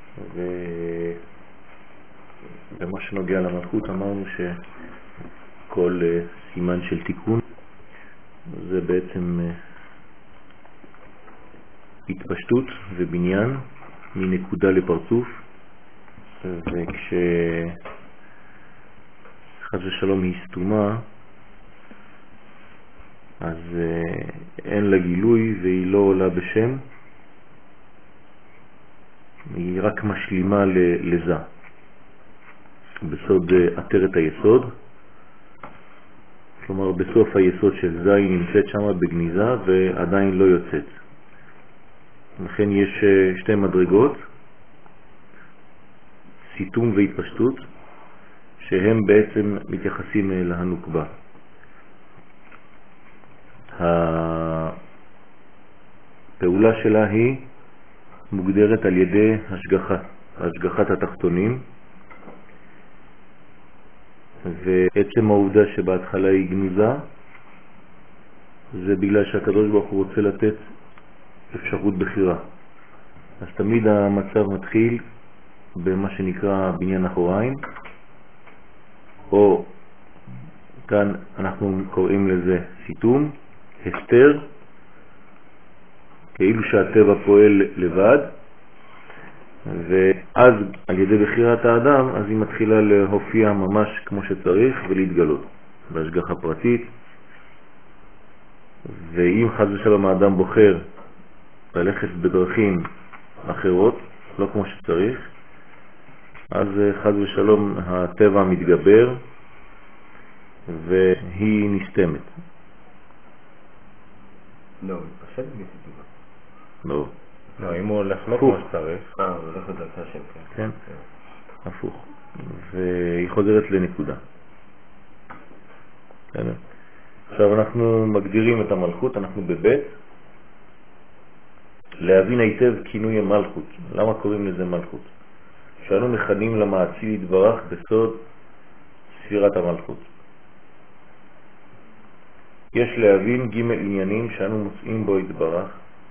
ובמה שנוגע למלכות אמרנו שכל סימן של תיקון זה בעצם התפשטות ובניין מנקודה לפרצוף, וכשחס ושלום היא סתומה אז אין לה גילוי והיא לא עולה בשם, היא רק משלימה לזה. בסוד עטרת היסוד, כלומר בסוף היסוד של זה היא נמצאת שם בגניזה ועדיין לא יוצאת. לכן יש שתי מדרגות, סיתום והתפשטות, שהם בעצם מתייחסים להנוקבה. הפעולה שלה היא מוגדרת על ידי השגחת התחתונים, ועצם העובדה שבהתחלה היא גנוזה זה בגלל שהקדוש ברוך הוא רוצה לתת אפשרות בחירה. אז תמיד המצב מתחיל במה שנקרא בניין אחוריים, או כאן אנחנו קוראים לזה סיתום, הסתר, כאילו שהטבע פועל לבד, ואז על ידי בחירת האדם אז היא מתחילה להופיע ממש כמו שצריך ולהתגלות בהשגחה פרטית. ואם חס ושלום האדם בוחר ללכת בדרכים אחרות, לא כמו שצריך, אז חס ושלום הטבע מתגבר והיא נסתמת. לא, פשוט בסיטובה. לא. לא, אם הוא הולך לא כמו שצריך, הוא הולך לדרכה של כן, הפוך. והיא חוזרת לנקודה. עכשיו אנחנו מגדירים את המלכות, אנחנו בבית. להבין היטב כינוי המלכות. למה קוראים לזה מלכות? שאנו מכנים למעציל יתברך בסוד ספירת המלכות. יש להבין ג' עניינים שאנו מוצאים בו יתברך.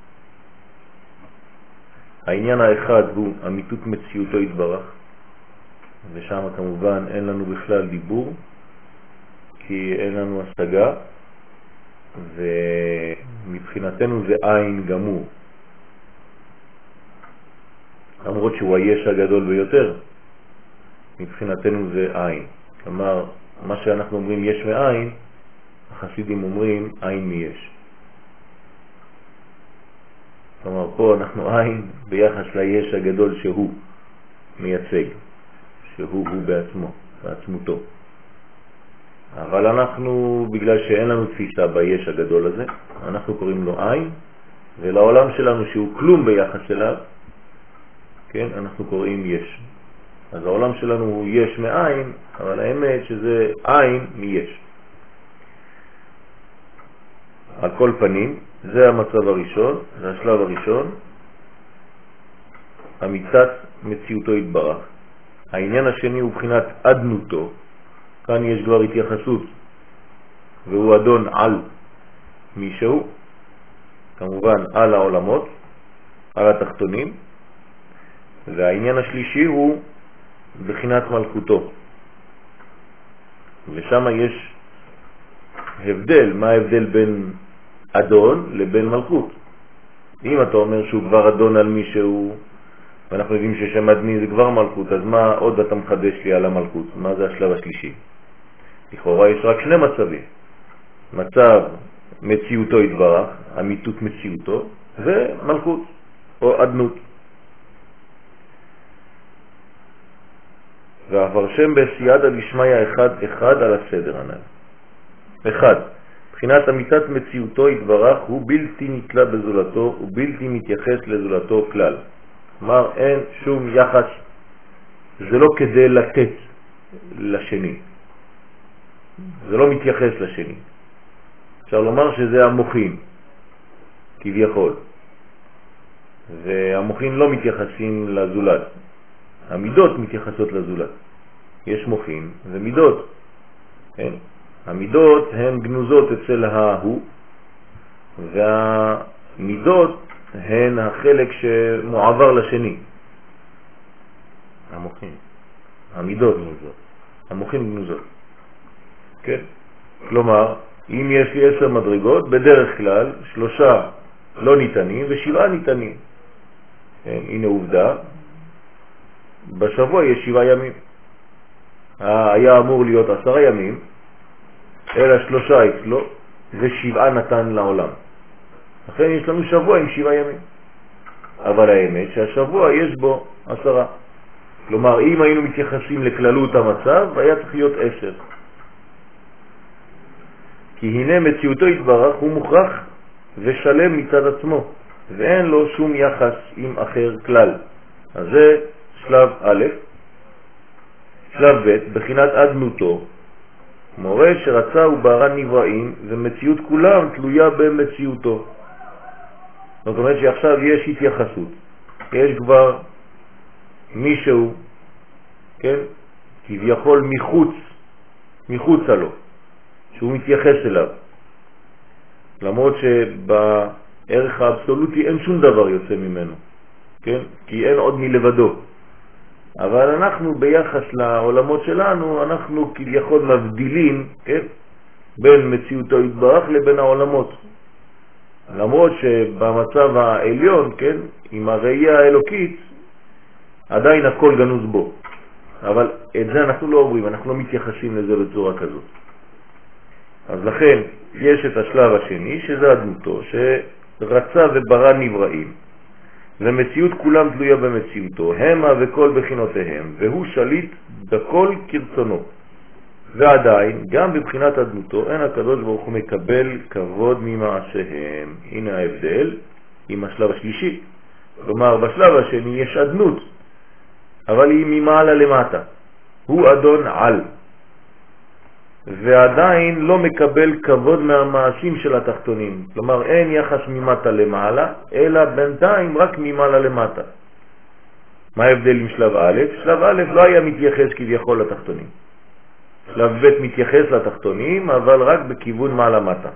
העניין האחד הוא אמיתות מציאותו יתברך, ושם כמובן אין לנו בכלל דיבור, כי אין לנו השגה, ומבחינתנו זה עין גמור. למרות שהוא היש הגדול ביותר, מבחינתנו זה עין. כלומר, מה שאנחנו אומרים יש מאין, החסידים אומרים עין מיש. כלומר, פה אנחנו עין ביחס ליש הגדול שהוא מייצג, שהוא בעצמו, בעצמותו. אבל אנחנו, בגלל שאין לנו תפיסה ביש הגדול הזה, אנחנו קוראים לו עין, ולעולם שלנו שהוא כלום ביחס אליו, כן, אנחנו קוראים יש. אז העולם שלנו הוא יש מאין, אבל האמת שזה עין מיש. על כל פנים, זה המצב הראשון, זה השלב הראשון, אמיתת מציאותו יתברך. העניין השני הוא בחינת אדנותו, כאן יש כבר התייחסות, והוא אדון על מישהו, כמובן על העולמות, על התחתונים, והעניין השלישי הוא בחינת מלכותו. ושם יש הבדל, מה ההבדל בין אדון לבין מלכות. אם אתה אומר שהוא כבר אדון על מישהו, ואנחנו יודעים ששם אדני זה כבר מלכות, אז מה עוד אתה מחדש לי על המלכות? מה זה השלב השלישי? לכאורה יש רק שני מצבים. מצב מציאותו יתברך, אמיתות מציאותו, ומלכות או אדנות. והפרשם בסייעתא דשמיא אחד על הסדר הנ"ל. אחד, מבחינת אמיתת מציאותו יתברך הוא בלתי נתלה בזולתו ובלתי מתייחס לזולתו כלל. כלומר, אין שום יחס, זה לא כדי לתת לשני, זה לא מתייחס לשני. אפשר לומר שזה המוחין, כביכול, והמוחין לא מתייחסים לזולת, המידות מתייחסות לזולת. יש מוחין ומידות, כן? המידות הן גנוזות אצל ההוא, והמידות הן החלק שמועבר לשני. המוחים. המידות, המוחים גנוזות. כן? כלומר, אם יש לי 10 מדרגות, בדרך כלל 3 לא ניתנים ו7 ניתנים. כן? הנה עובדה, בשבוע יש 7 ימים. היה אמור להיות 10 ימים, אלא 3 אצלו ו7 נתן לעולם. לכן יש לנו שבוע עם 7 ימים. אבל האמת שהשבוע יש בו 10. כלומר, אם היינו מתייחסים לכללות המצב, היה צריך להיות 10. כי הנה מציאותו יתברך הוא מוכרח ושלם מצד עצמו, ואין לו שום יחס עם אחר כלל. אז זה שלב א'. שלב ב', בחינת אדנותו, מורה שרצה וברא נבראים, ומציאות כולם תלויה במציאותו. זאת אומרת שעכשיו יש התייחסות, יש כבר מישהו, כן, כביכול מחוץ לו, שהוא מתייחס אליו. למרות שבערך האבסולוטי אין שום דבר יוצא ממנו, כן? כי אין עוד מלבדו. אבל אנחנו ביחס לעולמות שלנו, אנחנו כביכול מבדילים, כן? בין מציאותו יתברך לבין העולמות. למרות שבמצב העליון, כן, עם הראייה האלוקית, עדיין הכל גנוז בו. אבל את זה אנחנו לא אומרים, אנחנו לא מתייחסים לזה בצורה כזאת. אז לכן יש את השלב השני, שזה אדנותו, שרצה וברא נבראים, ומציאות כולם תלויה במציאותו, המה וכל בחינותיהם, והוא שליט בכל כרצונו. ועדיין, גם בבחינת אדנותו, אין הקדוש ברוך הוא מקבל כבוד ממעשיהם. הנה ההבדל עם השלב השלישי. כלומר, בשלב השני יש אדנות, אבל היא ממעלה למטה. הוא אדון על. ועדיין לא מקבל כבוד מהמעשים של התחתונים. כלומר, אין יחס ממטה למעלה, אלא בינתיים רק ממעלה למטה. מה ההבדל עם שלב א'? שלב א' לא היה מתייחס כביכול לתחתונים. שלב ב' מתייחס לתחתונים, אבל רק בכיוון מעלה-מטה.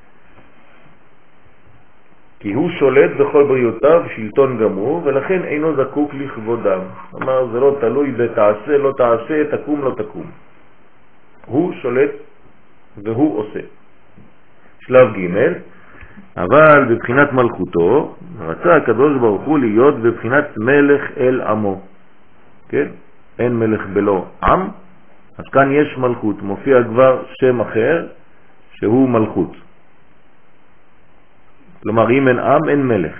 כי הוא שולט בכל בריאותיו שלטון גמור, ולכן אינו זקוק לכבודם. כלומר, זה לא תלוי בתעשה, לא תעשה, תקום, לא תקום. הוא שולט והוא עושה. שלב ג', אבל בבחינת מלכותו, רצה הקדוש ברוך הוא להיות בבחינת מלך אל עמו. כן? אין מלך בלא עם, אז כאן יש מלכות, מופיע כבר שם אחר שהוא מלכות. כלומר, אם אין עם, אין מלך.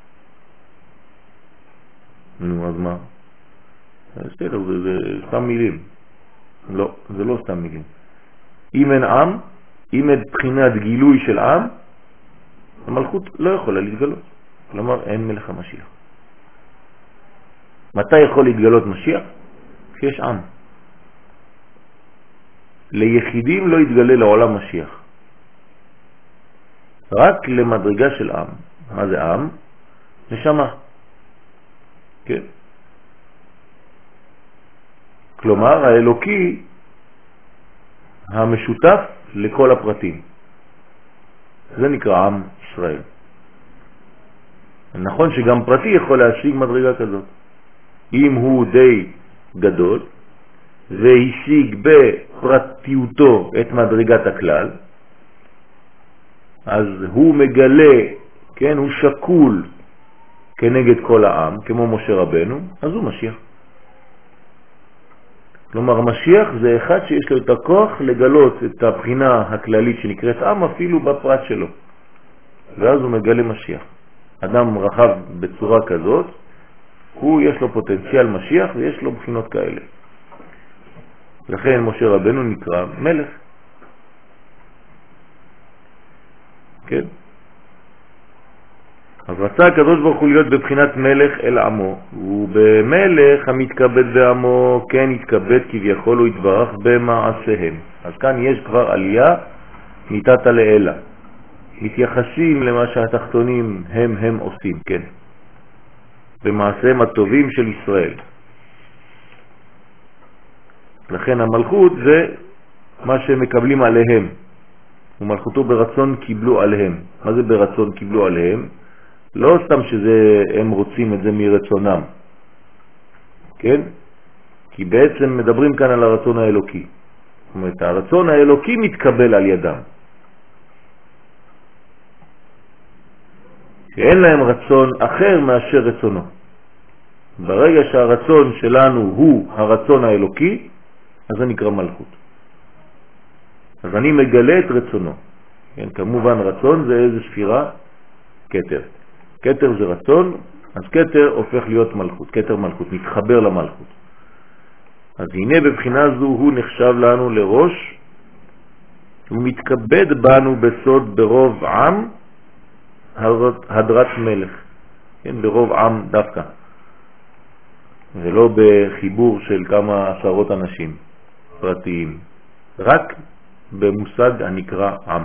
נו, אז מה? בסדר, זה סתם מילים. לא, זה לא סתם מילים. אם אין עם, אם אין בחינת גילוי של עם, המלכות לא יכולה להתגלות. כלומר, אין מלך המשיח. מתי יכול להתגלות משיח? כשיש עם. ליחידים לא יתגלה לעולם משיח. רק למדרגה של עם. מה זה עם? נשמה. כן? כלומר, האלוקי המשותף לכל הפרטים. זה נקרא עם ישראל. נכון שגם פרטי יכול להשיג מדרגה כזאת. אם הוא די גדול, והשיג בפרטיותו את מדרגת הכלל, אז הוא מגלה, כן, הוא שקול כנגד כל העם, כמו משה רבנו, אז הוא משיח. כלומר, משיח זה אחד שיש לו את הכוח לגלות את הבחינה הכללית שנקראת עם אפילו בפרט שלו. ואז הוא מגלה משיח. אדם רחב בצורה כזאת, הוא יש לו פוטנציאל משיח ויש לו בחינות כאלה. לכן משה רבנו נקרא מלך. כן? אז רצה הקדוש ברוך הוא להיות בבחינת מלך אל עמו, ובמלך המתכבד בעמו כן יתכבד כביכול הוא יתברך במעשיהם. אז כאן יש כבר עלייה מתתה לאלה. מתייחסים למה שהתחתונים הם עושים, כן. במעשיהם הטובים של ישראל. לכן המלכות זה מה שמקבלים עליהם. ומלכותו ברצון קיבלו עליהם. מה זה ברצון קיבלו עליהם? לא סתם שזה הם רוצים את זה מרצונם. כן? כי בעצם מדברים כאן על הרצון האלוקי. זאת אומרת, הרצון האלוקי מתקבל על ידם. שאין להם רצון אחר מאשר רצונו. ברגע שהרצון שלנו הוא הרצון האלוקי, אז זה נקרא מלכות. אז אני מגלה את רצונו. כן, כמובן רצון זה איזה ספירה? כתר. כתר זה רצון, אז כתר הופך להיות מלכות, כתר מלכות, מתחבר למלכות. אז הנה בבחינה זו הוא נחשב לנו לראש, הוא מתכבד בנו בסוד ברוב עם, הדרת מלך. כן, ברוב עם דווקא. ולא בחיבור של כמה עשרות אנשים פרטיים. רק במושג הנקרא עם.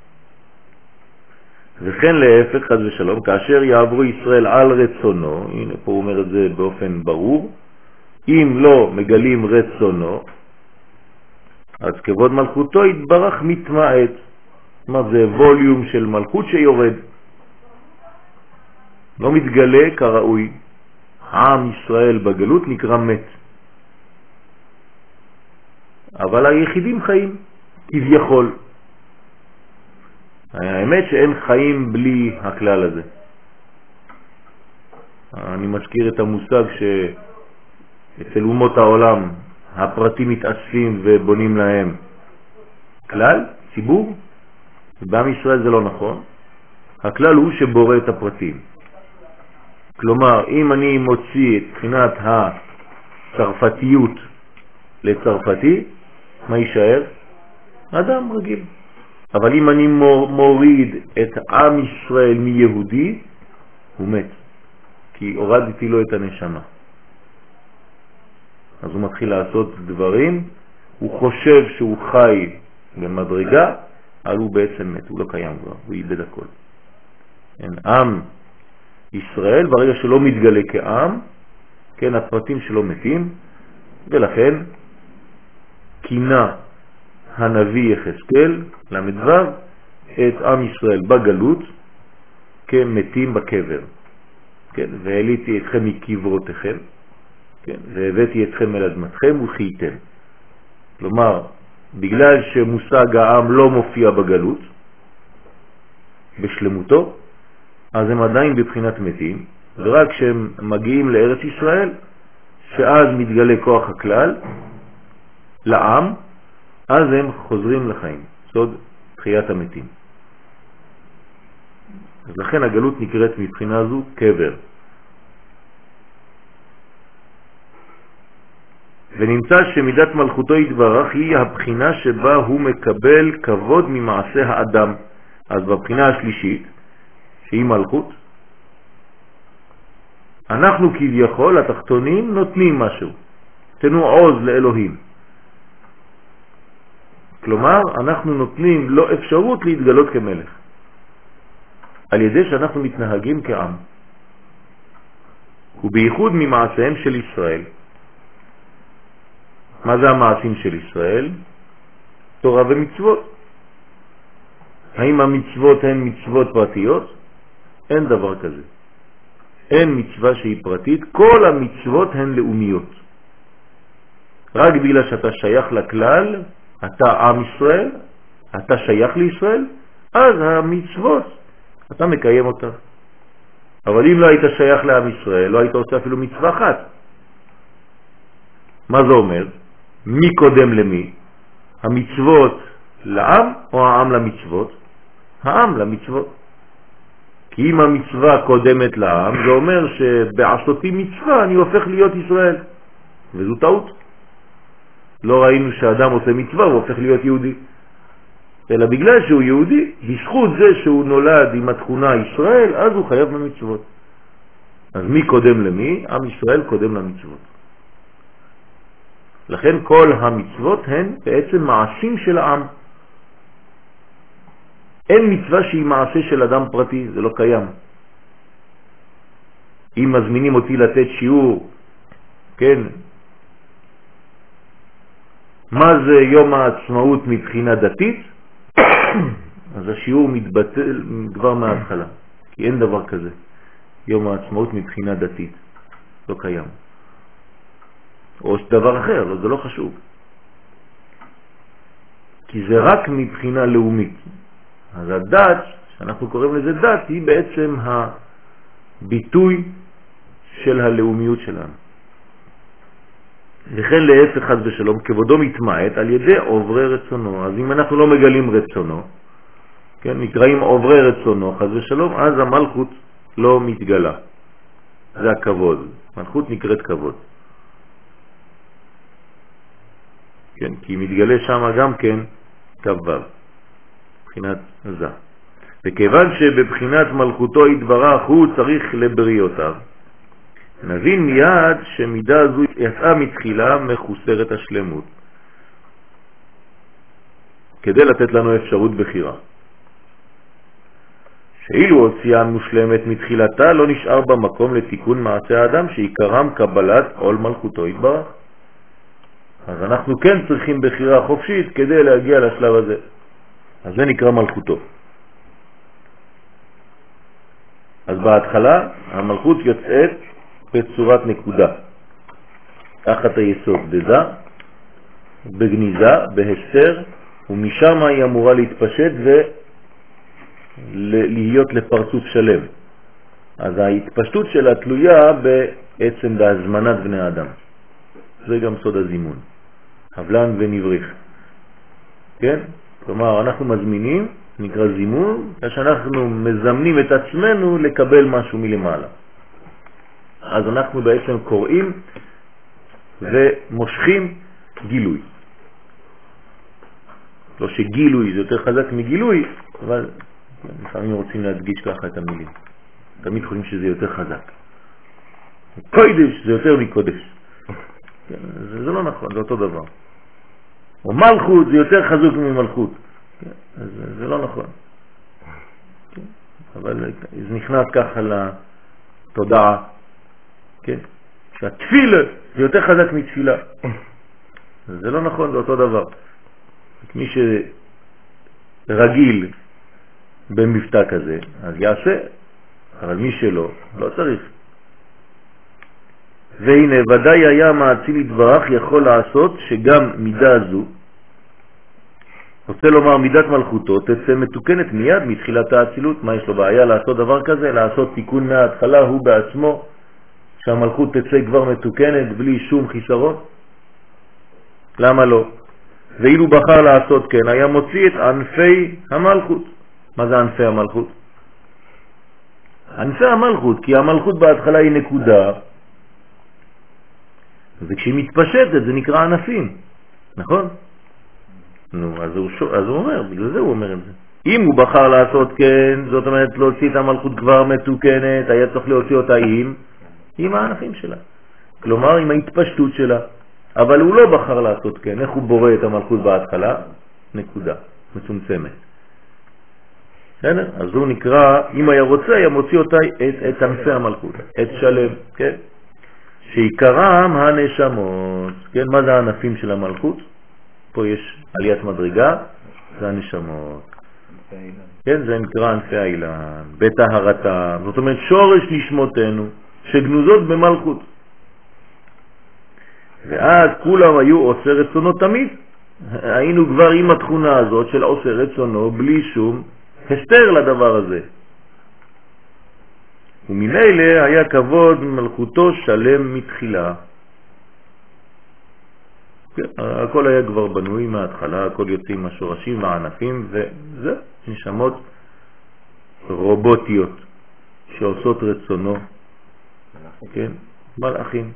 וכן להפך חס ושלום, כאשר יעברו ישראל על רצונו, הנה פה הוא אומר את זה באופן ברור, אם לא מגלים רצונו, אז כבוד מלכותו יתברך מתמעט. מה זה? ווליום של מלכות שיורד. לא מתגלה כראוי. עם ישראל בגלות נקרא מת. אבל היחידים חיים, כביכול. האמת שאין חיים בלי הכלל הזה. אני מזכיר את המושג שאצל אומות העולם הפרטים מתאספים ובונים להם כלל, ציבור. בעם ישראל זה לא נכון. הכלל הוא שבורא את הפרטים. כלומר, אם אני מוציא את בחינת הצרפתיות לצרפתי, מה יישאר? אדם רגיל. אבל אם אני מוריד את עם ישראל מיהודי, הוא מת. כי הורדתי לו את הנשמה. אז הוא מתחיל לעשות דברים, הוא חושב שהוא חי במדרגה, אבל הוא בעצם מת, הוא לא קיים כבר, הוא איבד הכל. עם ישראל, ברגע שלא מתגלה כעם, כן, הפרטים שלו מתים, ולכן כינה הנביא יחזקאל למדבר את עם ישראל בגלות כמתים בקבר. כן, והעליתי אתכם מקברותיכם, כן, והבאתי אתכם אל אדמתכם וחייתם. כלומר, בגלל שמושג העם לא מופיע בגלות בשלמותו, אז הם עדיין בבחינת מתים, ורק כשהם מגיעים לארץ ישראל, שאז מתגלה כוח הכלל לעם, אז הם חוזרים לחיים, סוד תחיית המתים. אז לכן הגלות נקראת מבחינה זו קבר. ונמצא שמידת מלכותו יתברך היא הבחינה שבה הוא מקבל כבוד ממעשה האדם. אז בבחינה השלישית, שהיא מלכות, אנחנו כביכול, התחתונים, נותנים משהו. תנו עוז לאלוהים. כלומר, אנחנו נותנים לו אפשרות להתגלות כמלך. על ידי שאנחנו מתנהגים כעם. ובייחוד ממעשיהם של ישראל. מה זה המעשים של ישראל? תורה ומצוות. האם המצוות הן מצוות פרטיות? אין דבר כזה. אין מצווה שהיא פרטית, כל המצוות הן לאומיות. רק בגלל שאתה שייך לכלל, אתה עם ישראל, אתה שייך לישראל, אז המצוות, אתה מקיים אותה. אבל אם לא היית שייך לעם ישראל, לא היית עושה אפילו מצווה אחת. מה זה אומר? מי קודם למי? המצוות לעם או העם למצוות? העם למצוות. כי אם המצווה קודמת לעם, זה אומר שבעשותי מצווה אני הופך להיות ישראל. וזו טעות. לא ראינו שאדם עושה מצווה, הוא הופך להיות יהודי. אלא בגלל שהוא יהודי, בזכות זה שהוא נולד עם התכונה ישראל, אז הוא חייב במצוות. אז מי קודם למי? עם ישראל קודם למצוות. לכן כל המצוות הן בעצם מעשים של העם. אין מצווה שהיא מעשה של אדם פרטי, זה לא קיים. אם מזמינים אותי לתת שיעור, כן, מה זה יום העצמאות מבחינה דתית? אז השיעור מתבטל כבר מההתחלה, כי אין דבר כזה. יום העצמאות מבחינה דתית, לא קיים. או דבר אחר, לא, זה לא חשוב. כי זה רק מבחינה לאומית. אז הדת, שאנחנו קוראים לזה דת, היא בעצם הביטוי של הלאומיות שלנו. וכן להפך חס ושלום, כבודו מתמעט על ידי עוברי רצונו. אז אם אנחנו לא מגלים רצונו, כן, נקראים עוברי רצונו חס ושלום, אז המלכות לא מתגלה. זה הכבוד. מלכות נקראת כבוד. כן, כי מתגלה שם גם כן כבב, מבחינת זה. וכיוון שבבחינת מלכותו יתברך הוא צריך לבריאותיו, נבין מיד שמידה זו יצאה מתחילה מחוסרת השלמות, כדי לתת לנו אפשרות בחירה. שאילו הוציאה מושלמת מתחילתה לא נשאר במקום לתיקון מעשה האדם שעיקרם קבלת עול מלכותו יתברך. אז אנחנו כן צריכים בחירה חופשית כדי להגיע לשלב הזה. אז זה נקרא מלכותו. אז בהתחלה המלכות יוצאת בצורת נקודה, תחת היסוד בזה, בגניזה, בהסתר, ומשם היא אמורה להתפשט ולהיות לפרצוף שלם. אז ההתפשטות שלה תלויה בעצם בהזמנת בני האדם. זה גם סוד הזימון, הבלן ונבריך. כן? כלומר, אנחנו מזמינים, נקרא זימון, כשאנחנו מזמנים את עצמנו לקבל משהו מלמעלה. אז אנחנו בעצם קוראים ומושכים גילוי. לא שגילוי זה יותר חזק מגילוי, אבל לפעמים רוצים להדגיש ככה את המילים. תמיד חושבים שזה יותר חזק. קודש זה יותר מקודש. זה לא נכון, זה אותו דבר. או מלכות זה יותר חזק ממלכות. זה לא נכון. אבל זה נכנס ככה לתודעה. כן? שהתפילה זה יותר חזק מתפילה. זה לא נכון, זה אותו דבר. מי שרגיל במבטא כזה, אז יעשה, אבל מי שלא, לא צריך. והנה, ודאי היה מעציל יתברך יכול לעשות שגם מידה זו, רוצה לומר מידת מלכותו, תצא מתוקנת מיד מתחילת האצילות. מה יש לו בעיה לעשות דבר כזה? לעשות תיקון מההתחלה הוא בעצמו, שהמלכות תצא כבר מתוקנת בלי שום חיסרון? למה לא? ואילו בחר לעשות כן, היה מוציא את ענפי המלכות. מה זה ענפי המלכות? ענפי המלכות, כי המלכות בהתחלה היא נקודה, וכשהיא מתפשטת זה נקרא ענפים, נכון? נו, אז הוא אומר, בגלל זה הוא אומר את זה. אם הוא בחר לעשות כן, זאת אומרת להוציא את המלכות כבר מתוקנת, היה צריך להוציא אותה עם הענפים שלה. כלומר, עם ההתפשטות שלה. אבל הוא לא בחר לעשות כן. איך הוא בורא את המלכות בהתחלה? נקודה, מצומצמת. אז הוא נקרא, אם היה רוצה, היה מוציא אותה את ענפי המלכות, את שלם, כן? שעיקרם הנשמות. כן, מה זה הענפים של המלכות? פה יש עליית מדרגה, זה הנשמות. כן, זה נקרא ענפי האילן, בטהרתם. זאת אומרת, שורש נשמותינו, שגנוזות במלכות. ואז כולם היו עושה רצונו תמיד. היינו כבר עם התכונה הזאת של עושה רצונו, בלי שום הסתר לדבר הזה. וממילא היה כבוד מלכותו שלם מתחילה. הכל היה כבר בנוי מההתחלה, הכל יוצאים מהשורשים, מהענפים, וזה נשמות רובוטיות שעושות רצונו. כן, מלאכים.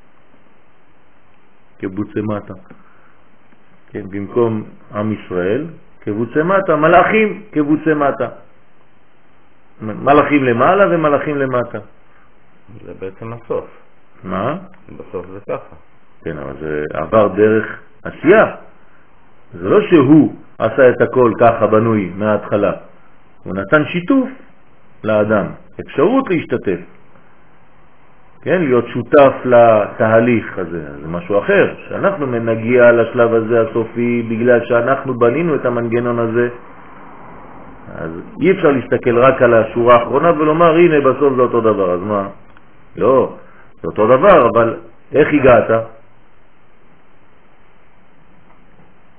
כבוצי מטה. כן, במקום עם ישראל, כבוצי מטה, מלאכים כבוצי מטה. מלאכים למעלה ומלאכים למטה. זה בעצם הסוף. מה? בסוף זה ככה. כן, אבל זה עבר דרך עשייה. זה לא שהוא עשה את הכל ככה בנוי מההתחלה. הוא נתן שיתוף לאדם, אפשרות להשתתף. כן, להיות שותף לתהליך הזה, זה משהו אחר. שאנחנו נגיע לשלב הזה הסופי בגלל שאנחנו בנינו את המנגנון הזה, אז אי אפשר להסתכל רק על השורה האחרונה ולומר הנה בסוף זה אותו דבר. אז מה? לא, זה אותו דבר, אבל איך הגעת?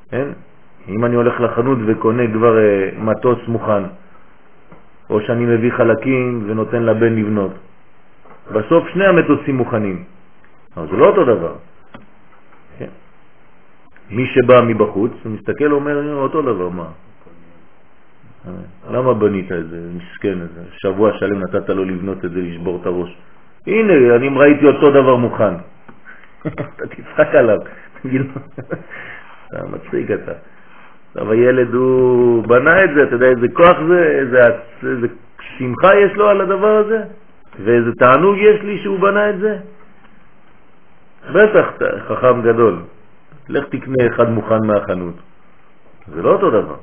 כן? אם אני הולך לחנות וקונה כבר מטוס מוכן, או שאני מביא חלקים ונותן לבן לבנות, בסוף שני המטוסים מוכנים. אבל זה לא אותו דבר. כן? מי שבא מבחוץ, הוא מסתכל ואומר, אותו דבר, מה? למה בנית את זה? מסכן את זה. שבוע שלם נתת לו לבנות את זה, לשבור את הראש. הנה, אני ראיתי אותו דבר מוכן. אתה תצחק עליו. אתה מצחיק אתה. עכשיו הילד הוא בנה את זה, אתה יודע איזה כוח זה, איזה שמחה יש לו על הדבר הזה, ואיזה תענוג יש לי שהוא בנה את זה. בטח חכם גדול. לך תקנה אחד מוכן מהחנות. זה לא אותו דבר.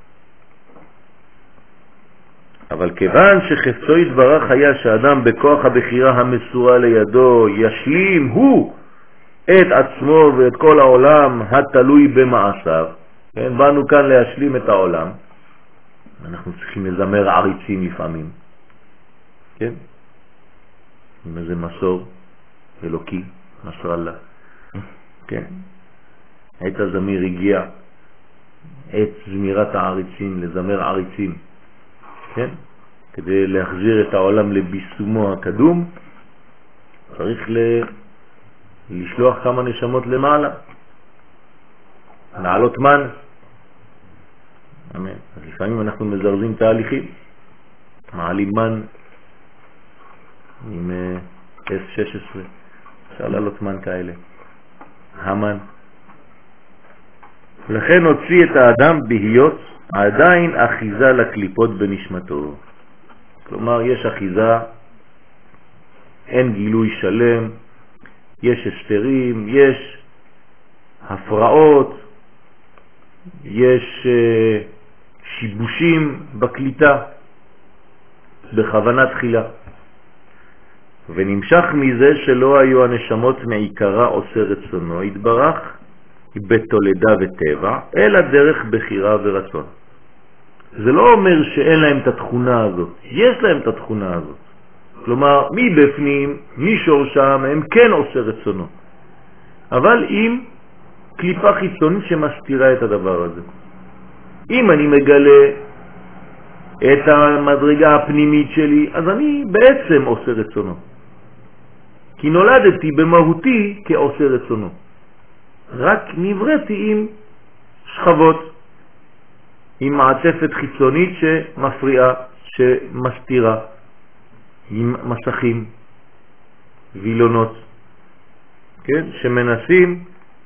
אבל כיוון שחפצו יתברך היה שאדם בכוח הבחירה המסורה לידו ישלים הוא את עצמו ואת כל העולם התלוי במעשיו, כן, באנו כאן להשלים את העולם. אנחנו צריכים לזמר עריצים לפעמים, כן, עם איזה מסור אלוקי, נסראללה, כן. עת הזמיר הגיע, עת זמירת העריצים, לזמר עריצים, כן, כדי להחזיר את העולם לביסומו הקדום צריך לשלוח כמה נשמות למעלה, לעלות מן. אמן. אז לפעמים אנחנו מזרזים תהליכים, מעלים מן עם S16, אפשר לעלות מן כאלה, המן. לכן הוציא את האדם בהיות עדיין אחיזה לקליפות בנשמתו. כלומר, יש אחיזה, אין גילוי שלם, יש הסתרים, יש הפרעות, יש שיבושים בקליטה בכוונה תחילה. ונמשך מזה שלא היו הנשמות מעיקרה עושה רצונו התברך בתולדה וטבע, אלא דרך בחירה ורצון. זה לא אומר שאין להם את התכונה הזאת, יש להם את התכונה הזאת. כלומר, מבפנים, משורשם, הם כן עושה רצונו. אבל עם קליפה חיצונית שמסתירה את הדבר הזה. אם אני מגלה את המדרגה הפנימית שלי, אז אני בעצם עושה רצונו. כי נולדתי במהותי כעושה רצונו. רק נבראתי עם שכבות, עם מעטפת חיצונית שמפריעה, שמסתירה, עם מסכים, וילונות, כן? שמנסים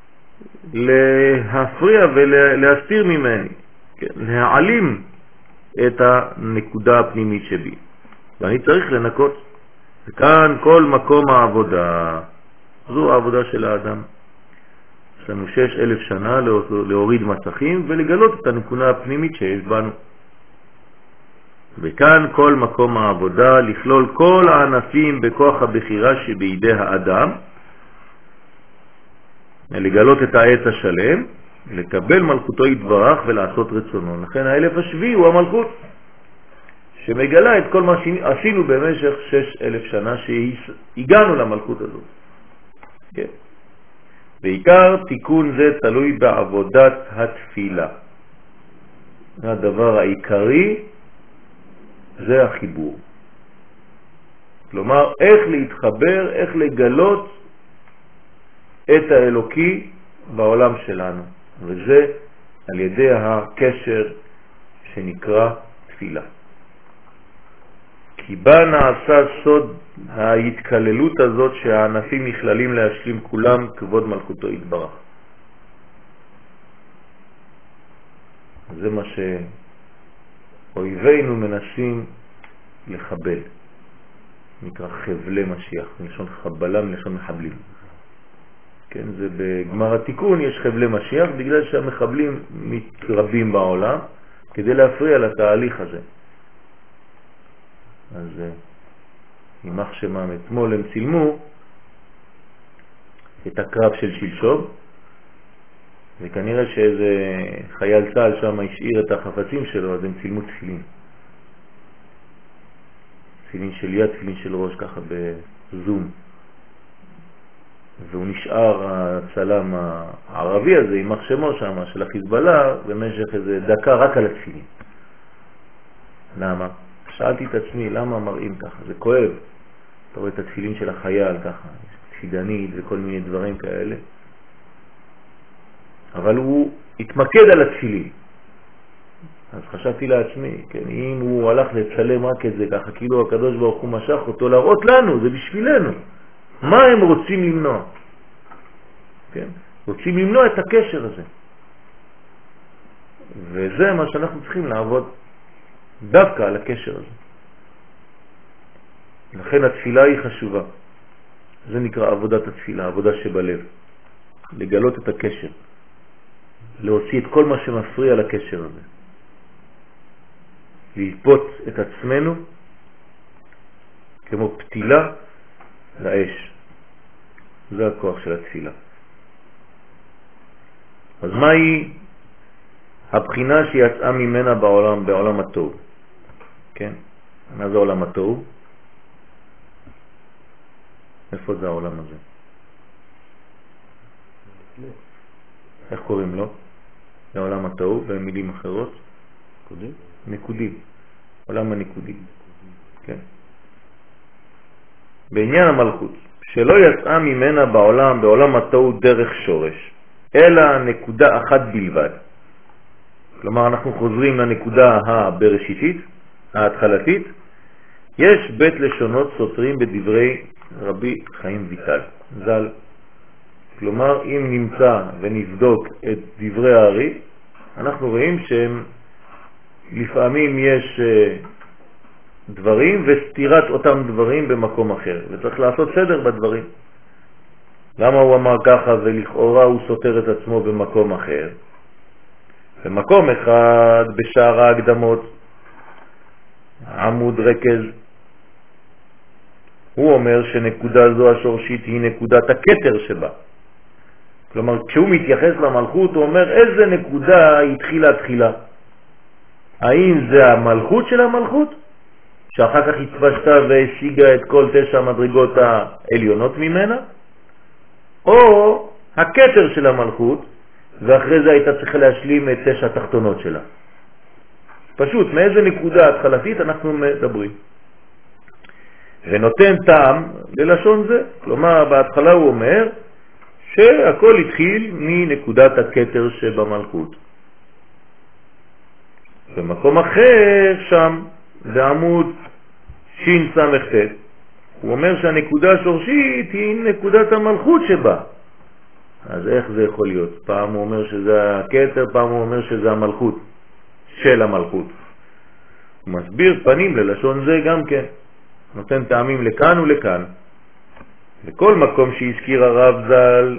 להפריע ולהסתיר ממני, כן? להעלים את הנקודה הפנימית שבי. ואני צריך לנקות. וכאן כל מקום העבודה, זו העבודה של האדם. יש לנו 6,000 שנה להוריד מסכים ולגלות את הנקודה הפנימית שיש בנו. וכאן כל מקום העבודה, לכלול כל הענפים בכוח הבחירה שבידי האדם, לגלות את העץ השלם, לקבל מלכותו יתברך ולעשות רצונו. לכן האלף השביעי הוא המלכות, שמגלה את כל מה שעשינו במשך 6,000 שנה שהגענו למלכות הזאת. כן. בעיקר תיקון זה תלוי בעבודת התפילה. הדבר העיקרי זה החיבור. כלומר, איך להתחבר, איך לגלות את האלוקי בעולם שלנו. וזה על ידי הקשר שנקרא תפילה. כי בה נעשה סוד ההתקללות הזאת שהענפים נכללים להשלים כולם כבוד מלכותו יתברך. זה מה שאויבינו מנסים לחבל. נקרא חבלי משיח, מלשון חבלה, מלשון מחבלים. כן, זה בגמר התיקון יש חבלי משיח בגלל שהמחבלים מתרבים בעולם כדי להפריע לתהליך הזה. אז יימח שמם, אתמול הם צילמו את הקרב של שלשום, וכנראה שאיזה חייל צה"ל שם השאיר את החפצים שלו, אז הם צילמו תפילין. תפילין של יד, תפילין של ראש, ככה בזום. והוא נשאר הצלם הערבי הזה עם מחשמו שם של החיזבאללה במשך איזה דקה רק על התפילין. למה? שאלתי את עצמי למה מראים ככה, זה כואב. אתה רואה את התפילין של החייל ככה, תפידנית וכל מיני דברים כאלה, אבל הוא התמקד על התפילין. אז חשבתי לעצמי, כן, אם הוא הלך לצלם רק את זה ככה, כאילו הקדוש ברוך הוא משך אותו להראות לנו, זה בשבילנו. מה הם רוצים למנוע? כן? רוצים למנוע את הקשר הזה. וזה מה שאנחנו צריכים לעבוד דווקא על הקשר הזה. לכן התפילה היא חשובה. זה נקרא עבודת התפילה, עבודה שבלב. לגלות את הקשר. להוציא את כל מה שמפריע לקשר הזה. ללפות את עצמנו כמו פתילה לאש. זה הכוח של התפילה. אז מהי הבחינה שיצאה ממנה בעולם התוהו? כן? מה זה עולם התוהו? איפה זה העולם הזה? איך קוראים לו? לעולם התוהו, במילים אחרות? נקודים. עולם הנקודים. כן. בעניין המלכות, שלא יצאה ממנה בעולם התוהו דרך שורש, אלא נקודה אחת בלבד. כלומר, אנחנו חוזרים לנקודה הבראשיתית, ההתחלתית. יש בית לשונות סותרים בדברי רבי חיים ויטל ז"ל. כלומר, אם נמצא ונבדוק את דברי הארי, אנחנו רואים שהם לפעמים יש דברים וסתירת אותם דברים במקום אחר, וצריך לעשות סדר בדברים. למה הוא אמר ככה ולכאורה הוא סותר את עצמו במקום אחר? במקום אחד בשער ההקדמות, עמוד רכז, הוא אומר שנקודה זו השורשית היא נקודת הכתר שבה. כלומר, כשהוא מתייחס למלכות הוא אומר איזה נקודה התחילה תחילה. האם זה המלכות של המלכות, שאחר כך התפשטה והשיגה את כל 9 מדרגות העליונות ממנה, או הכתר של המלכות, ואחרי זה הייתה צריכה להשלים את 9 התחתונות שלה. פשוט, מאיזה נקודה התחלתית אנחנו מדברים. ונותן טעם ללשון זה. כלומר, בהתחלה הוא אומר שהכל התחיל מנקודת הכתר שבמלכות. במקום אחר שם, בעמוד שס"ט, הוא אומר שהנקודה השורשית היא נקודת המלכות שבה. אז איך זה יכול להיות? פעם הוא אומר שזה הכתר, פעם הוא אומר שזה המלכות של המלכות. הוא מסביר פנים ללשון זה גם כן. נותן טעמים לכאן ולכאן. בכל מקום שהזכיר הרב ז"ל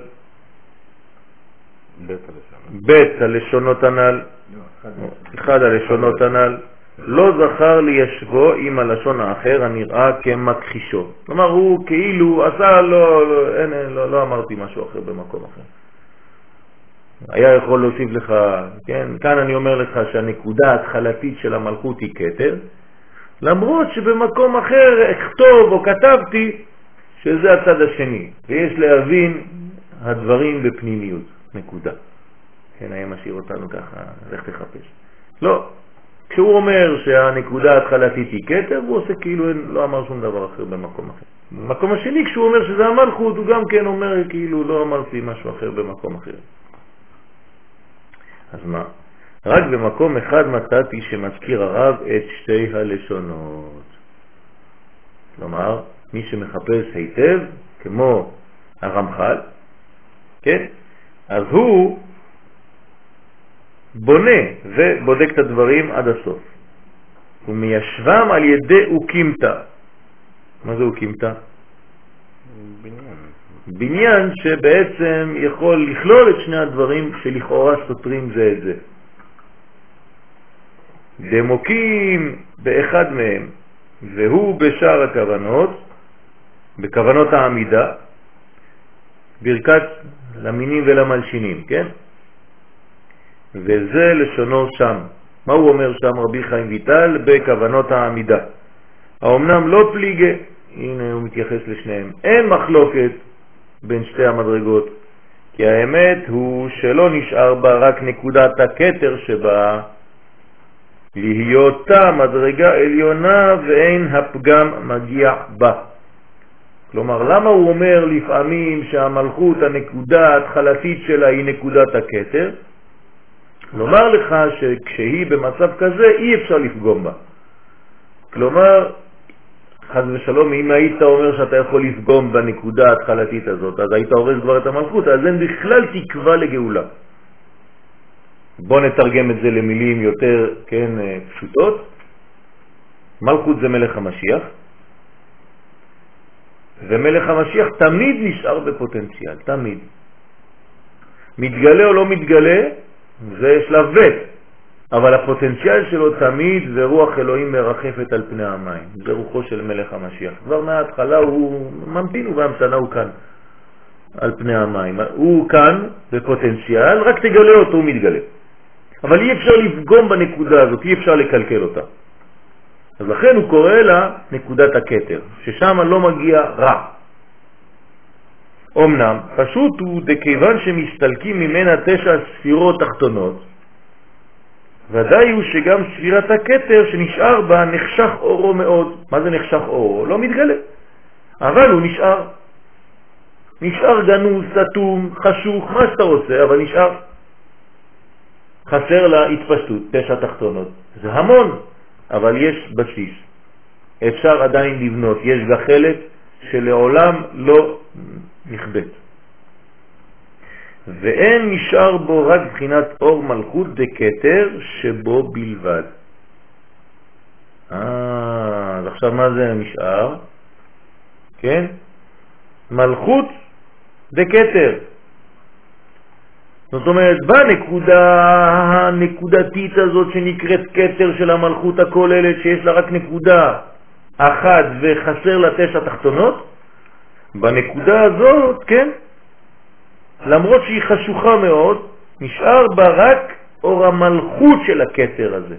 בית הלשונות הנ"ל, אחד הלשונות הנ"ל, לא זכר לישבו עם הלשון האחר הנראה כמכחישו. כלומר, הוא כאילו עשה, לא אמרתי משהו אחר במקום אחר. היה יכול להוסיף לך, כן? כאן אני אומר לך שהנקודה ההתחלתית של המלכות היא כתר, למרות שבמקום אחר אכתוב או כתבתי שזה הצד השני, ויש להבין הדברים בפנימיות, נקודה. כן, היה משאיר אותנו ככה, לך תחפש. לא, כשהוא אומר שהנקודה ההתחלתית היא כתר, הוא עושה כאילו לא אמר שום דבר אחר במקום אחר. במקום השני, כשהוא אומר שזה המלכות, הוא גם כן אומר כאילו לא אמרתי משהו אחר במקום אחר. אז מה? רק במקום אחד מצאתי שמזכיר הרב את שתי הלשונות. כלומר, מי שמחפש היטב, כמו הרמח"ל, כן? אז הוא בונה ובודק את הדברים עד הסוף. הוא מיישבם על ידי אוקימתא. מה זה אוקימתא? בניין שבעצם יכול לכלול את שני הדברים שלכאורה סותרים זה את זה. דמוקים באחד מהם, והוא בשאר הכוונות, בכוונות העמידה, ברכת למינים ולמלשינים, כן? וזה לשונו שם. מה הוא אומר שם רבי חיים ויטל? בכוונות העמידה. האומנם לא פליגה, הנה הוא מתייחס לשניהם, אין מחלוקת בין שתי המדרגות, כי האמת הוא שלא נשאר בה רק נקודת הכתר שבה, להיותה מדרגה עליונה ואין הפגם מגיע בה. כלומר, למה הוא אומר לפעמים שהמלכות, הנקודה ההתחלתית שלה היא נקודת הכתר? לומר לך שכשהיא במצב כזה אי אפשר לפגום בה. כלומר, חס ושלום, אם היית אומר שאתה יכול לפגום בנקודה ההתחלתית הזאת, אז היית הורס כבר את המלכות, אז אין בכלל תקווה לגאולה. בוא נתרגם את זה למילים יותר, כן, פשוטות. מלכות זה מלך המשיח, ומלך המשיח תמיד נשאר בפוטנציאל, תמיד. מתגלה או לא מתגלה, זה שלב ב', אבל הפוטנציאל שלו תמיד זה רוח אלוהים מרחפת על פני המים. זה רוחו של מלך המשיח. כבר מההתחלה הוא ממתין ובהמתנה הוא כאן, על פני המים. הוא כאן בפוטנציאל, רק תגלה אותו, הוא מתגלה. אבל אי אפשר לפגום בנקודה הזאת, אי אפשר לקלקל אותה. אז לכן הוא קורא לה נקודת הכתר, ששם לא מגיע רע. אמנם, פשוט הוא דכיוון שמסתלקים ממנה 9 ספירות תחתונות, ודאי הוא שגם ספירת הכתר שנשאר בה נחשך אורו מאוד. מה זה נחשך אורו? לא מתגלה. אבל הוא נשאר. נשאר גנוז, סתום, חשוך, מה שאתה רוצה, אבל נשאר. חסר לה התפשטות, 9 תחתונות. זה המון, אבל יש בסיס. אפשר עדיין לבנות. יש גחלת שלעולם לא נכבט. ואין נשאר בו רק בחינת אור מלכות דקטר שבו בלבד. אז עכשיו מה זה נשאר? כן? מלכות דקטר. זאת אומרת, בנקודה הנקודתית הזאת שנקראת קטר של המלכות הכוללת, שיש לה רק נקודה אחת וחסר לה 9 תחתונות, בנקודה הזאת, כן? למרות שהיא חשוכה מאוד, נשאר בה רק אור המלכות של הכתר הזה.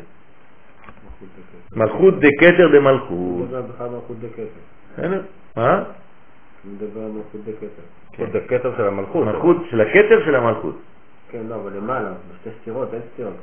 מלכות דקתר דמלכות. הוא מדבר בכלל מלכות דקתר. מה? הוא מדבר על מלכות דקתר. מלכות דקתר של המלכות. מלכות של הכתר של המלכות. כן, לא, אבל למעלה, בשתי סתירות, אין סתירות.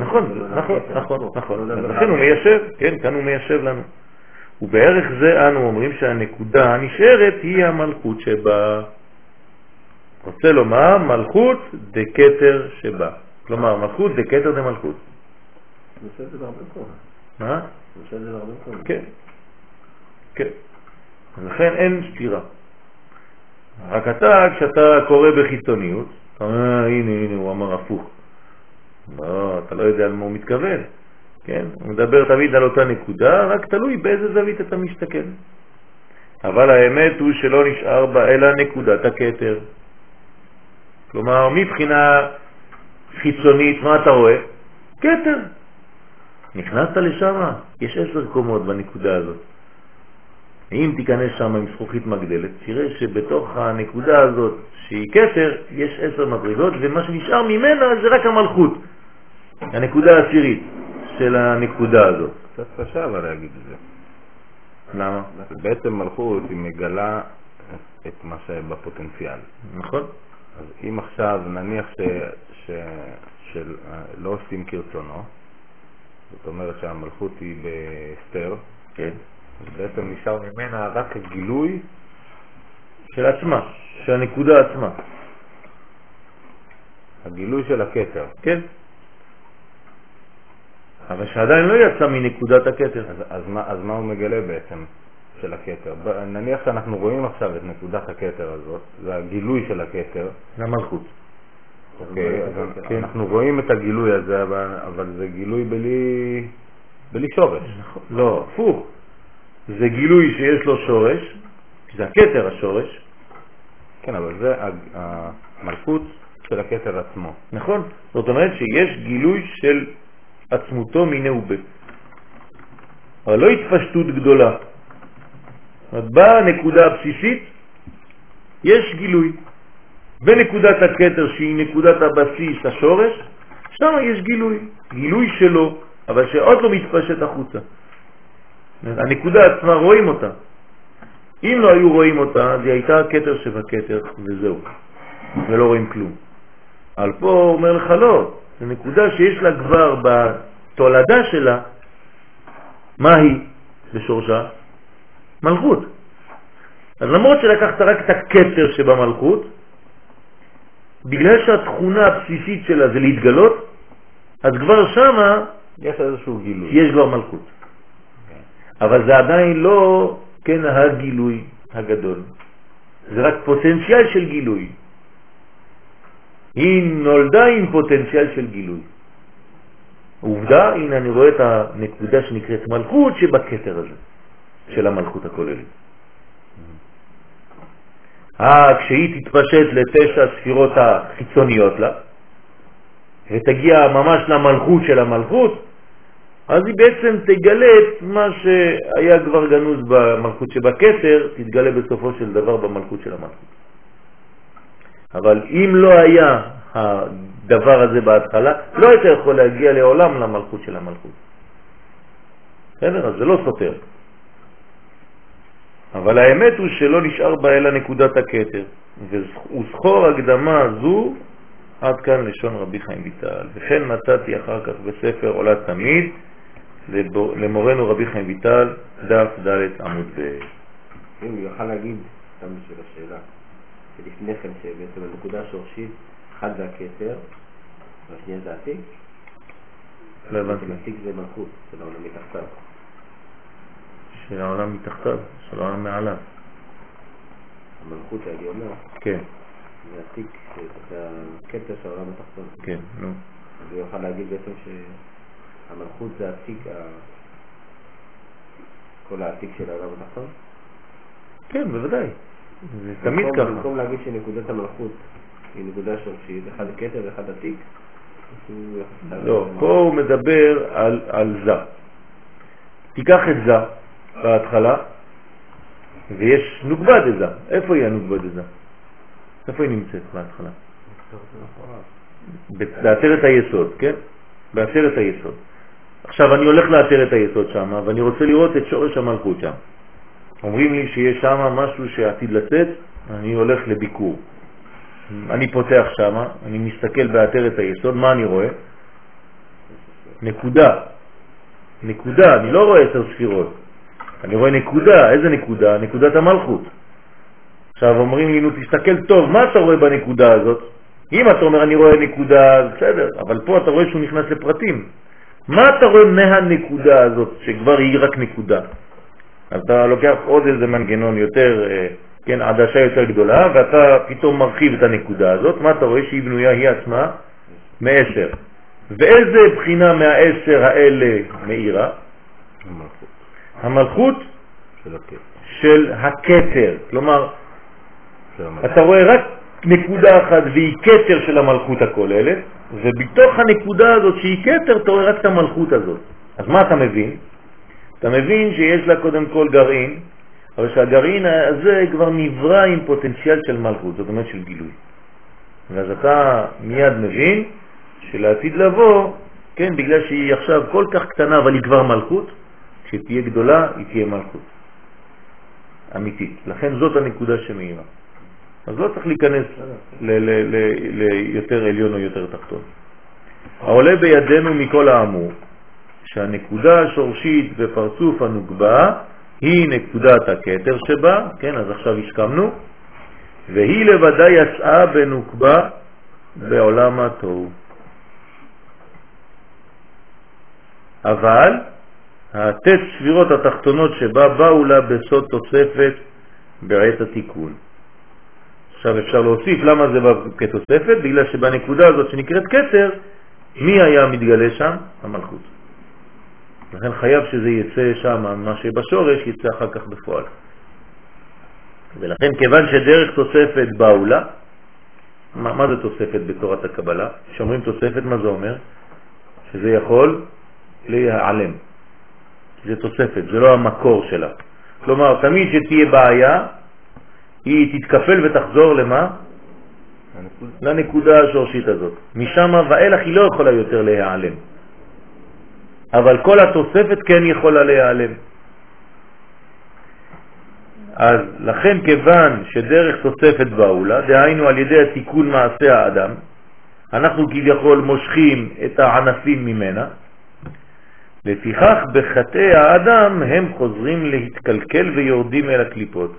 נכון. לכן הוא מיישב, כן, כאן הוא מיישב לנו. ובערך זה אנו אומרים שהנקודה הנשארת היא המלכות שבה. רוצה לומר מלכות דקתר שבה. כלומר, מלכות דקתר דמלכות. נושא את זה בהרבה קום. מה? נושא את זה בהרבה קום. כן. לכן אין סתירה. רק כשאתה קורא בחיצוניות, אתה אומר, הנה, הוא אמר הפוך. לא, אתה לא יודע על מה הוא מתכוון. כן? הוא מדבר תמיד על אותה נקודה, רק תלוי באיזה זווית אתה מסתכל. אבל האמת הוא שלא נשאר בה אלא נקודת הכתר. כלומר, מבחינה חיצונית, מה אתה רואה? כתר. נכנסת לשם, יש 10 קומות בנקודה הזאת. אם תיכנס שם עם זכוכית מגדלת, תראה שבתוך הנקודה הזאת, שהיא כתר, יש 10 מדרגות, ומה שנשאר ממנה זה רק המלכות. הנקודה העשירית של הנקודה הזאת. קצת קשה אבל להגיד את זה. למה? בעצם מלכות היא מגלה את מה שבפוטנציאל. נכון. אז אם עכשיו נניח שלא עושים כרצונו, זאת אומרת שהמלכות היא בסתר, כן. אז בעצם נשאר ממנה רק הגילוי של עצמה, של הנקודה עצמה. הגילוי של הכתר. כן. אבל שעדיין לא יצא מנקודת הכתר. אז מה הוא מגלה בעצם של הכתר? נניח שאנחנו רואים עכשיו את נקודת הכתר הזאת, זה הגילוי של הכתר. זה המלכות. אוקיי, אז אנחנו רואים את הגילוי הזה, אבל זה גילוי בלי שורש. לא, הפוך. זה גילוי שיש לו שורש, זה הכתר השורש. כן, אבל זה המלכות של הכתר עצמו. נכון. זאת אומרת שיש גילוי של עצמותו מיני ובה. אבל לא התפשטות גדולה. באה נקודה הבסיסית, יש גילוי. בנקודת הכתר שהיא נקודת הבסיס, השורש, שם יש גילוי שלו, אבל שעוד לא מתפשט החוצה. הנקודה עצמה רואים אותה, אם לא היו רואים אותה, אז היא הייתה הכתר שבכתר, וזהו. ולא רואים כלום. אבל פה הוא אומר לך לא, זו נקודה שיש לה כבר בתולדה שלה, מה היא בשורשה? מלכות. אז למרות שלקחת רק את הכתר שבמלכות, בגלל שהתכונה הבסיסית שלה זה להתגלות, אז כבר שמה יש איזשהו גילוי. יש כבר מלכות. אבל זה עדיין לא, כן, הגילוי הגדול. זה רק פוטנציאל של גילוי. היא נולדה עם פוטנציאל של גילוי. עובדה, הנה אני רואה את הנקודה שנקראת מלכות שבכתר הזה, של המלכות הכוללת. כשהיא תתפשט לתשע ספירות החיצוניות לה, ותגיע ממש למלכות של המלכות, אז היא בעצם תגלה את מה שהיה כבר גנוז במלכות שבכתר, תתגלה בסופו של דבר במלכות של המלכות. אבל אם לא היה הדבר הזה בהתחלה, לא היית יכול להגיע לעולם למלכות של המלכות. בסדר? אז זה לא סותר. אבל האמת הוא שלא נשאר בה אלא נקודת הכתר. וזכור הקדמה זו, עד כאן לשון רבי חיים ויטל. וכן נתתי אחר כך בספר עולה תמיד, למורנו רבי חיים ויטל, דף ד' עמוד ב'. אם הוא יוכל להגיד, סתם בשביל השאלה, שלפני כן שבעצם הנקודה השורשית, אחד זה הכתר, והשנייה זה עתיק. לא הבנתי. עתיק זה מלכות, של העולם מתחתיו. של העולם מתחתיו, של העולם מעליו. המלכות שאני אומר. כן. זה עתיק, זה הכתר של העולם התחתון. כן, נו. אז הוא יוכל להגיד בעצם שהמלכות זה עתיק, כל העתיק של העולם התחתון? כן, בוודאי. זה תמיד ככה. במקום להגיד שנקודת המלכות היא נקודה שורשית, אחד כתר ואחד עתיק. לא, פה הוא מדבר על זה. תיקח את זה בהתחלה, ויש נוגבד את זה. איפה היא הנוגבד את זה? איפה היא נמצאת בהתחלה? בעצרת היסוד, כן? בעצרת היסוד. עכשיו אני הולך לעצרת היסוד שם, ואני רוצה לראות את שורש המלכות שם. אומרים לי שיש שם משהו שעתיד לצאת, אני הולך לביקור. אני פותח שם, אני מסתכל בעצרת היסוד, מה אני רואה? נקודה. נקודה, אני לא רואה 10 ספירות. אני רואה נקודה, איזה נקודה? נקודת המלכות. עכשיו אומרים לי, נו תסתכל טוב, מה אתה רואה בנקודה הזאת? אם אתה אומר אני רואה נקודה, בסדר, אבל פה אתה רואה שהוא נכנס לפרטים. מה אתה רואה מהנקודה הזאת, שכבר היא רק נקודה? אתה לוקח עוד איזה מנגנון יותר, כן, עדשה יותר גדולה, ואתה פתאום מרחיב את הנקודה הזאת. מה אתה רואה? שהיא בנויה היא עצמה מ10. ואיזה בחינה מה10 האלה מאירה? המלכות של הכתר. כלומר, אתה רואה רק נקודה אחת והיא כתר של המלכות הכוללת, ובתוך הנקודה הזאת שהיא כתר אתה רואה רק את המלכות הזאת. אז מה אתה מבין? אתה מבין שיש לה קודם כל גרעין, אבל שהגרעין הזה כבר נברא עם פוטנציאל של מלכות, זאת אומרת של גילוי. ואז אתה מיד מבין שלעתיד לבוא, כן, בגלל שהיא עכשיו כל כך קטנה אבל היא כבר מלכות, כשתהיה גדולה היא תהיה מלכות אמיתית. לכן זאת הנקודה שמאירה. אז לא צריך להיכנס ליותר עליון או יותר תחתון. העולה בידינו מכל האמור, שהנקודה השורשית ופרצוף הנוגבה היא נקודת הכתר שבה, כן, אז עכשיו הסכמנו, והיא לבדה יצאה בנוקבה בעולם התוהו. אבל התת ספירות התחתונות שבה באו לה בסוד תוספת בעת התיקון. עכשיו אפשר להוסיף למה זה בא כתוספת, בגלל שבנקודה הזאת שנקראת כתר, מי היה מתגלה שם? המלכות. לכן חייב שזה יצא שם, מה שבשורש יצא אחר כך בפועל. ולכן כיוון שדרך תוספת באו לה, מה זה תוספת בתורת הקבלה? שאומרים תוספת, מה זה אומר? שזה יכול להיעלם. זה תוספת, זה לא המקור שלה. כלומר, תמיד שתהיה בעיה, היא תתקפל ותחזור למה? לנקודה השורשית הזאת. משם ואילך היא לא יכולה יותר להיעלם. אבל כל התוספת כן יכולה להיעלם. אז לכן כיוון שדרך תוספת בעולה, דהיינו על ידי התיקון מעשה האדם, אנחנו כביכול מושכים את הענפים ממנה, לפיכך בחטאי האדם הם חוזרים להתקלקל ויורדים אל הקליפות.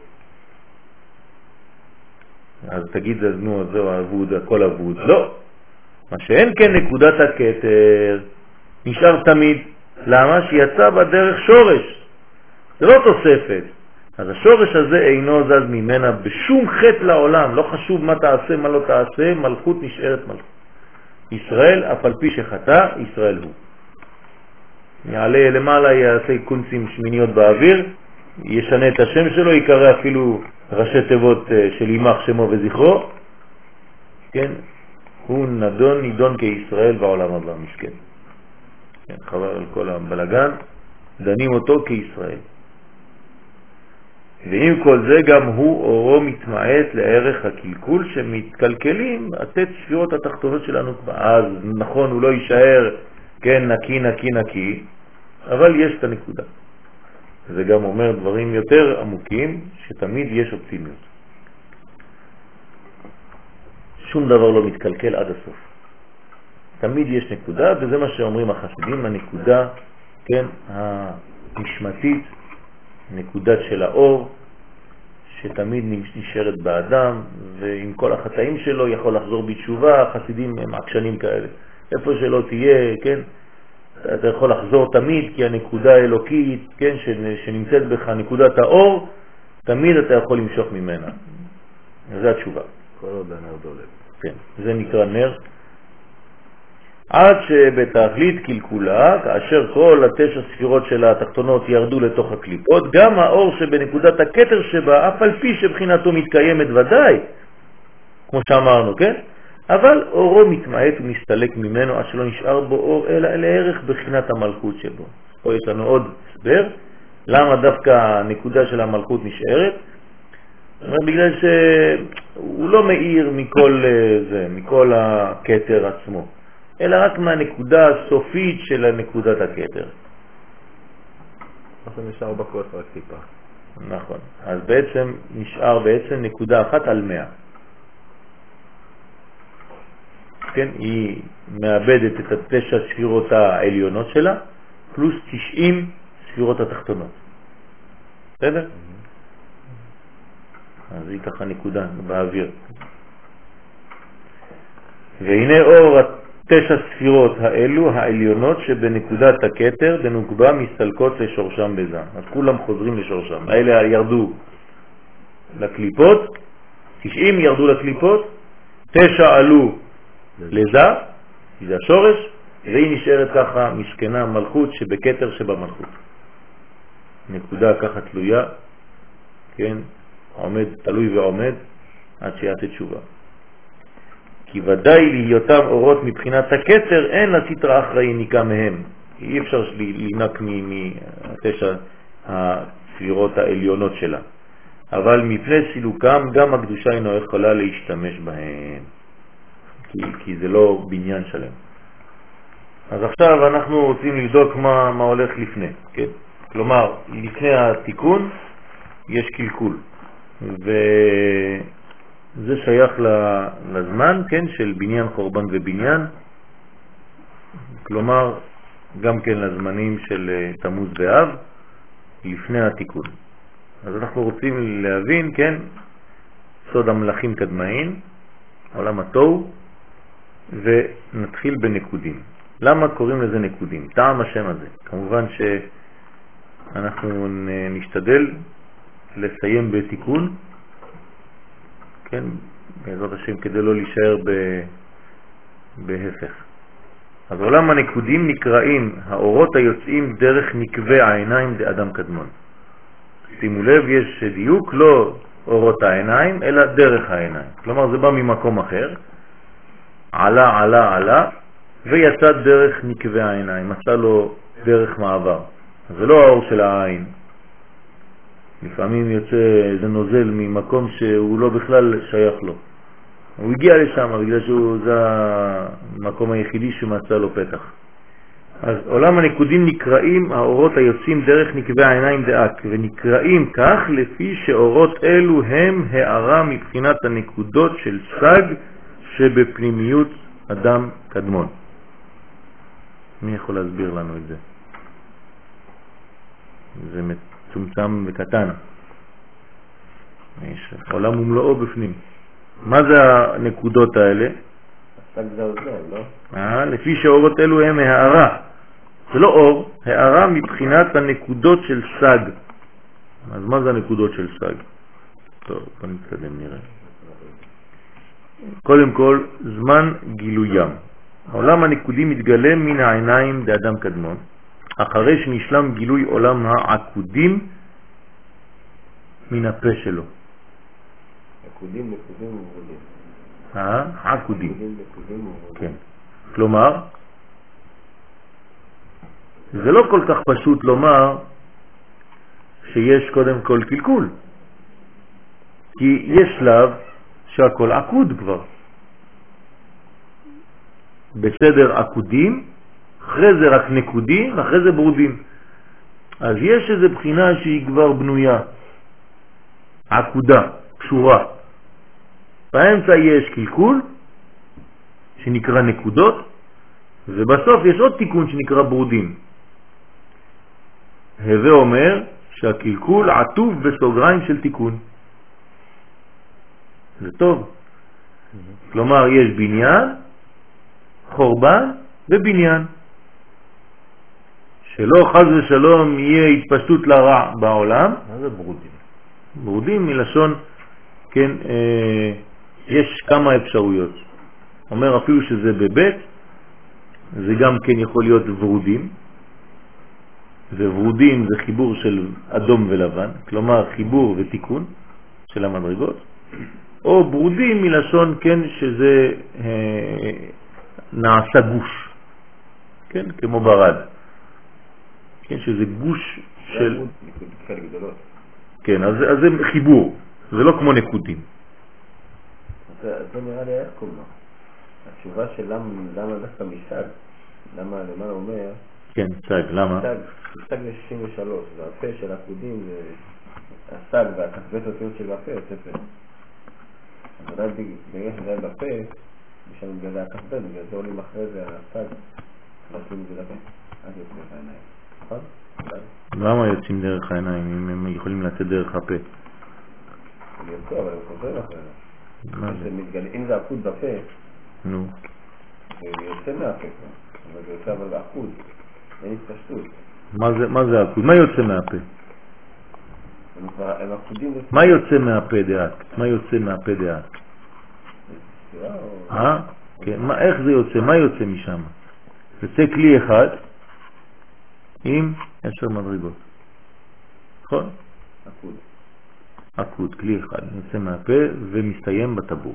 אז תגיד, נו, זהו אבוד, הכל אבוד. לא. מה שאין כן נקודת הכתר נשאר תמיד. למה? שיצא בדרך שורש. זה לא תוספת. אז השורש הזה אינו זז ממנה בשום חטא לעולם. לא חשוב מה תעשה, מה לא תעשה, מלכות נשארת מלכות. ישראל, אף על פי שחטא, ישראל הוא. יעלה למעלה, יעשה קונצים שמיניות באוויר, ישנה את השם שלו, יקרא אפילו ראשי תיבות של יימח שמו וזכרו, כן, הוא נידון כישראל בעולם הבא, משכן. כן, חבר על כל הבלגן, דנים אותו כישראל. ועם כל זה גם הוא אורו מתמעט לערך הקלקול שמתקלקלים לתת ספירות התחתונות שלנו. אז נכון, הוא לא יישאר כן נקי נקי נקי, אבל יש את הנקודה. זה גם אומר דברים יותר עמוקים, שתמיד יש אופטימיות. שום דבר לא מתקלקל עד הסוף. תמיד יש נקודה, וזה מה שאומרים החסידים, הנקודה, כן, הנשמתית, נקודת של האור, שתמיד נשארת באדם, ועם כל החטאים שלו יכול לחזור בתשובה. החסידים הם עקשנים כאלה. איפה שלא תהיה, כן, אתה יכול לחזור תמיד, כי הנקודה האלוקית, כן, שנמצאת בך, נקודת האור, תמיד אתה יכול למשוך ממנה. זה התשובה. כל עוד הנר דולב. כן, זה נקרא נר. עד שבתכלית קלקולה, כאשר כל 9 ספירות של התחתונות ירדו לתוך הקליפות, גם האור שבנקודת הכתר שבה, אף על פי שבחינתו מתקיימת ודאי, כמו שאמרנו, כן? אבל אורו מתמעט ומסתלק ממנו עד שלא נשאר בו אור אלא לערך בחינת המלכות שבו. פה יש לנו עוד הסבר, למה דווקא הנקודה של המלכות נשארת? בגלל שהוא לא מאיר מכל הכתר עצמו, אלא רק מהנקודה הסופית של נקודת הכתר. אז נשאר בכוס רק טיפה. נכון. אז בעצם נשאר נקודה אחת על 100. כן, היא מאבדת את 9 ספירות העליונות שלה, פלוס 90 ספירות התחתונות. בסדר? אז היא ככה נקודה באוויר. והנה אור 9 ספירות האלו העליונות שבנקודת הכתר דנוקבה מסתלקות לשורשם בזה. אז כולם חוזרים לשורשם. האלה ירדו לקליפות, 90 ירדו לקליפות, 9 עלו לזה, זה השורש, והיא נשארת ככה משכנה מלכות שבכתר שבמלכות. נקודה ככה תלויה, כן, עומד, תלוי ועומד עד שיעשה תשובה. כי ודאי להיותם אורות מבחינת הכתר אין לסתרה אחראי ניקה מהם. אי אפשר לנק מ9 הספירות העליונות שלה. אבל מפני סילוקם גם הקדושה אינו יכולה להשתמש בהם. כי זה לא בניין שלם. אז עכשיו אנחנו רוצים לבדוק מה הולך לפני. כן? כלומר, לפני התיקון יש קלקול. וזה שייך לזמן, כן, של בניין, חורבן ובניין. כלומר, גם כן לזמנים של תמוז ואב, לפני התיקון. אז אנחנו רוצים להבין, כן, סוד המלאכים קדמאין, עולם התוהו, ונתחיל בנקודים. למה קוראים לזה נקודים? טעם השם הזה. כמובן שאנחנו נשתדל לסיים בתיקון, כן, בעזרת השם, כדי לא להישאר בהפך. אז עולם הנקודים נקראים האורות היוצאים דרך נקבי העיניים לאדם קדמון. שימו לב, יש דיוק, לא אורות העיניים, אלא דרך העיניים. כלומר, זה בא ממקום אחר, עלה, ויצא דרך נקבי העיניים, עשה לו דרך מעבר. זה לא האור של העין. לפעמים יוצא איזה נוזל ממקום שהוא לא בכלל שייך לו. הוא הגיע לשם בגלל שזה המקום היחידי שמצא לו פתח. אז עולם הנקודים נקראים האורות היוצאים דרך נקבי העיניים דאק, ונקראים כך לפי שאורות אלו הם הערה מבחינת הנקודות של סג שבפנימיות אדם קדמון. מי יכול להסביר לנו את זה? זה מצומצם וקטן. יש עולם ומלואו בפנים. מה זה הנקודות האלה? הסג זה עוזר, לא? לפי שהאורות אלו הם הערה. זה לא אור, הערה מבחינת הנקודות של סג. אז מה זה הנקודות של סג? טוב, בוא נתקדם נראה. קודם כל, זמן גילוים. העולם הנקודים מתגלה מן העיניים באדם קדמון, אחרי שנשלם גילוי עולם העקודים מן הפה שלו. עקודים, נקודים וברודים. עקודים. נקודים וברודים. כן. כלומר, זה לא כל כך פשוט לומר שיש קודם כל קלקול, כי יש שלב שהכל עקוד כבר. בסדר עקודים, אחרי זה רק נקודים, אחרי זה ברודים. אז יש איזו בחינה שהיא כבר בנויה, עקודה, קשורה. באמצע יש קלקול שנקרא נקודות, ובסוף יש עוד תיקון שנקרא ברודים. הווה אומר שהקלקול עטוב בסוגריים של תיקון. זה טוב. כלומר, יש בניין, חורבן ובניין. שלא חז ושלום יהיה התפשטות לרע בעולם. מה זה ברודים? ברודים מלשון, כן, יש כמה אפשרויות. אומר אפילו שזה בבית, זה גם כן יכול להיות ורודים. ורודים זה חיבור של אדום ולבן, כלומר חיבור ותיקון של המדרגות. או ברודים מלשון, כן, שזה נעשה גוש, כן, כמו ברד, כן, שזה גוש של, כן, אז זה חיבור, זה לא כמו נקודים. זה נראה לי איך קומה התשובה של למה דווקא משג, למה למעלה אומר כן, סג, למה? סג זה 63, זה הפה של עקודים, הסג והכסבית אותיות של הפה, ספר. אבל בגלל שזה בפה, משם בגלל זה הכסבית, בגלל זה עולים אחרי זה הסג, ועושים את זה לפה, אז יוצאים דרך העיניים, נכון? למה יוצאים דרך העיניים אם הם יכולים לצאת דרך הפה? הם יוצאו, אבל הם חוזרים אחרי זה. אם זה עקוד בפה, נו. זה יוצא מהפה כבר, אבל זה יוצא אבל עקוד. אין התפשטות. מה זה עקוד? מה יוצא מהפה? הם עקודים... מה יוצא מהפה דעת? מה יוצא מהפה דעת? כן, איך זה יוצא? מה יוצא משם? יוצא כלי אחד עם 10 מדרגות. נכון? עקוד. עקוד, כלי אחד. יוצא מהפה ומסתיים בטבור.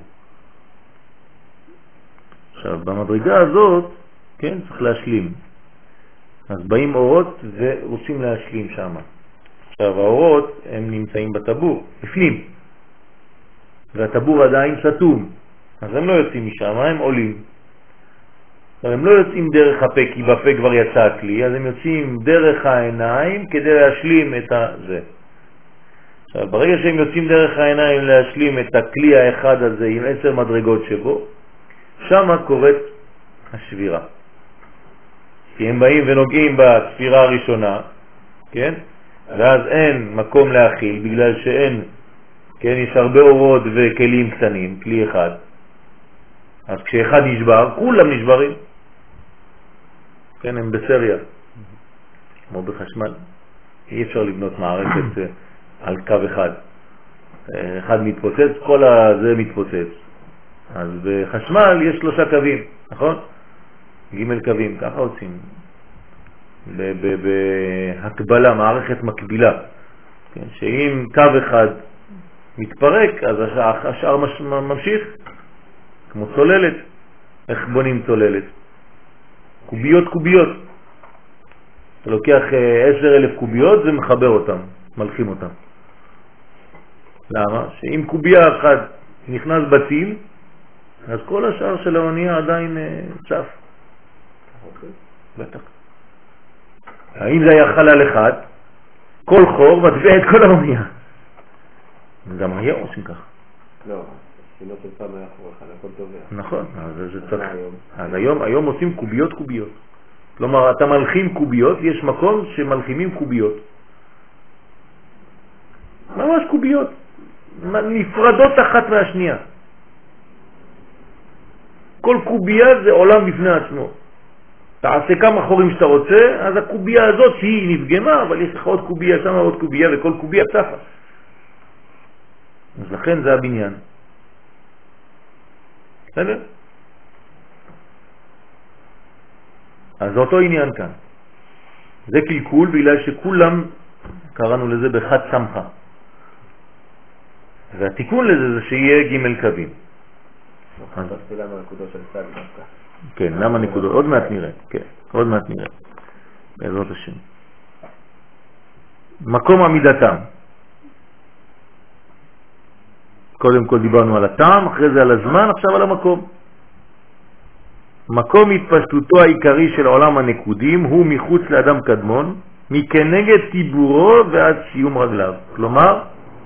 עכשיו, במדרגה הזאת, כן, צריך להשלים. אז באים אורות ורוצים להשלים שם. עכשיו האורות הם נמצאים בטבור, בפנים, והטבור עדיין סתום, אז הם לא יוצאים משם, הם עולים. אבל הם לא יוצאים דרך הפה, כי בפה כבר יצא הכלי, אז הם יוצאים דרך העיניים כדי להשלים את זה. עכשיו ברגע שהם יוצאים דרך העיניים להשלים את הכלי האחד הזה עם 10 מדרגות שבו, שם קורית השבירה. כי הם באים ונוגעים בספירה הראשונה, כן? ואז אין מקום להכיל, בגלל שאין, כן, יש הרבה אורות וכלים קטנים, כלי אחד. אז כשאחד נשבר, כולם נשברים. כן, הם בסריה. כמו בחשמל. אי אפשר לבנות מערכת על קו אחד. אחד מתפוצץ, כל הזה מתפוצץ. אז בחשמל יש 3 קווים, נכון? ג' קווים, ככה עושים. בהקבלה, מערכת מקבילה. כן, שאם קו אחד מתפרק, אז השאר ממשיך, כמו צוללת. איך בונים צוללת? קוביות קוביות. אתה לוקח 10,000 קוביות ומחבר אותם, מלחים אותם. למה? שאם קוביה אחת נכנס בטיל, אז כל השאר של האונייה עדיין צף. בטח. האם זה היה חלל אחד, כל חור מטביע את כל האונייה. גם היום עושים ככה. לא, שינות של פעם היה חור אחד, הכל טובע. נכון, אז זה צריך. אז היום עושים קוביות. כלומר, אתה מלחים קוביות, יש מקום שמלחימים קוביות. ממש קוביות, נפרדות אחת מהשנייה. כל קוביה זה עולם בפני עצמו. תעשה כמה חורים שאתה רוצה, אז הקוביה הזאת שהיא נפגמה, אבל יש לך עוד קוביה, שם עוד קוביה, וכל קוביה צפה. אז לכן זה הבניין. בסדר? אז זה אותו עניין כאן. זה קלקול בגלל שכולם, קראנו לזה בחד סמכה. והתיקון לזה זה שיהיה ג' קווים. חשבתי למה נקודות של סג דווקא. כן, למה נקודות? עוד מעט נראה. כן, עוד מעט נראה. בעזרת השם. מקום עמידתם. קודם כל דיברנו על הטעם, אחרי זה על הזמן, עכשיו על המקום. מקום התפשטותו העיקרי של עולם הנקודים הוא מחוץ לאדם קדמון, מכנגד טיבורו ועד סיום רגליו. כלומר,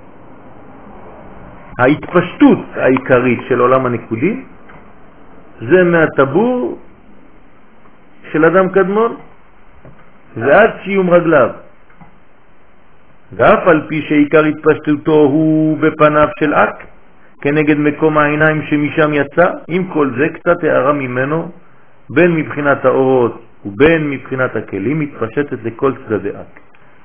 ההתפשטות העיקרית של עולם הנקודים זה מהטבור של אדם קדמון ועד סיום רגליו. ואף על פי שעיקר התפשטותו הוא בפניו של אק, כנגד מקום העיניים שמשם יצא, עם כל זה קצת הערה ממנו, בין מבחינת האורות ובין מבחינת הכלים, מתפשטת לכל צדדי אק.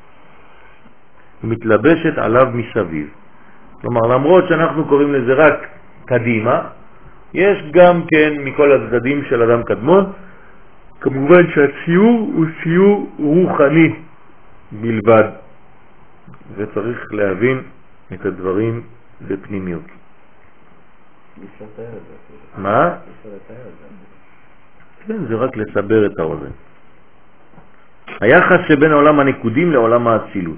ומתלבשת עליו מסביב. כלומר, למרות שאנחנו קוראים לזה רק קדימה, יש גם כן מכל הצדדים של אדם קדמון, כמובן שהציור הוא ציור רוחני בלבד. וצריך להבין את הדברים בפנימיות. אפשר לתאר את זה. מה? אפשר לתאר את זה. כן, זה רק לסבר את האוזן. היחס שבין העולם הנקודים לעולם האצילות.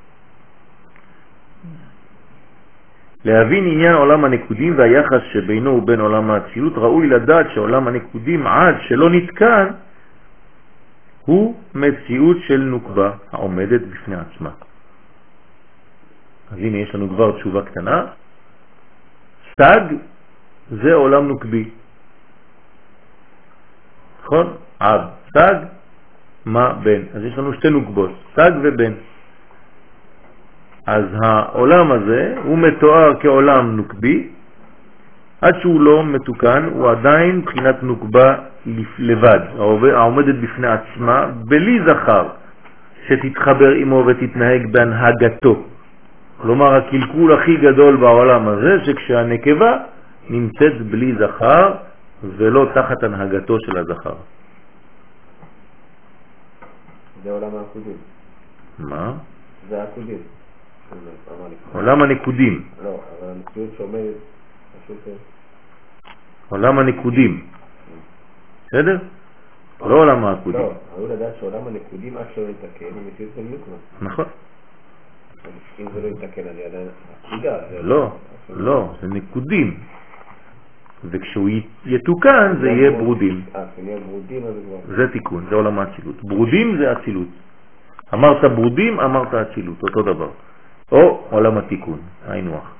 להבין עניין עולם הנקודים והיחס שבינו ובין עולם האצילות, ראוי לדעת שעולם הנקודים עד שלא נתקן הוא מציאות של נוקבה העומדת בפני עצמה. אז הנה יש לנו כבר תשובה קטנה. סג זה עולם נוקבי. נכון? עב, סג, מה, בן. אז יש לנו שתי נוקבות, סג ובן. אז העולם הזה הוא מתואר כעולם נוקבי, עד שהוא לא מתוקן, הוא עדיין בחינת נוקבה לבד, העומדת בפני עצמה, בלי זכר שתתחבר עמו ותתנהג בהנהגתו. כלומר, הקלקול הכי גדול בעולם הזה, שכשהנקבה נמצאת בלי זכר ולא תחת הנהגתו של הזכר. זה עולם העקודים. מה? זה העקודים. עולם הנקודים. לא, אבל המציאות שעומדת פשוט... עולם הנקודים. בסדר? לא עולם העקודים. לא, ראו לדעת שעולם הנקודים עד שלא יתקן, הוא מציאות של נוקבה. נכון. אם זה לא יתקן, אני עדיין... עקודה. לא, זה נקודים. וכשהוא יתוקן זה יהיה ברודים. כשנהיה ברודים אז כבר... זה תיקון, זה עולם האצילות. ברודים זה אצילות. אמרת ברודים, אמרת אצילות, אותו דבר. או עולם התיקון, היינו הך.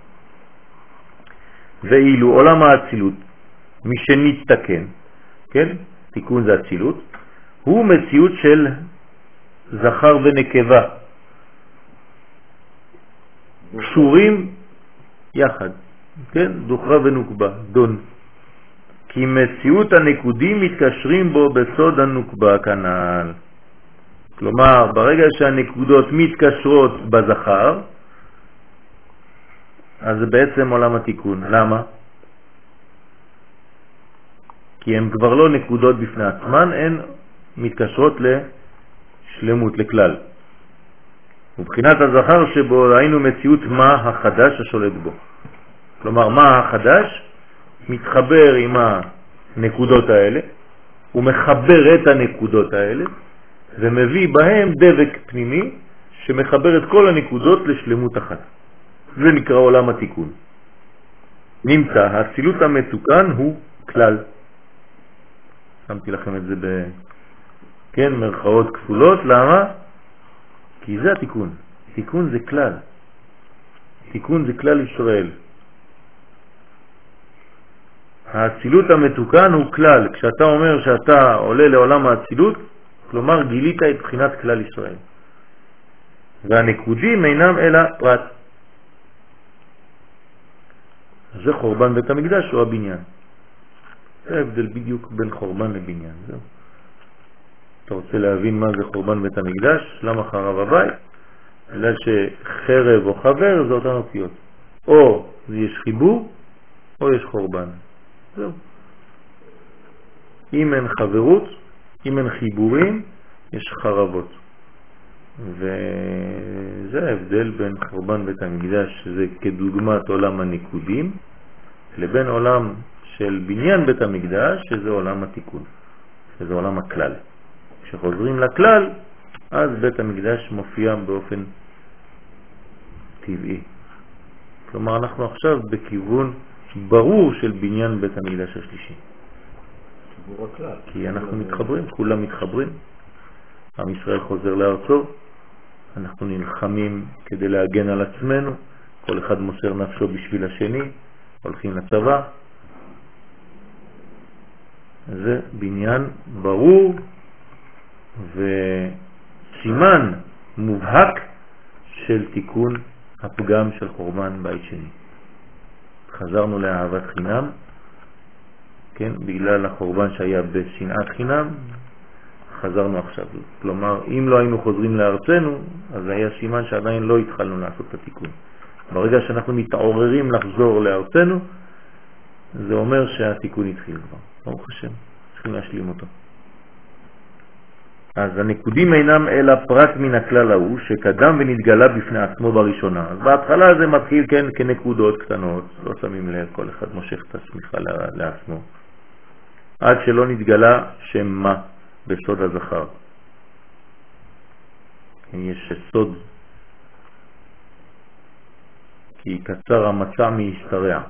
ואילו עולם האצילות, מי שנתקן, כן? תיקון זה אצילות, הוא מציאות של זכר ונקבה. קשורים יחד, כן? דוחרה ונוקבה, דון. כי מציאות הנקודים מתקשרים בו בסוד הנוקבה כנ"ל. כלומר, ברגע שהנקודות מתקשרות בזכר, אז זה בעצם עולם התיקון. למה? כי הן כבר לא נקודות בפני עצמן, הן מתקשרות לשלמות, לכלל. ובחינת הזכר שבו ראינו מציאות מה החדש השולט בו. כלומר, מה החדש מתחבר עם הנקודות האלה, הוא מחבר את הנקודות האלה, ומביא בהם דבק פנימי שמחבר את כל הנקודות לשלמות אחת. זה נקרא עולם התיקון. נמצא, האצילות המתוקן הוא כלל. שמתי לכם את זה כן, מרכאות כפולות, למה? כי זה התיקון. תיקון זה כלל. תיקון זה כלל ישראל. האצילות המתוקן הוא כלל. כשאתה אומר שאתה עולה לעולם האצילות, כלומר גילית את בחינת כלל ישראל. והנקודים אינם אלא פרט. זה חורבן בית המקדש או הבניין. זה ההבדל בדיוק בין חורבן לבניין. זהו. אתה רוצה להבין מה זה חורבן בית המקדש? למה חרב הבית? בגלל שחרב או חבר זה אותן אותיות. או יש חיבור או יש חורבן. זהו. אם אין חברות, אם אין חיבורים, יש חרבות. וזה ההבדל בין חורבן בית המקדש, שזה כדוגמת עולם הניקודים, לבין עולם של בניין בית המקדש, שזה עולם התיקון, שזה עולם הכלל. כשחוזרים לכלל, אז בית המקדש מופיע באופן טבעי. כלומר, אנחנו עכשיו בכיוון ברור של בניין בית המקדש השלישי. כי אנחנו מתחברים, כולם מתחברים. עם ישראל חוזר לארצו, אנחנו נלחמים כדי להגן על עצמנו, כל אחד מוסר נפשו בשביל השני, הולכים לצבא. זה בניין ברור וסימן מובהק של תיקון הפגם של חורבן בית שני. חזרנו לאהבת חינם, כן, בגלל החורבן שהיה בשנאת חינם, חזרנו עכשיו. כלומר, אם לא היינו חוזרים לארצנו, אז היה סימן שעדיין לא התחלנו לעשות את התיקון. ברגע שאנחנו מתעוררים לחזור לארצנו, זה אומר שהתיקון התחיל כבר. ברוך השם, צריכים להשלים אותו. אז הנקודים אינם אלא פרט מן הכלל ההוא שקדם ונתגלה בפני עצמו בראשונה. אז בהתחלה זה מתחיל כן כנקודות קטנות, לא שמים לב, כל אחד מושך את השמיכה לעצמו. עד שלא נתגלה שם מה בסוד הזכר. יש סוד, כי קצר המצע מהשתרע.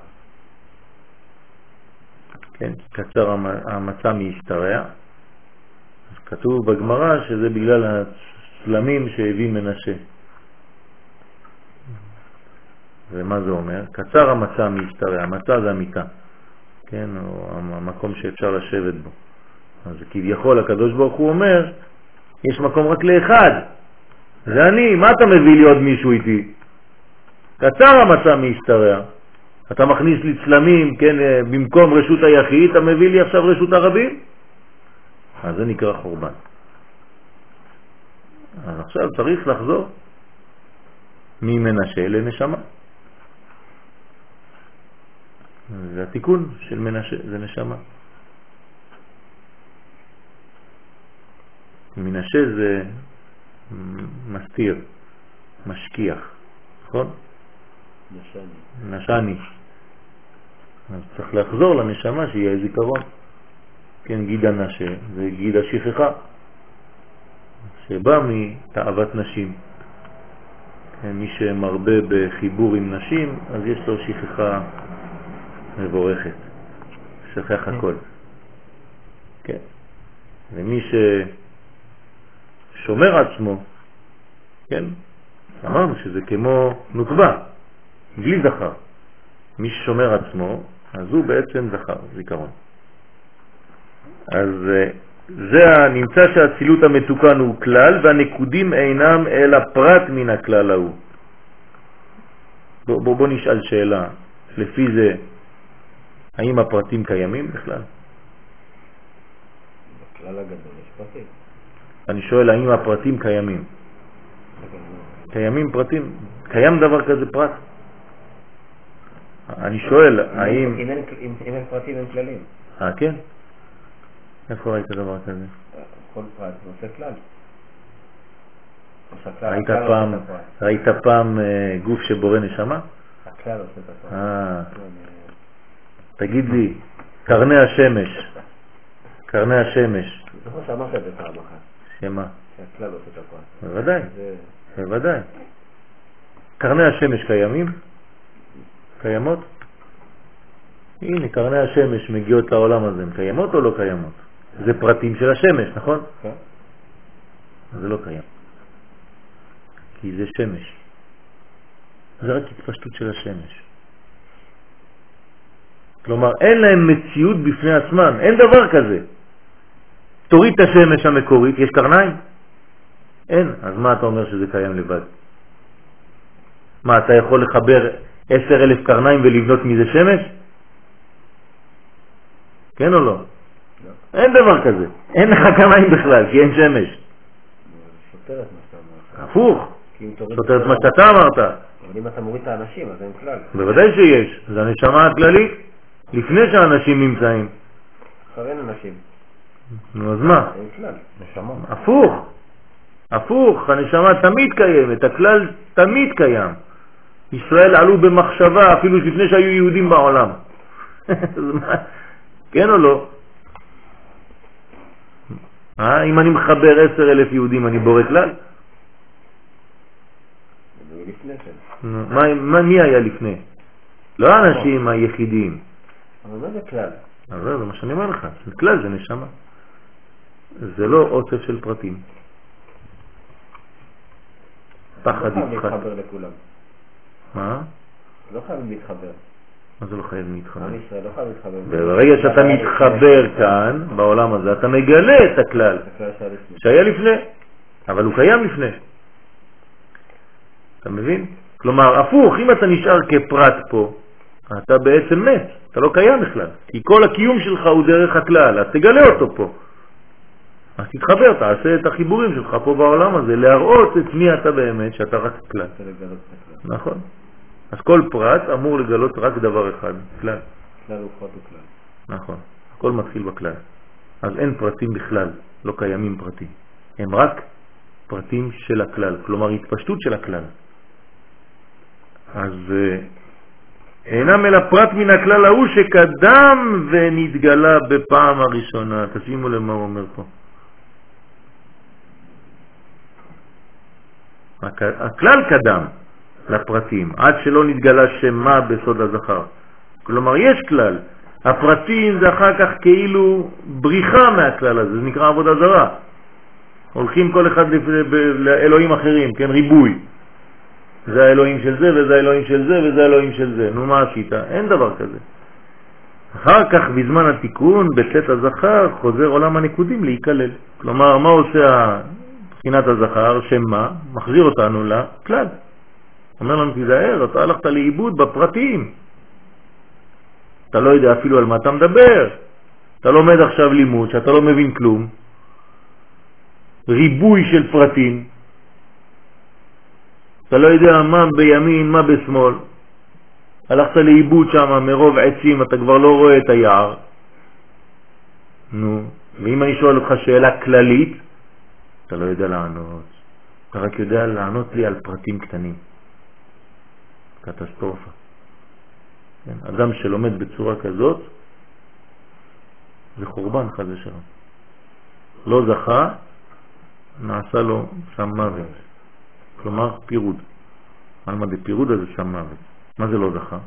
כן, קצר המצע מהשתרע. אז כתוב בגמרא שזה בגלל הצלמים שהביא מנשה. ומה זה אומר? קצר המצע מהשתרע. המצע זה המיטה. כן, או המקום שאפשר לשבת בו. אז כביכול הקדוש ברוך הוא אומר, יש מקום רק לאחד. זה אני, מה אתה מביא לי עוד מישהו איתי? קצר המצע מהשתרע. אתה מכניס לי צלמים, כן, במקום רשות היחיד, אתה מביא לי עכשיו רשות הרבים? אז זה נקרא חורבן. אז עכשיו צריך לחזור ממנשה לנשמה. זה התיקון של מנשה, זה נשמה. מנשה זה מסתיר, משכיח, נכון? נשני. אז צריך לחזור לנשמה שיהיה זיכרון. כן, גיד הנשה, זה גיד השכחה, שבא מתאוות נשים. כן, מי שמרבה בחיבור עם נשים, אז יש לו שכחה מבורכת, שכח הכל. כן. ומי ששומר עצמו, כן, אמרנו שזה כמו נוקבה, בלי זכר. מי ששומר עצמו, אז הוא בעצם זכר, זיכרון. אז זה נמצא שהצילות המתוקן הוא כלל, והנקודים אינם אלא פרט מן הכלל ההוא. בוא נשאל שאלה, לפי זה, האם הפרטים קיימים בכלל? בכלל הגדול יש פרטים. אני שואל, האם הפרטים קיימים? קיימים פרטים? קיים דבר כזה פרט? אני שואל, האם... אם אין פרטים אין כללים. כן? איפה ראית דבר כזה? כל פרט זה עושה כלל. ראית פעם גוף שבורא נשמה? הכלל עושה את הפרט. תגיד לי, קרני השמש. קרני השמש. נכון שאמרת את זה פעם אחת. שמה? שהכלל עושה את הפרט. בוודאי. בוודאי. קרני השמש קיימים? קיימות? הנה, קרני השמש מגיעות לעולם הזה. הן קיימות או לא קיימות? זה פרטים של השמש, נכון? כן. זה לא קיים. כי זה שמש. זה רק התפשטות של השמש. כלומר, אין להם מציאות בפני עצמם, אין דבר כזה. תוריד את השמש המקורית, יש קרניים? אין. אז מה אתה אומר שזה קיים לבד? מה, אתה יכול לחבר 10,000 קרניים ולבנות מזה שמש? כן או לא? לא. אין דבר כזה. אין לך קרניים בכלל, כי אין שמש. סותר את מה שאתה אמרת. הפוך. סותר את מה את שאתה אמרת. אבל אם אתה מוריד את האנשים, אז אין כלל. בוודאי שיש. זה הנשמה הכללית, לפני שהאנשים נמצאים. אחרי אין אנשים. נו, אז מה? אין כלל. נשמה. הפוך. הפוך, הנשמה תמיד קיימת, הכלל תמיד קיים. ישראל עלו במחשבה אפילו לפני שהיו יהודים בעולם. כן או לא? אם אני מחבר 10,000 יהודים אני בורא כלל? זה לפני כן. מי היה לפני? לא האנשים היחידים. אבל מה זה כלל? אבל זה מה שאני אומר לך, כלל זה נשמה. זה לא אוסף של פרטים. פחד לא חייב יצחק. להתחבר לכולם. מה? לא חייב להתחבר. מה זה לא חייב להתחבר? עם ישראל לא חייב להתחבר. ברגע שאתה מתחבר כאן, בעולם הזה, אתה מגלה את הכלל שהיה לפני, אבל הוא קיים לפני. אתה מבין? כלומר, הפוך, אם אתה נשאר כפרט פה, אתה בעצם מת, אתה לא קיים בכלל. כי כל הקיום שלך הוא דרך הכלל, אז תגלה אותו פה. אז תתחבר, תעשה את החיבורים שלך פה בעולם הזה, להראות את מי אתה באמת, שאתה רק כלל. נכון. אז כל פרט אמור לגלות רק דבר אחד, כלל. כלל הוא פרט וכלל. נכון. הכל מתחיל בכלל. אז אין פרטים בכלל, לא קיימים פרטים. הם רק פרטים של הכלל, כלומר התפשטות של הכלל. אז אינם אלא פרט מן הכלל ההוא שקדם ונתגלה בפעם הראשונה. תשימו למה הוא אומר פה. הכלל קדם לפרטים, עד שלא נתגלה שמה בסוד הזכר. כלומר, יש כלל. הפרטים זה אחר כך כאילו בריחה מהכלל הזה, זה נקרא עבודה זרה. הולכים כל אחד לאלוהים אחרים, כן, ריבוי. זה האלוהים של זה, וזה האלוהים של זה, וזה האלוהים של זה. נו, מה השיטה? אין דבר כזה. אחר כך, בזמן התיקון, בצאת הזכר, חוזר עולם הנקודים להיכלל. כלומר, מה עושה בחינת הזכר? שמה? מחזיר אותנו לכלל. אומר לנו, תיזהר, אתה הלכת לאיבוד בפרטים. אתה לא יודע אפילו על מה אתה מדבר. אתה לומד עכשיו לימוד, שאתה לא מבין כלום. ריבוי של פרטים. אתה לא יודע מה בימין, מה בשמאל. הלכת לאיבוד שם מרוב עצים, אתה כבר לא רואה את היער. נו, ואם אני שואל אותך שאלה כללית, אתה לא יודע לענות. אתה רק יודע לענות לי על פרטים קטנים. קטסטרופה. כן? אדם שלומד בצורה כזאת, זה חורבן חד ושלום. לא זכה, נעשה לו שם מוות. כלומר, פירוד. על מה בפירוד הזה שם מוות. מה זה לא זכה?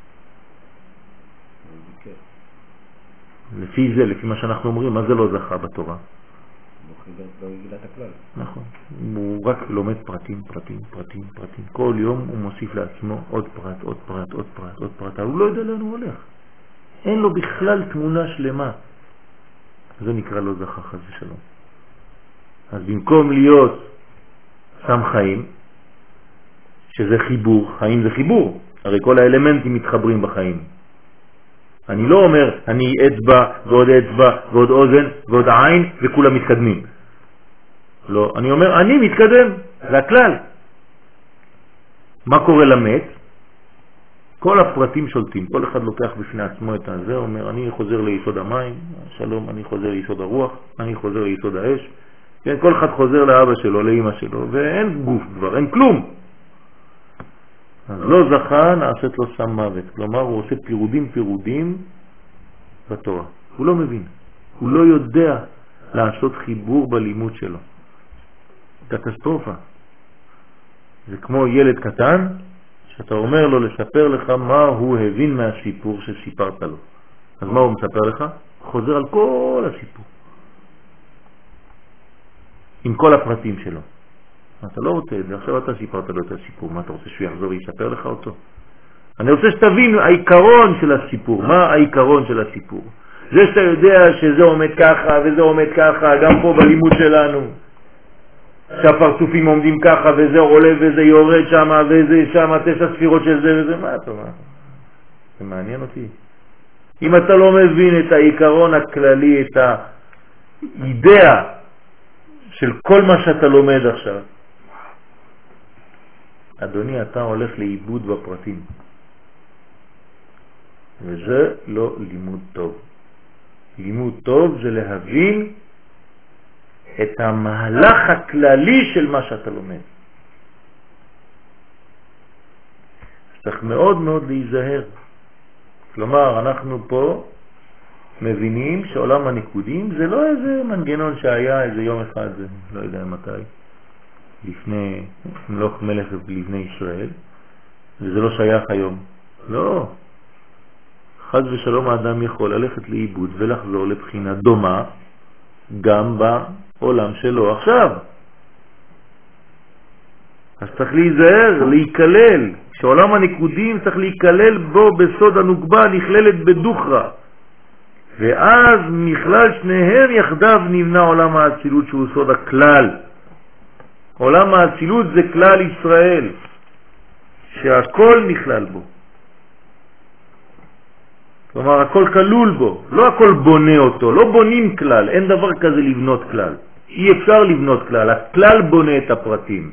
לפי זה, לפי מה שאנחנו אומרים, מה זה לא זכה בתורה? לא יגילה את הכלל. נכון. הוא רק לומד פרטים, פרטים, פרטים, פרטים. כל יום הוא מוסיף לעצמו עוד פרט, עוד פרט, עוד פרט, עוד פרט. אבל הוא לא יודע לאן הוא הולך. אין לו בכלל תמונה שלמה. זה נקרא לא זכה חס ושלום. אז במקום להיות שם חיים, שזה חיבור, חיים זה חיבור. הרי כל האלמנטים מתחברים בחיים. אני לא אומר, אני אצבע ועוד אצבע ועוד אוזן ועוד עין וכולם מתקדמים. לא, אני אומר, אני מתקדם, זה הכלל. מה קורה למת? כל הפרטים שולטים, כל אחד לוקח בפני עצמו את הזה, אומר, אני חוזר ליסוד המים, שלום, אני חוזר ליסוד הרוח, אני חוזר ליסוד האש. כן, כל אחד חוזר לאבא שלו, לאמא שלו, ואין גוף כבר, אין כלום. אז לא זכה, נעשית לו שם מוות. כלומר, הוא עושה פירודים בתורה. הוא לא מבין. הוא לא יודע לעשות חיבור בלימוד שלו. קטסטרופה. זה כמו ילד קטן, שאתה אומר לו לספר לך מה הוא הבין מהסיפור שסיפרת לו. אז מה הוא מספר לך? חוזר על כל הסיפור. עם כל הפרטים שלו. אתה לא רוצה את זה, עכשיו אתה סיפרת לו את הסיפור, מה אתה רוצה שהוא יחזור ויספר לך אותו? אני רוצה שתבין העיקרון של הסיפור. מה העיקרון של הסיפור? זה שאתה יודע שזה עומד ככה וזה עומד ככה, גם פה בלימוד שלנו, שהפרצופים עומדים ככה וזה עולה וזה יורד שם וזה שם 9 ספירות של זה וזה, מה אתה אומר? זה מעניין אותי. אם אתה לא מבין את העיקרון הכללי, את האידאה של כל מה שאתה לומד עכשיו, אדוני, אתה הולך לאיבוד בפרטים. וזה לא לימוד טוב. לימוד טוב זה להבין את המהלך הכללי של מה שאתה לומד. צריך מאוד מאוד להיזהר. כלומר, אנחנו פה מבינים שעולם הניקודים זה לא איזה מנגנון שהיה איזה יום אחד, לא יודע מתי, לפני מלוך מלך לבני ישראל, וזה לא שייך היום. לא. חד ושלום האדם יכול ללכת לאיבוד ולחזור לבחינה דומה גם בעולם שלו עכשיו. אז צריך להיזהר, להיכלל. כשעולם הניקודים צריך להיכלל בו בסוד הנוגבה, נכללת בדוחרה. ואז מכלל שניהם יחדיו נבנה עולם האצילות שהוא סוד הכלל. עולם האצילות זה כלל ישראל, שהכל נכלל בו. כלומר, הכל כלול בו, לא הכל בונה אותו, לא בונים כלל, אין דבר כזה לבנות כלל. אי אפשר לבנות כלל, הכלל בונה את הפרטים.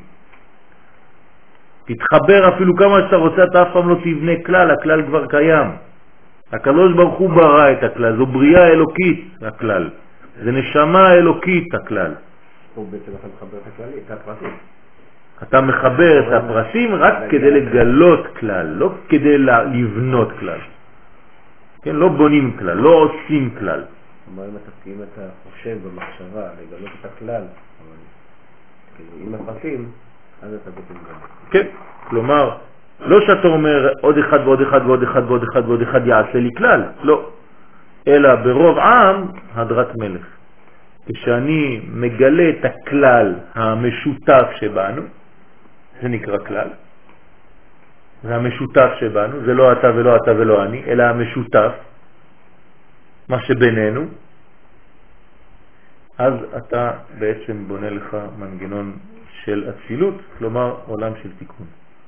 תתחבר אפילו כמה שאתה רוצה, אתה אף פעם לא תבנה כלל, הכלל כבר קיים. הקדוש ברוך הוא ברא את הכלל, זו בריאה אלוקית הכלל, זה נשמה אלוקית הכלל. הוא בעצם אתה מחבר את הכללי, את הפרטים. אתה מחבר את הפרטים רק כדי לגלות כלל, לא כדי לבנות כלל. כן, לא בונים כלל, לא עושים כלל. כלומר, אם אתה חושב במחשבה לגלות את הכלל, אבל עם הפרטים, אז אתה בעצם גם. כן, כלומר, לא שאתה אומר עוד אחד ועוד אחד ועוד אחד ועוד אחד ועוד אחד יעשה לי כלל, לא. אלא ברוב עם הדרת מלך. כשאני מגלה את הכלל המשותף שבנו, זה נקרא כלל. זה המשותף שבנו, זה לא אתה ולא אתה ולא אני, אלא המשותף, מה שבינינו. אז אתה בעצם בונה לך מנגנון של אצילות, כלומר עולם של תיקון.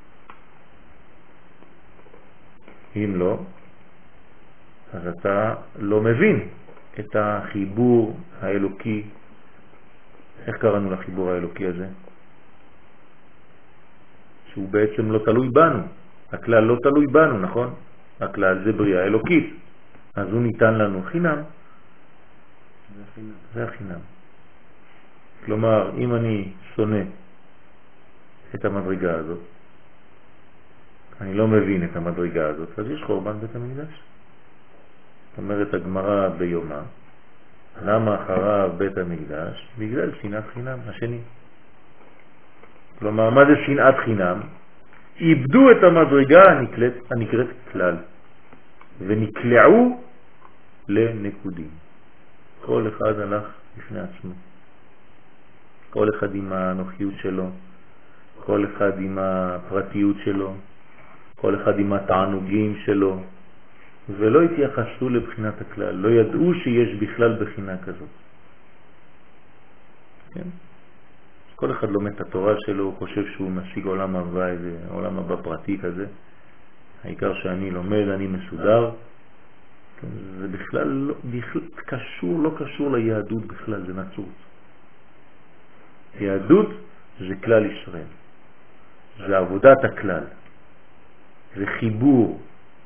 אם לא, אז אתה לא מבין את החיבור האלוקי. איך קראנו לחיבור האלוקי הזה? שהוא בעצם לא תלוי בנו. הכלל לא תלוי בנו, נכון? הכלל זה בריאה אלוקית. אז הוא ניתן לנו חינם. זה החינם. כלומר, אם אני שונא את המדרגה הזאת, אני לא מבין את המדרגה הזאת, אז יש חורבן בית המקדש. זאת אומרת הגמרא ביומה, למה חרב בית המקדש? בגלל שנאת חינם השני. כלומר, מה זה שנאת חינם? איבדו את המדרגה הנקראת כלל, ונקלעו לנקודים. כל אחד הלך לפני עצמו. כל אחד עם הנוחיות שלו, כל אחד עם הפרטיות שלו, כל אחד עם התענוגים שלו, ולא התייחסו לבחינת הכלל, לא ידעו שיש בכלל בחינה כזאת. כן? כל אחד לומד את התורה שלו, הוא חושב שהוא משיג עולם הבא, איזה עולם הבא פרטי כזה. העיקר שאני לומד, אני מסודר. כן? זה בכלל לא קשור ליהדות בכלל, זה נצרות. יהדות זה כלל ישראל. זה עבודת הכלל. זה חיבור.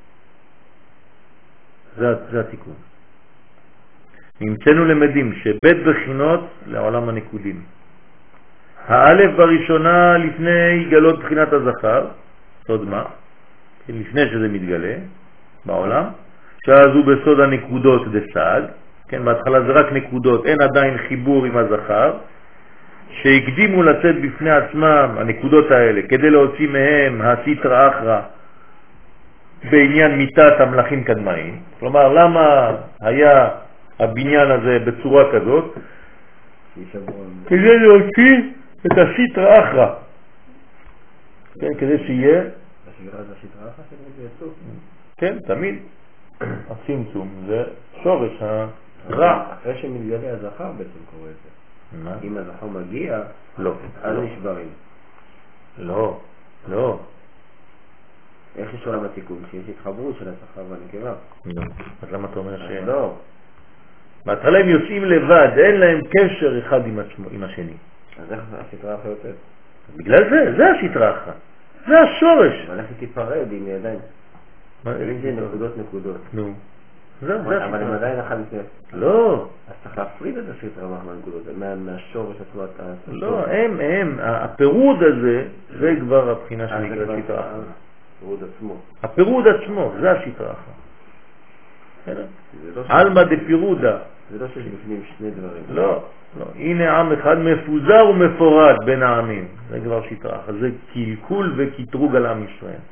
זה התיקון. נמצאנו למדים שבית בחינות לעולם הנקודים. האלף בראשונה לפני גלות בחינת הזכר, סוד מה? לפני שזה מתגלה בעולם, שאז הוא בסוד הנקודות דסג, כן, בהתחלה זה רק נקודות, אין עדיין חיבור עם הזכר, שהקדימו לצאת בפני עצמם הנקודות האלה, כדי להוציא מהם הסיטרא אחרא בעניין מיטת המלאכים קדמאים. כלומר, למה היה הבניין הזה בצורה כזאת? כדי להוציא את הסיטרא אחרא. כן, כדי שיהיה... השגרה זה הסיטרא אחרא שזה יצוף. כן, תמיד. הצמצום זה שורש הרע. אחרי שמתגלה הזכר בעצם קורה את זה. מה? אם הזכר מגיע, לא. אז נשברים. לא, לא. איך יש עולם התיקון? שיש התחברות של הזכר והנקבה. לא. אז למה אתה אומר ש... לא. בהתחלה הם יוצאים לבד, אין להם קשר אחד עם השני. אז איך הסיטרא אחרא יוצאת? בגלל זה הסיטרא אחרא. זה השורש. אבל איך היא תיפרד עם ידיים? אם זה נקודות. נו. אבל הם עדיין אחד לפני. לא. אז צריך להפריד את הסיטרא מהנקודות, מהשורש עצמו. לא, הפירוד הזה, זה כבר הבחינה שנקרא סיטרא אחרא. הפירוד עצמו. הפירוד עצמו, זה הסיטרא אחרא. עלמא דפירודה. זה לא שיש בפנים שני דברים. לא. הנה עם אחד מפוזר ומפורד בין העמים. זה כבר סיטרא אחרא. זה קלקול וקטרוג על עם ישראל.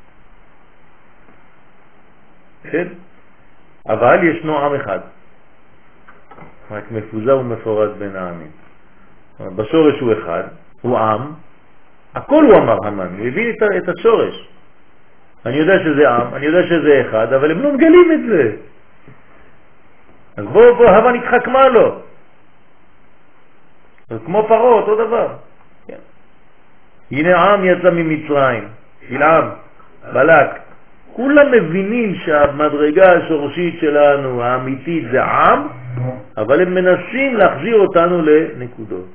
כן? אבל ישנו עם אחד. רק מפוזר ומפורד בין העמים. בשורש הוא אחד, הוא עם. הכל הוא אמר המן, הוא הביא את השורש. אני יודע שזה עם, אני יודע שזה אחד, אבל הם לא מגלים את זה. אז בוא, המן התחכמה לו. כמו פרעה, אותו דבר. כן. הנה עם יצא ממצרים, בלעם, בלק. כולם מבינים שהמדרגה השורשית שלנו, האמיתית, זה עם, אבל הם מנסים להחזיר אותנו לנקודות.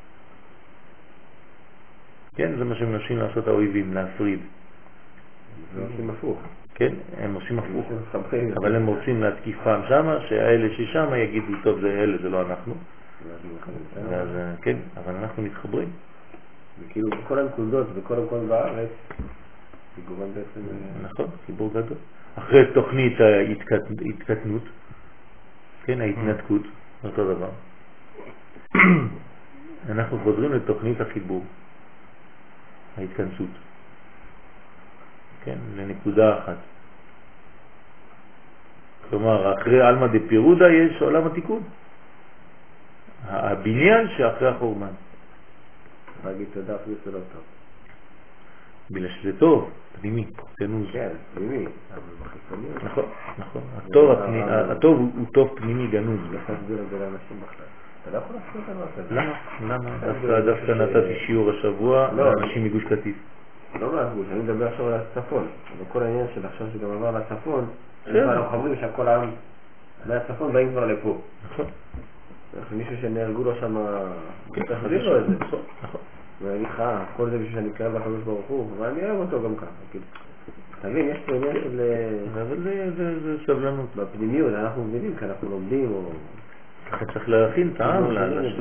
כן, זה מה שהם מנסים לעשות האויבים, להפריד. הם עושים הפוך. כן, הם עושים הפוך. אבל הם רוצים להתקיפם שם, שהאלה ששם יגידו, טוב, זה אלה, זה לא אנחנו. אז, כן, אבל אנחנו מתחברים. וכאילו בכל הנקודות, בכל המקום בארץ, זה גורם בעצם... נכון, חיבור גדול. אחרי תוכנית ההתקטנות, כן, ההתנתקות, אותו דבר. אנחנו חוזרים לתוכנית החיבור, ההתכנסות. כן, לנקודה אחת. כלומר, אחרי עלמא דפירודה יש עולם התיקון. הבניין שאחרי החורבן. להגיד תודה אפילו זה לא טוב. בגלל שזה טוב, פנימי, תנוז. כן, פנימי, אבל בחיצוני. נכון. הטוב הוא טוב פנימי גנוז. איך להסביר את זה לאנשים בכלל? אתה לא יכול להסביר את זה? למה? דווקא נתתי שיעור השבוע לאנשים מגוש קטיף. לא מהגוש, אני מדבר עכשיו על הצפון. וכל העניין של עכשיו שגם עבר לצפון, אנחנו חברים שהכל העם מהצפון באים כבר לפה. נכון. מישהו שנהרגו לו שם, תחזיר לו את זה. נכון. ואני לך, כל זה בשביל שאני קרב לקדוש ברוך הוא, אבל אני אוהב אותו גם ככה. תבין, יש פה עניין של... אבל זה סבלנות. בפנימיות, אנחנו מבינים, כי אנחנו לומדים או... צריך להכין את העם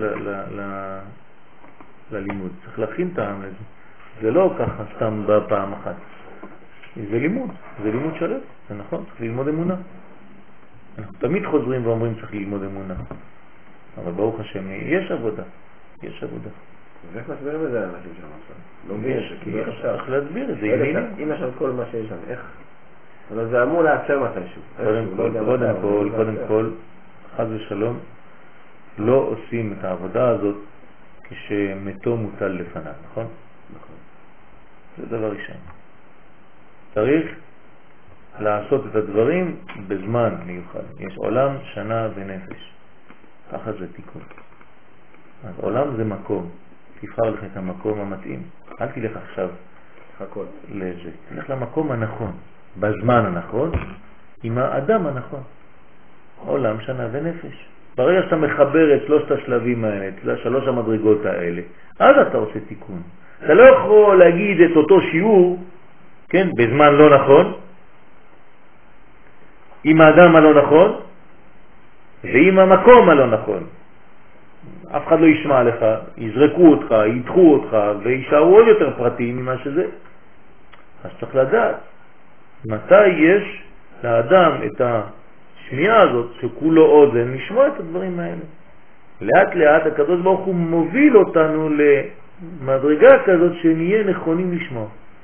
ללימוד. צריך להכין את העם לזה. זה לא ככה סתם בפעם אחת. זה לימוד שלם, זה נכון, צריך ללמוד אמונה. אנחנו תמיד חוזרים ואומרים צריך ללמוד אמונה. אבל ברוך השם, יש עבודה. ואיך מסבירים את זה לאנשים שם עכשיו? לא מבין את זה, כי איך אפשר? צריך להסביר את זה. אם יש כל מה שיש שם, איך? אבל זה אמור לעצר מתישהו. קודם כל, חס ושלום, לא עושים את העבודה הזאת כשמתו מוטל לפניו, נכון? נכון. זה דבר ראשון. צריך לעשות את הדברים בזמן מיוחד. יש עולם, שנה ונפש. ככה זה תיקון. אז עולם זה מקום. תבחר לך את המקום המתאים. אל תלך עכשיו לזה. תלך למקום הנכון, בזמן הנכון, עם האדם הנכון. עולם, שנה ונפש. ברגע שאתה מחבר את שלושת השלבים האלה, את שלוש המדרגות האלה, אז אתה עושה תיקון. אתה לא יכול להגיד את אותו שיעור, כן, בזמן לא נכון, עם האדם הלא נכון, ועם המקום הלא נכון. אף אחד לא ישמע לך, יזרקו אותך, ידחו אותך, וישארו עוד יותר פרטים ממה שזה. אז צריך לדעת, מתי יש לאדם את השמיעה הזאת, שכולו אוזן, לשמוע את הדברים האלה. לאט לאט הקדוש ברוך הוא מוביל אותנו למדרגה כזאת שנהיה נכונים לשמוע.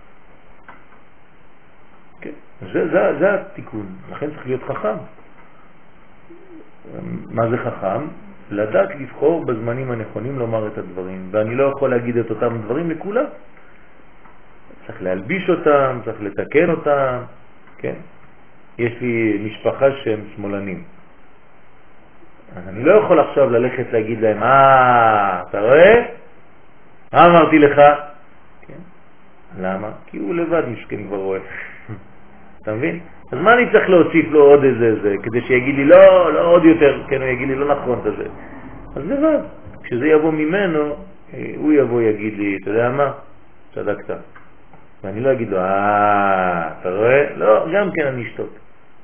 כן, זה התיקון, לכן צריך להיות חכם. מה זה חכם? לדעת לבחור בזמנים הנכונים לומר את הדברים, ואני לא יכול להגיד את אותם דברים לכולם. צריך להלביש אותם, צריך לתקן אותם, כן? יש לי משפחה שהם שמאלנים. אני לא יכול עכשיו ללכת להגיד להם, אתה רואה? מה אמרתי לך? כן? למה? כי הוא לבד משכן כבר רואה. אתה מבין? אז מה אני צריך להוסיף לו עוד איזה, כדי שיגיד לי לא עוד יותר, כן, הוא יגיד לי לא נכון את זה. אז לבד, כשזה יבוא ממנו, הוא יבוא יגיד לי, אתה יודע מה? צדקת. ואני לא אגיד לו, אתה רואה? לא, גם כן אני אשתוק.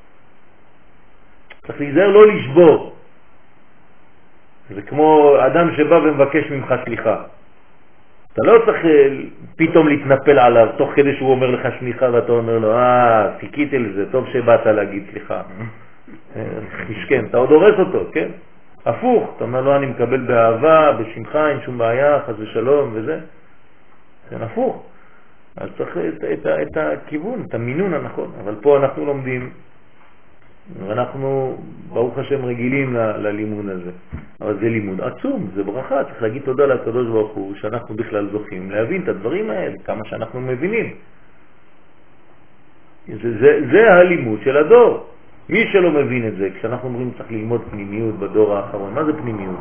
צריך להיזהר לא לשבור. זה כמו אדם שבא ומבקש ממך סליחה. אתה לא צריך פתאום להתנפל עליו תוך כדי שהוא אומר לך סליחה ואתה אומר לו, חיכיתי לזה, טוב שבאת להגיד סליחה. משכן, אתה עוד הורס אותו, כן? הפוך, אתה אומר לו, אני מקבל באהבה, בשמך, אין שום בעיה, חס ושלום וזה. זה הפוך. אז צריך את הכיוון, את המינון הנכון. אבל פה אנחנו לומדים, ואנחנו ברוך השם רגילים ללימוד הזה. אבל זה לימוד עצום, זה ברכה, צריך להגיד תודה לקדוש ברוך הוא שאנחנו בכלל זוכים להבין את הדברים האלה, כמה שאנחנו מבינים. זה הלימוד של הדור. מי שלא מבין את זה, כשאנחנו אומרים צריך ללמוד פנימיות בדור האחרון, מה זה פנימיות?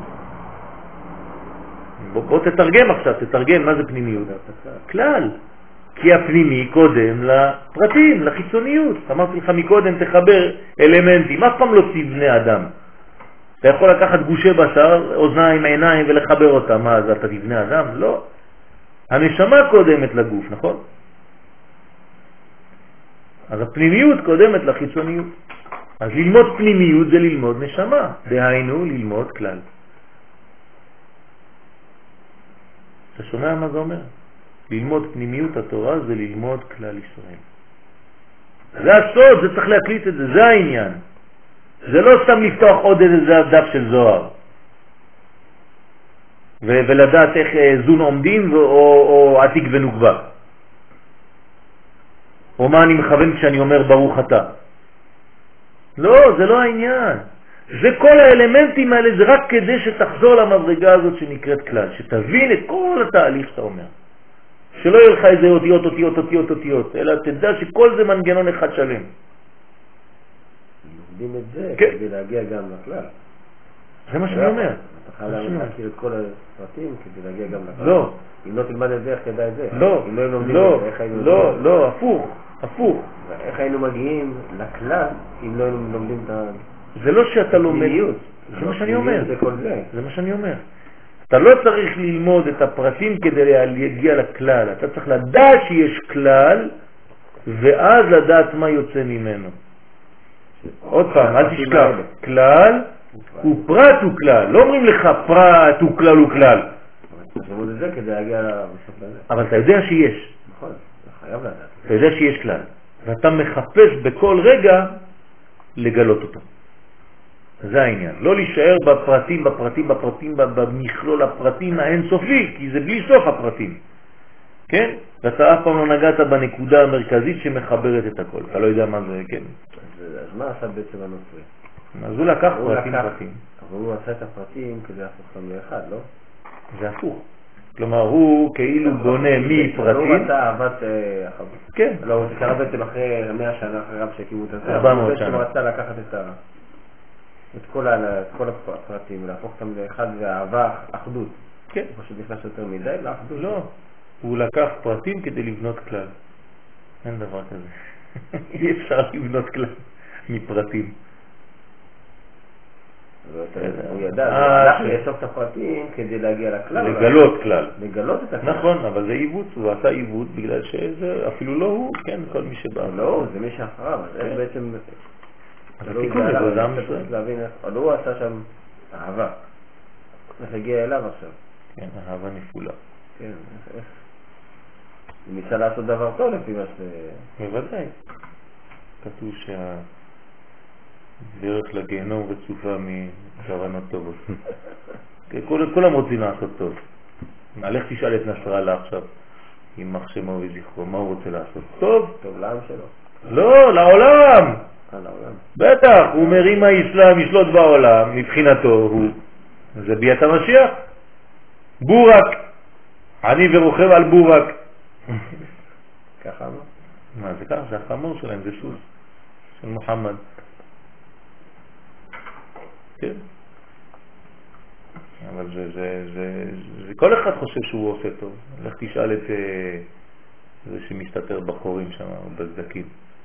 בוא תתרגם עכשיו, תתרגם מה זה פנימיות. כלל. כי הפנימי קודם לפרטים, לחיצוניות. אמרתי לך מקודם, תחבר אלמנטים, אף פעם לא תבנה אדם. אתה יכול לקחת גושי בשר, אוזניים, עיניים ולחבר אותם. מה, אז אתה תבנה אדם? לא. הנשמה קודמת לגוף, נכון? אז הפנימיות קודמת לחיצוניות. אז ללמוד פנימיות זה ללמוד נשמה, דהיינו ללמוד כלל. אתה שומע מה זה אומר? ללמוד פנימיות התורה זה ללמוד כלל ישראל. זה הסוד, זה צריך להקליט את זה, זה העניין. זה לא סתם לפתוח עוד איזה דף של זוהר. ולדעת איך זון עומדים או עתיק ונוקבה. או מה אני מכוון כשאני אומר ברוך אתה. לא, זה לא העניין. זה כל האלמנטים האלה, זה רק כדי שתחזור למדרגה הזאת שנקראת כלל. שתבין את כל התהליך שאתה אומר. שלא יהיה לך איזה אותיות, אלא תדע שכל זה מנגנון אחד שלם. לומדים את זה כדי להגיע גם לכלל. זה מה שאני אומר. אתה חייב להכיר את כל הפרטים כדי להגיע גם לכלל. לא. אם לא תלמד את זה, איך תדע את זה? לא, לא, הפוך. איך היינו מגיעים לכלל אם לא היינו לומדים את זה לא שאתה לומד. זה מה שאני אומר. זה מה שאני אומר. אתה לא צריך ללמוד את הפרטים כדי להגיע לכלל, אתה צריך לדעת שיש כלל, ואז לדעת מה יוצא ממנו. עוד פעם, אל תשכח, כלל הוא פרט הוא כלל, לא אומרים לך פרט הוא כלל הוא כלל. צריך ללמוד את זה כדי להגיע בסוף לזה. אבל אתה יודע שיש. נכון, אתה חייב לדעת. אתה יודע שיש כלל, ואתה מחפש בכל רגע לגלות אותו. זה העניין. לא להישאר בפרטים, במכלול הפרטים האינסופי, כי זה בלי סוף הפרטים. כן? ואתה אף פעם לא נגעת בנקודה המרכזית שמחברת את הכל. אתה לא יודע מה זה, כן? אז מה עשה בעצם הנוצרי? אז הוא לקח פרטים. אבל הוא עשה את הפרטים כדי להפוך אותם לאחד, לא? זה הפוך. כלומר, הוא כאילו בונה מפרטים. הוא רצה אהבת החבר. כן. לא, זה קרה בעצם אחרי 100 שנה אחרי רב שהקימו את זה. 400 שנה. הוא רצה לקחת את כל הפרטים, להפוך אותם לאחד ואהבה, אחדות. כן. הוא פשוט נכנס יותר מדי לאחדות. לא. הוא לקח פרטים כדי לבנות כלל. אין דבר כזה. אי אפשר לבנות כלל מפרטים. הוא ידע, הוא הלך לאסוף את הפרטים כדי להגיע לכלל. לגלות כלל. לגלות את הכלל. נכון, אבל זה עיוות, הוא עשה עיוות בגלל שזה אפילו לא הוא, כן, כל מי שבא. לא, זה מי שאחריו, אז זה בעצם... אז התיקון לזה, זה עם ישראל. אבל הוא עשה שם אהבה. איך הגיע אליו עכשיו? כן, אהבה נפולה. כן, איך? הוא ניסה לעשות דבר טוב לפי מה ש... בוודאי. כתוב שהדרך לגיהנום רצופה מכוונות טובות. כולם רוצים לעשות טוב. הלך תשאל את נסראללה עכשיו, יימח שמו וזכרו, מה הוא רוצה לעשות? טוב. טוב לעם שלו. לא, לעולם. לעולם. בטח, הוא אומר אם האסלאם ישלוט בעולם, מבחינתו הוא זה ביאת המשיח. בורק, אני ורוכב על בורק. ככה אמר? מה זה ככה? זה החמור שלהם, זה סוס של מוחמד. כן. אבל זה כל אחד חושב שהוא עושה טוב. לך תשאל את זה שמסתתר בחורים שם, בסדקים.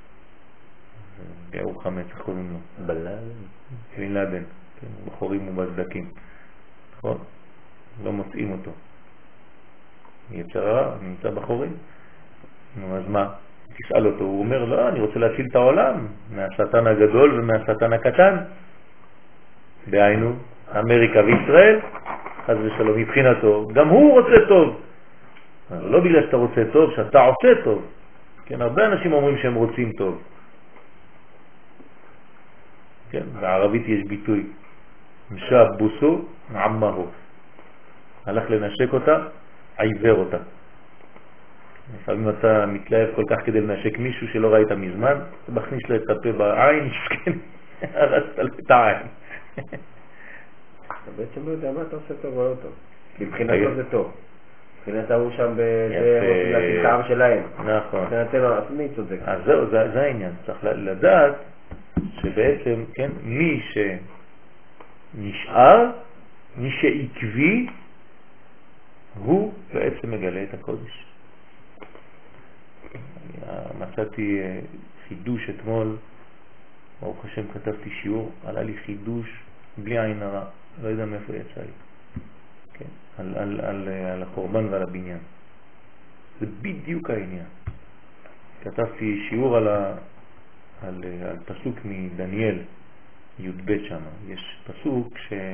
גאור חמץ, איך קוראים לו? בן לאדן. בחורים ובסדקים. נכון? לא מוצאים אותו. יצר הרע, נמצא בחורים. נו, אז מה? תשאל אותו, הוא אומר, לא, אני רוצה להציל את העולם מהשטן הגדול ומהשטן הקטן. דהיינו, אמריקה וישראל, אז ושלום מבחינתו, גם הוא רוצה טוב. לא בגלל שאתה רוצה טוב, שאתה עושה טוב. כן, הרבה אנשים אומרים שהם רוצים טוב. כן, בערבית יש ביטוי, משאב בוסו, עמהו. הלך לנשק אותה, עיוור אותה. לפעמים אתה מתלהב כל כך כדי לנשק מישהו שלא ראית מזמן, אתה מכניס לו את הפה בעין, הרסת לו את העין. אתה בעצם לא יודע מה אתה עושה טוב או לא טוב. מבחינתו זה טוב. מבחינתה הוא שם בטעם שלהם. נכון. מבחינתנו, אז מי צודק? אז זהו, זה העניין. צריך לדעת שבעצם, כן, מי שנשאר, מי שעקבי, הוא בעצם מגלה את הקודש. מצאתי חידוש אתמול, ברוך השם כתבתי שיעור, עלה לי חידוש בלי עין הרע, לא יודע מאיפה יצא לי. כן, על החורבן ועל הבניין. זה בדיוק העניין. כתבתי שיעור על פסוק מדניאל י"ב שם. יש פסוק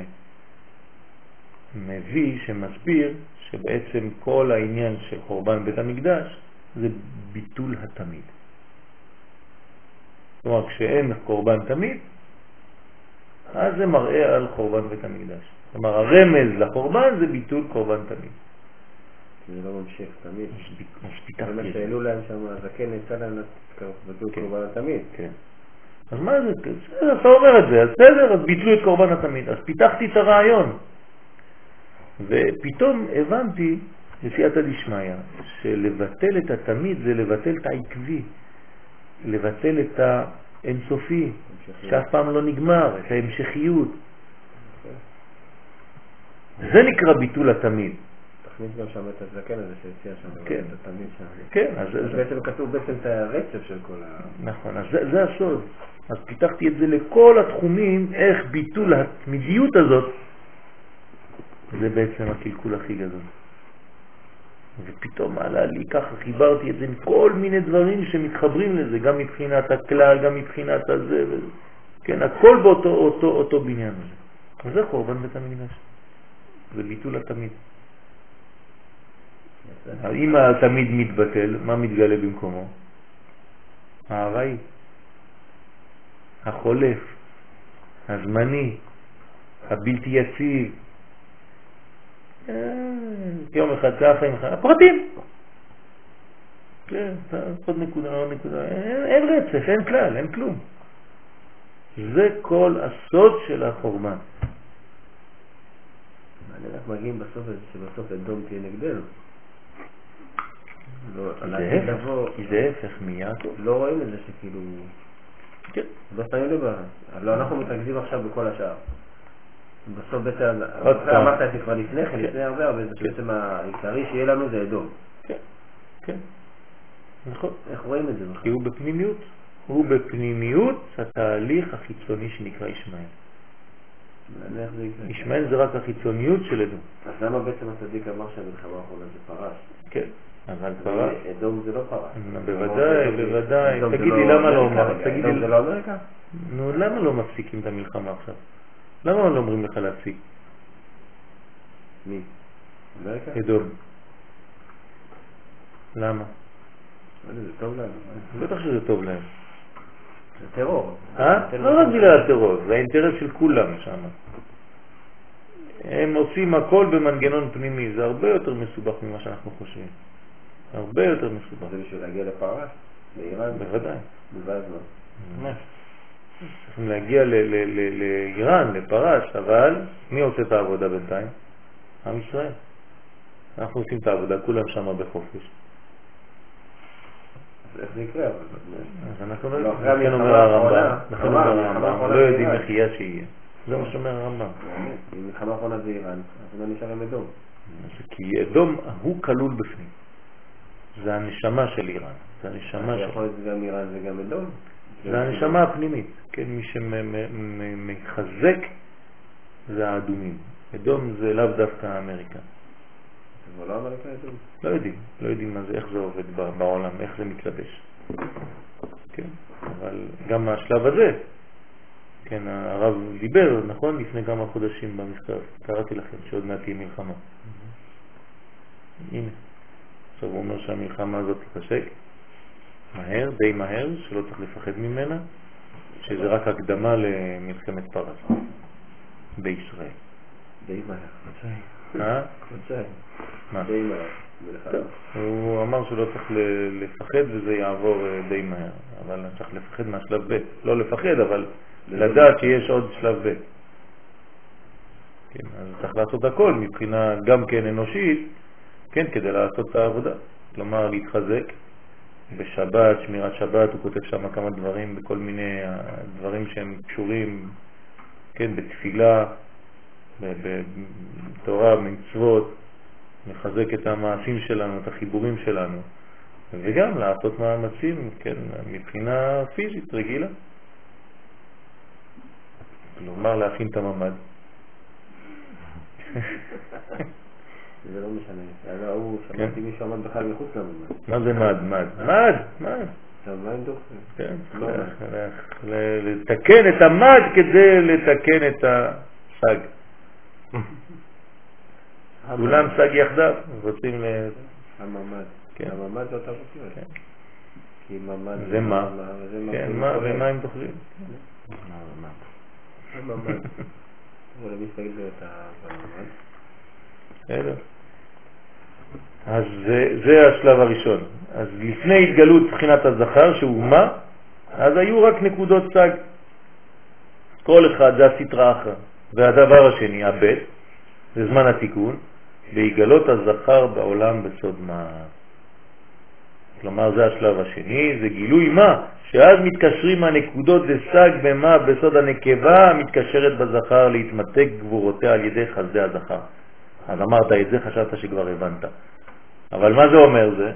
שמביא, שמסביר שבעצם כל העניין של חורבן בית המקדש זה ביטול התמיד. כלומר, כשאין קורבן תמיד, אז זה מראה על חורבן בית המקדש. כלומר, הרמז לחורבן זה ביטול קורבן תמיד. זה לא ממשיך תמיד. זה מה שהעלו להם שם, הזקן יצא להם ביטול קורבן התמיד. כן. אז מה זה? אתה אומר את זה, אז בסדר, אז ביטלו את קורבן התמיד. אז פיתחתי את הרעיון. ופתאום הבנתי, בסייעתא דשמיא, שלבטל את התמיד זה לבטל את העקבי. לבטל את האינסופי, שאף פעם לא נגמר, את ההמשכיות. זה נקרא ביטול התמיד. תכניס גם שם את הזקן הזה שהציע שם, כן. את התמיד שם. כן, אז בעצם כתוב בעצם את הרצף של כל נכון, אז זה הסוד. אז פיתחתי את זה לכל התחומים, איך ביטול התמידיות הזאת, זה בעצם הקלקול הכי גדול. ופתאום עלה לי ככה, חיברתי את זה עם כל מיני דברים שמתחברים לזה, גם מבחינת הכלל, גם מבחינת הזה, כן, הכל באותו בניין הזה. וזה חורבן בית המקדש. זה ביטול התמיד. אם התמיד מתבטל, מה מתגלה במקומו? הארעי, החולף, הזמני, הבלתי יציב. יום אחד ככה, יום אחד, הפרטים. כן, עוד נקודה, עוד נקודה. אין רצף, אין כלל, אין כלום. זה כל הסוד של החורבן. אנחנו מגיעים בסוף לזה שבסוף אדום תהיה נגדנו. כי זה הפך מיעקב. לא רואים את זה שכאילו... כן. לא שמים לב. לא, אנחנו מתרכזים עכשיו בכל השאר. בסוף בעצם, אמרת את זה כבר לפני כן, לפני הרבה, זה בעצם העיקרי שיהיה לנו זה אדום. כן, כן. נכון. איך רואים את זה? כי הוא בפנימיות. הוא בפנימיות התהליך החיצוני שנקרא ישמעאל. ישמעאל זה רק החיצוניות של אדום. אז למה בעצם הצדיק אמר שהמלחמה האחרונה זה פרש? כן, אבל פרש. אדום זה לא פרש. בוודאי, בוודאי. תגיד לי למה לא אמר? אדום זה לא אמריקה? נו, למה לא מפסיקים את המלחמה עכשיו? למה לא אומרים לך להפסיק? מי? אמריקה? אדום. למה? זה טוב להם. בטח שזה טוב להם. זה טרור. לא רק בגלל הטרור, זה האינטרס של כולם שם. הם עושים הכל במנגנון פנימי, זה הרבה יותר מסובך ממה שאנחנו חושבים. הרבה יותר מסובך. זה בשביל להגיע לפרש? לאיראן? בוודאי. בלבד לא. צריכים להגיע לאיראן, לפרש, אבל מי עושה את העבודה בינתיים? עם ישראל. אנחנו עושים את העבודה, כולם שם בחופש. אז איך זה יקרה? אז אנחנו לא לא, אחרי יודעים, המלחמה האחרונה, אנחנו לא יודעים איך יהיה שיהיה. זה מה שאומר הרמב"ם. אם מלחמה האחרונה זה איראן, אז לא נשאר עם אדום. כי אדום הוא כלול בפנים. זה הנשמה של איראן. זה הנשמה של... יכול להיות גם איראן וגם אדום? זה הנשמה הפנימית. כן, מי שמחזק זה האדומים. אדום זה לאו דווקא אמריקה. זה לא אמריקה אדום? לא יודעים מה זה, איך זה עובד בעולם, איך זה מתלבש. כן, אבל גם השלב הזה, כן, הרב דיבר, נכון, לפני כמה חודשים במכתב, קראתי לכם שעוד מעט תהיה מלחמה. הנה, עכשיו הוא אומר שהמלחמה הזאת תתפסק מהר, די מהר, שלא צריך לפחד ממנה, שזה רק הקדמה למלחמת פרס בישראל. די מהר, חודשיים. מה? די מהר. הוא אמר שלא צריך לפחד וזה יעבור די מהר, אבל צריך לפחד מהשלב ב', לא לפחד, אבל לדעת שיש עוד שלב ב'. כן, אז צריך לעשות הכל מבחינה גם כן אנושית, כן, כדי לעשות את העבודה. כלומר, להתחזק בשבת, שמירת שבת, הוא כותב שם כמה דברים, בכל מיני דברים שהם קשורים, כן, בתפילה, בתורה, במצוות, מחזק את המעשים שלנו, את החיבורים שלנו, וגם לעשות מאמצים, כן, מבחינה פיזית רגילה. כלומר, להכין את הממד. זה לא משנה. הוא שמעתי מישהו עמד בכלל מחוץ לממד. מה זה מד? מד. עכשיו מה הם דוחים? כן, לתקן את המד כדי לתקן את הסג. כולם סג יחדיו, רוצים הממד. הממד זה אותה רוצים. כי ממד זה מה? כן, מה ומה הם דוחים? הממד. אולי מסתכל את הממד. בסדר. אז זה השלב הראשון. אז לפני התגלות בחינת הזכר שהוא מה? אז היו רק נקודות סג. כל אחד זה הסתרה אחר. והדבר השני, הבית, זה זמן התיקון, והתגלות הזכר בעולם בסוד מה. כלומר זה השלב השני, זה גילוי מה? שאז מתקשרים הנקודות לסג במה בסוד הנקבה מתקשרת בזכר להתמתק גבורותיה על ידי חסדי הזכר. אז אמרת את זה, חשבת שכבר הבנת. אבל מה זה אומר זה?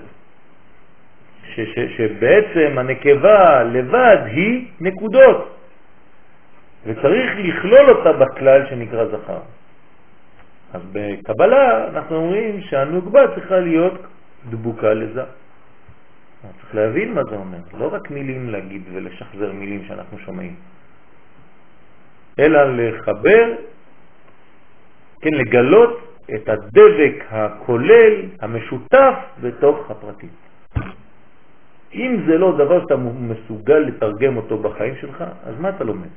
שבעצם הנקבה לבד היא נקודות. וצריך לכלול אותה בכלל שנקרא זכר. אז בקבלה אנחנו אומרים שהנוגבה צריכה להיות דבוקה לזה. צריך להבין מה זה אומר. לא רק מילים להגיד ולשחזר מילים שאנחנו שומעים. אלא לחבר, כן, לגלות את הדבק הכולל, המשותף בתוך הפרטים. אם זה לא דבר שאתה מסוגל לתרגם אותו בחיים שלך, אז מה אתה לומד?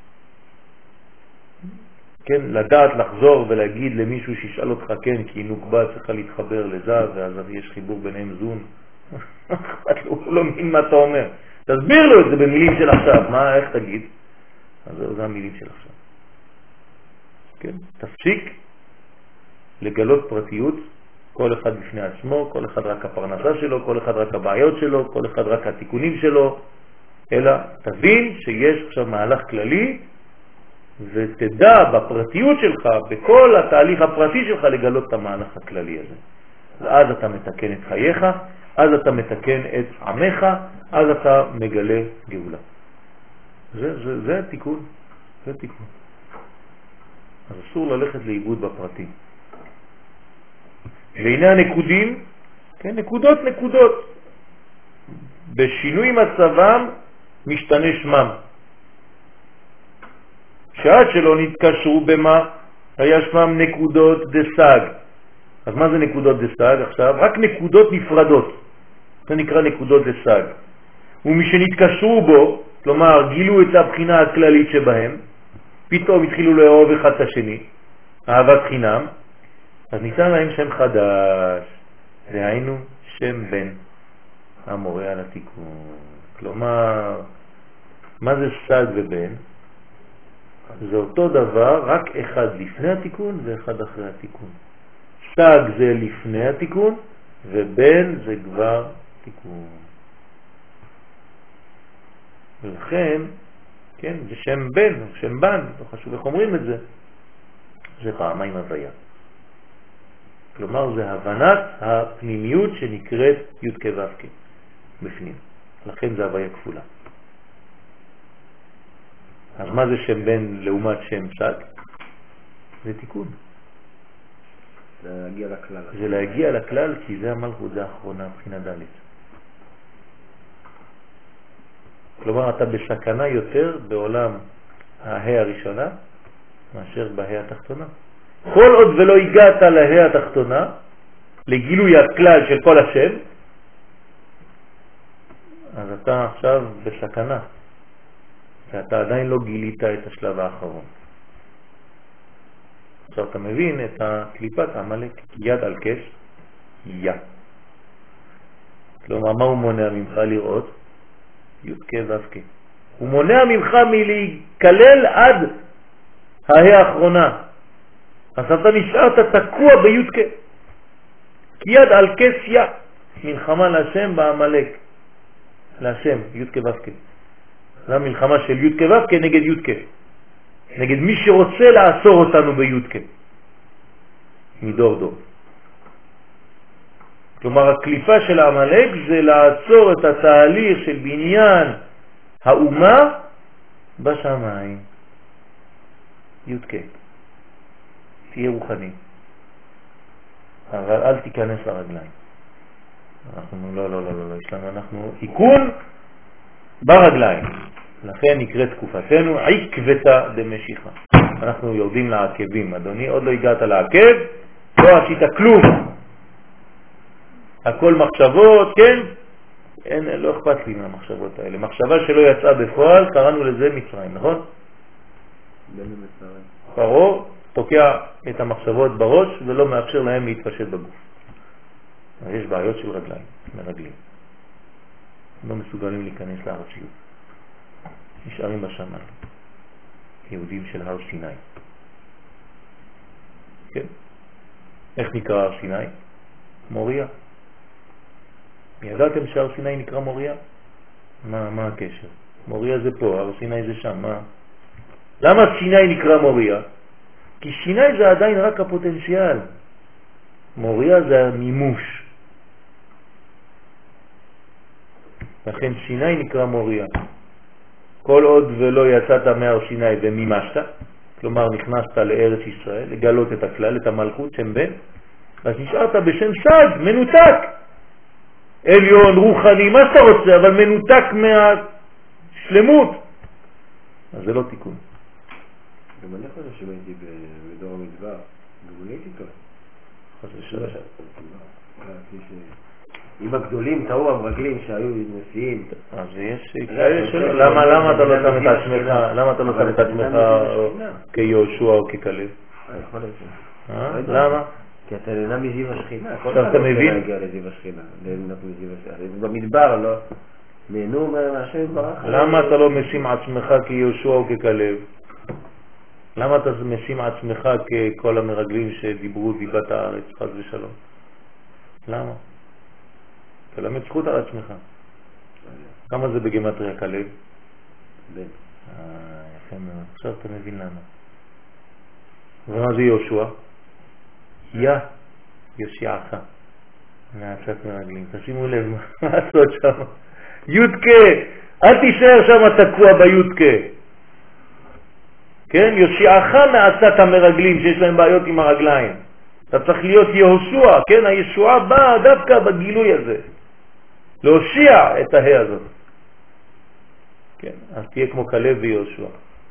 כן, לדעת לחזור ולהגיד למישהו שישאל אותך, כן, כי נוקבה צריכה להתחבר לזה, ואז יש חיבור ביניהם זון. הוא לא מבין מה אתה אומר. תסביר לו את זה במילים של עכשיו. מה, איך תגיד? אז זה המילים של עכשיו. כן, תפסיק לגלות פרטיות, כל אחד בפני עצמו, כל אחד רק הפרנסה שלו, כל אחד רק הבעיות שלו, כל אחד רק התיקונים שלו, אלא תבין שיש עכשיו מהלך כללי, ותדע בפרטיות שלך, בכל התהליך הפרטי שלך, לגלות את המהלך הכללי הזה. אז אתה מתקן את חייך, אז אתה מתקן את עמך, אז אתה מגלה גאולה. זה התיקון. זה התיקון. אז אסור ללכת לאיבוד בפרטים. והנה הנקודים, כן, נקודות. בשינוי מצבם משתנה שמם. שעד שלא נתקשרו במה, היה שמם נקודות דסג. אז מה זה נקודות דסג עכשיו? רק נקודות נפרדות. זה נקרא נקודות דסג. ומשנתקשרו בו, כלומר גילו את הבחינה הכללית שבהם, פתאום התחילו לאהוב אחד את השני, אהבת חינם, אז ניתן להם שם חדש, והיינו שם בן המורה על התיקון. כלומר, מה זה סג ובן? זה אותו דבר, רק אחד לפני התיקון ואחד אחרי התיקון. סג זה לפני התיקון, ובן זה כבר תיקון. ולכן, כן, זה שם בן, שם בן, לא חשוב איך אומרים את זה, זה פעמיים הוויה. כלומר, זה הבנת הפנימיות שנקראת י' כ' ו' כ' בפנים. לכן זה הוויה כפולה. אז מה זה שם בן לעומת שם סג? זה תיקון. זה להגיע לכלל. זה להגיע לכלל, כי זה המלכות, זה האחרונה, מבחינה ד'. כלומר, אתה בסכנה יותר בעולם ההא הראשונה מאשר בהא התחתונה. כל עוד ולא הגעת להא התחתונה, לגילוי הכלל של כל השם, אז אתה עכשיו בסכנה, ואתה עדיין לא גילית את השלב האחרון. עכשיו אתה מבין את הקליפת עמלק, יד על כס, יא. כלומר, מה הוא מונע ממך לראות? י' כ' ו' כ'. הוא מונע ממך מלהיכלל עד ההא האחרונה. אז אתה נשארת תקוע בי' כ'. כי יד על כס יא. מלחמה להשם בעמלק. להשם, י' כ' ו' כ'. זה המלחמה של י' כ' ו' כ' נגד י' כ'. נגד מי שרוצה לעצור אותנו בי' כ'. מדור דור. כלומר, הקליפה של העמלק זה לעצור את התהליך של בניין האומה בשמיים. י' כ'. תהיה רוחני. אבל אל תיכנס לרגליים. אנחנו לא, יש לנו, אנחנו עיקון ברגליים. לכן נקראת תקופתנו עקבתא דמשיחא. אנחנו יורדים לעקבים. אדוני, עוד לא הגעת לעקב, לא עשית כלום. הכל מחשבות, כן? לא אכפת לי מהמחשבות האלה. מחשבה שלא יצאה בפועל, קראנו לזה מצרים, נכון? פרעה תוקע את המחשבות בראש ולא מאפשר להם להתפשט בגוף. יש בעיות של רגליים, מרגלים. לא מסוגלים להיכנס לארציות. נשארים בשמיים. יהודים של הר סיני. כן? איך נקרא הר סיני? מוריה. ידעתם שהר סיני נקרא מוריה? מה הקשר? מוריה זה פה, הר סיני זה שם. למה סיני נקרא מוריה? כי סיני זה עדיין רק הפוטנציאל. מוריה זה המימוש. לכן סיני נקרא מוריה. כל עוד ולא יצאת מהר סיני ומימשת, כלומר נכנסת לארץ ישראל, לגלות את הכלל, את המלכות, שם בן, אז נשארת בשם סג, מנותק. עליון, רוחני, מה שאתה רוצה, אבל מנותק מהשלמות. אז זה לא תיקון. גם אני חושב שהייתי בדור המדבר, גבולית איתו. אם הגדולים טעו המרגלים שהיו נשיאים. אז יש למה אתה לא שם את עצמך כיהושע או ככלב? יכול להיות. למה? כי אתה נהנה מזיו השכינה. עכשיו אתה מבין? להגיע לזיו השכינה. במדבר לא. נהנו מהשם יתברך. למה אתה לא משים עצמך כיהושע או ככלב? למה אתה משים עצמך ככל המרגלים שדיברו דיבת הארץ, חס ושלום? למה? תלמד זכות על עצמך. כמה זה בגמטריה כלב? בן. יפה מאוד. עכשיו אתה מבין למה. ומה זה יהושע? יושיעך. מעצת מרגלים. תשימו לב מה לעשות שם. יודקה. אל תישאר שם תקוע ביודקה. כן? יושיעך מעצת המרגלים שיש להם בעיות עם הרגליים. אתה צריך להיות יהושע, כן? הישועה באה דווקא בגילוי הזה. להושיע את ההא הזאת. כן? אז תהיה כמו כלב ויהושע.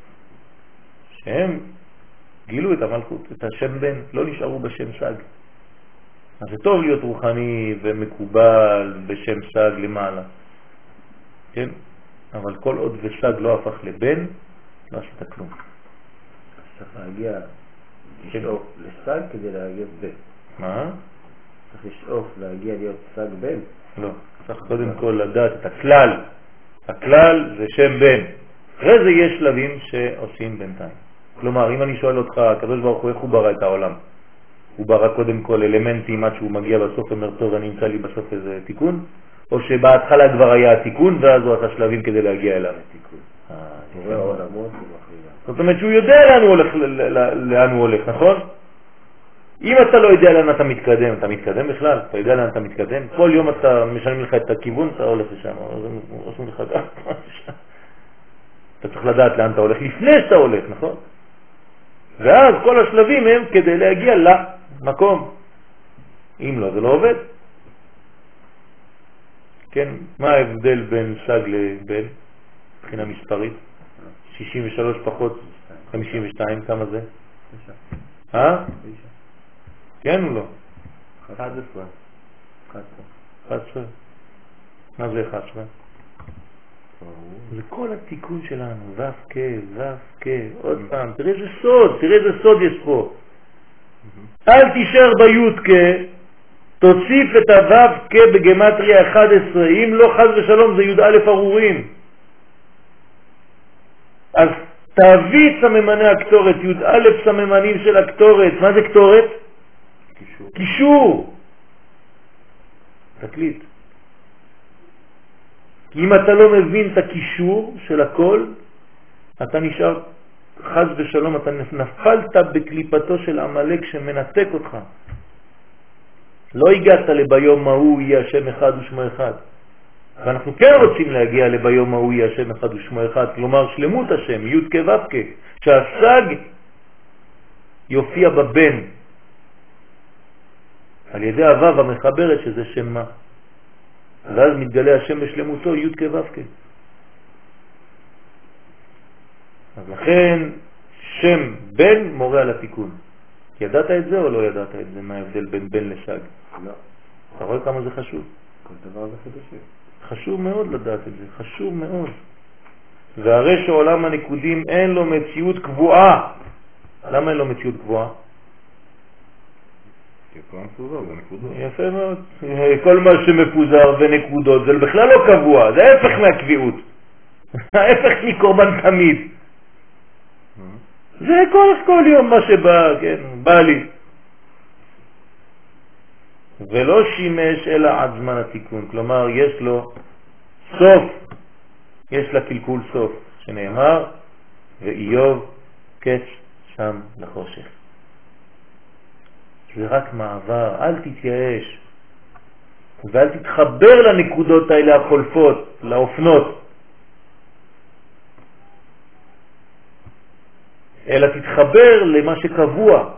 שהם גילו את המלכות, את השם בן, לא נשארו בשם סג. אז זה טוב להיות רוחני ומקובל בשם סג למעלה. כן? אבל כל עוד וסג לא הפך לבן, לא עשית כלום. צריך להגיע, לשאוף לסג כדי להגיע בן. מה? צריך לשאוף להגיע להיות סג בן. לא. צריך קודם כל לדעת את הכלל. הכלל זה שם בן. אחרי זה יש שלבים שעושים בינתיים. כלומר, אם אני שואל אותך, הקדוש ברוך הוא, איך הוא ברא את העולם? הוא ברא קודם כל אלמנטים עד שהוא מגיע בסוף אומר, טוב, אני אמצא לי בסוף איזה תיקון, או שבהתחלה כבר היה התיקון ואז הוא עשה שלבים כדי להגיע אליו. תיקון. בורא העולמות ומכריע. זאת אומרת שהוא יודע לאן הוא הולך, נכון? אם אתה לא יודע לאן אתה מתקדם בכלל, אתה יודע לאן אתה מתקדם, כל יום אתה משנים לך את הכיוון, אתה הולך לשם, עושים לך גם, אתה צריך לדעת לאן אתה הולך לפני שאתה הולך, נכון? ואז כל השלבים הם כדי להגיע למקום. אם לא, זה לא עובד. כן, מה ההבדל בין סג לבין, מבחינה מספרית? 63 פחות 52, כמה זה? 9. כן או לא? 11. 11. מה זה 11? זה כל התיקון שלנו, ו"ק, עוד פעם, תראה איזה סוד יש פה. אל תישאר בי"ק, תוסיף את הו"ק בגמטריה 11, אם לא חס ושלום זה י"א ארורים. אז תביא סממני הקטורת, י"א סממנים של הקטורת. מה זה קטורת? קישור. תקליט. כי אם אתה לא מבין את הקישור של הכל, אתה נשאר חס ושלום, אתה נפלת בקליפתו של עמלק שמנתק אותך. לא הגעת לביום ההוא יהיה השם אחד ושמו אחד. ואנחנו כן רוצים להגיע לביום ההוא יהיה השם אחד ושמו אחד, כלומר שלמות השם, י' כו' כ', שהסג יופיע בבן, על ידי הוו המחברת שזה שם מה. ואז מתגלה השם בשלמותו י' כו' כ'. אז לכן שם בן מורה על התיקון. ידעת את זה או לא ידעת את זה? מה ההבדל בין בן לשג? לא. אתה רואה כמה זה חשוב? כל דבר זה חידושי. חשוב מאוד לדעת את זה, חשוב מאוד. והרי שעולם הנקודים אין לו מציאות קבועה. למה אין לו מציאות קבועה? יפה מאוד. כל מה שמפוזר ונקודות זה בכלל לא קבוע, זה ההפך מהקביעות. ההפך מקורבן תמיד. זה כל יום מה שבא, כן, בא לי. ולא שימש אלא עד זמן התיקון, כלומר יש לו סוף, יש לה קלקול סוף, שנאמר ואיוב קץ שם לחושך. זה רק מעבר, אל תתייאש ואל תתחבר לנקודות האלה החולפות, לאופנות, אלא תתחבר למה שקבוע,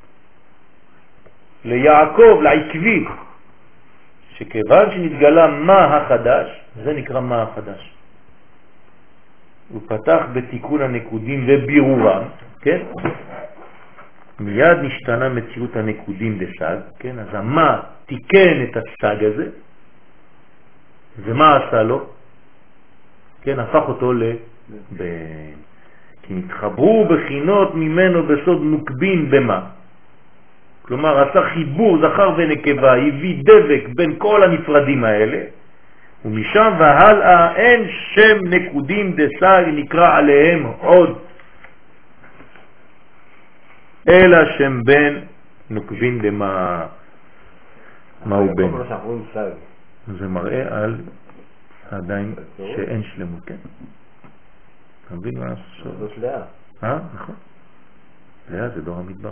ליעקב, לעקבי, שכיוון שנתגלה מה החדש, זה נקרא מה החדש. הוא פתח בתיקון הנקודים ובירורם, כן? מיד נשתנה מציאות הנקודים דסג, כן? אז מה תיקן את הסג הזה, ומה עשה לו? כן, הפך אותו כי נתחברו בחינות ממנו בסוד נוקבין במה. כלומר, עשה חיבור זכר ונקבה, הביא דבק בין כל הנפרדים האלה, ומשם והלאה אין שם נקודים דסג נקרא עליהם עוד, אלא שם בן נוקבין במה. מה הוא בן? זה מראה על עדיין שאין שלמות, כן? אתה מבין מה? זאת לאה. נכון. לאה זה דור המדבר.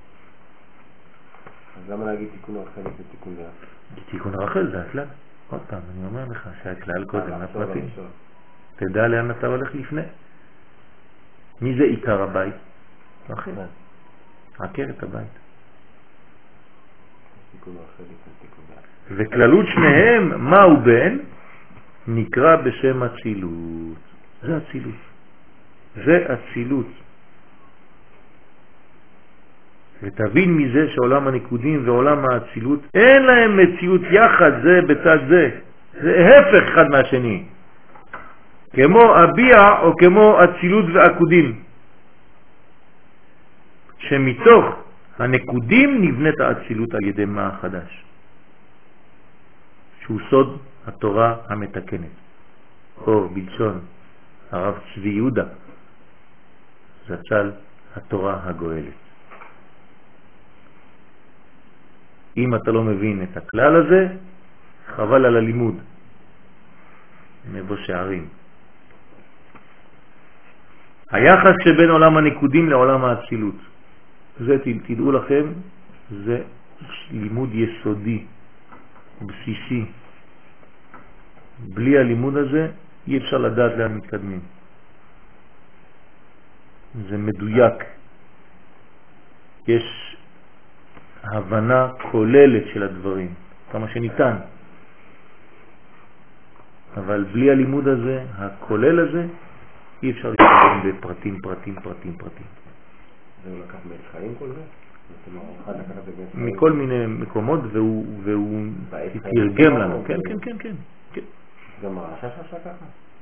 אז למה להגיד תיקון רחל ותיקון לאה? תיקון רחל זה הכלל. עוד פעם, אני אומר לך שהכלל קודם לפרטים. תדע לאן אתה הולך לפני. מי זה עיקר הבית? רחל. עקרת הבית. תיקון רחל ותיקון לאה. וכללות שניהם, מה הוא בן? נקרא בשם הצילות. זה הצילות. זה הצילות. ותבין מזה שעולם הנקודים ועולם האצילות אין להם מציאות יחד זה בצד זה. זה הפך אחד מהשני. כמו אביע או כמו אצילות ועקודים. שמתוך הנקודים נבנית האצילות על ידי מה החדש. שהוא סוד התורה המתקנת. אור בלשון הרב צבי יהודה, זצ"ל, התורה הגואלת. אם אתה לא מבין את הכלל הזה, חבל על הלימוד. מבוא שערים. היחס שבין עולם הנקודים לעולם האצילות. זה, תדעו לכם, זה לימוד יסודי, בסיסי. בלי הלימוד הזה אי אפשר לדעת לאן מתקדמים. זה מדויק. יש הבנה כוללת של הדברים, כמה שניתן. אבל בלי הלימוד הזה, הכולל הזה, אי אפשר להתקדם בפרטים, פרטים. זה הוא לקח מעץ חיים כל זה? מכל מיני מקומות, והוא תרגם לנו. כן. גם הרש"ש עשה ככה?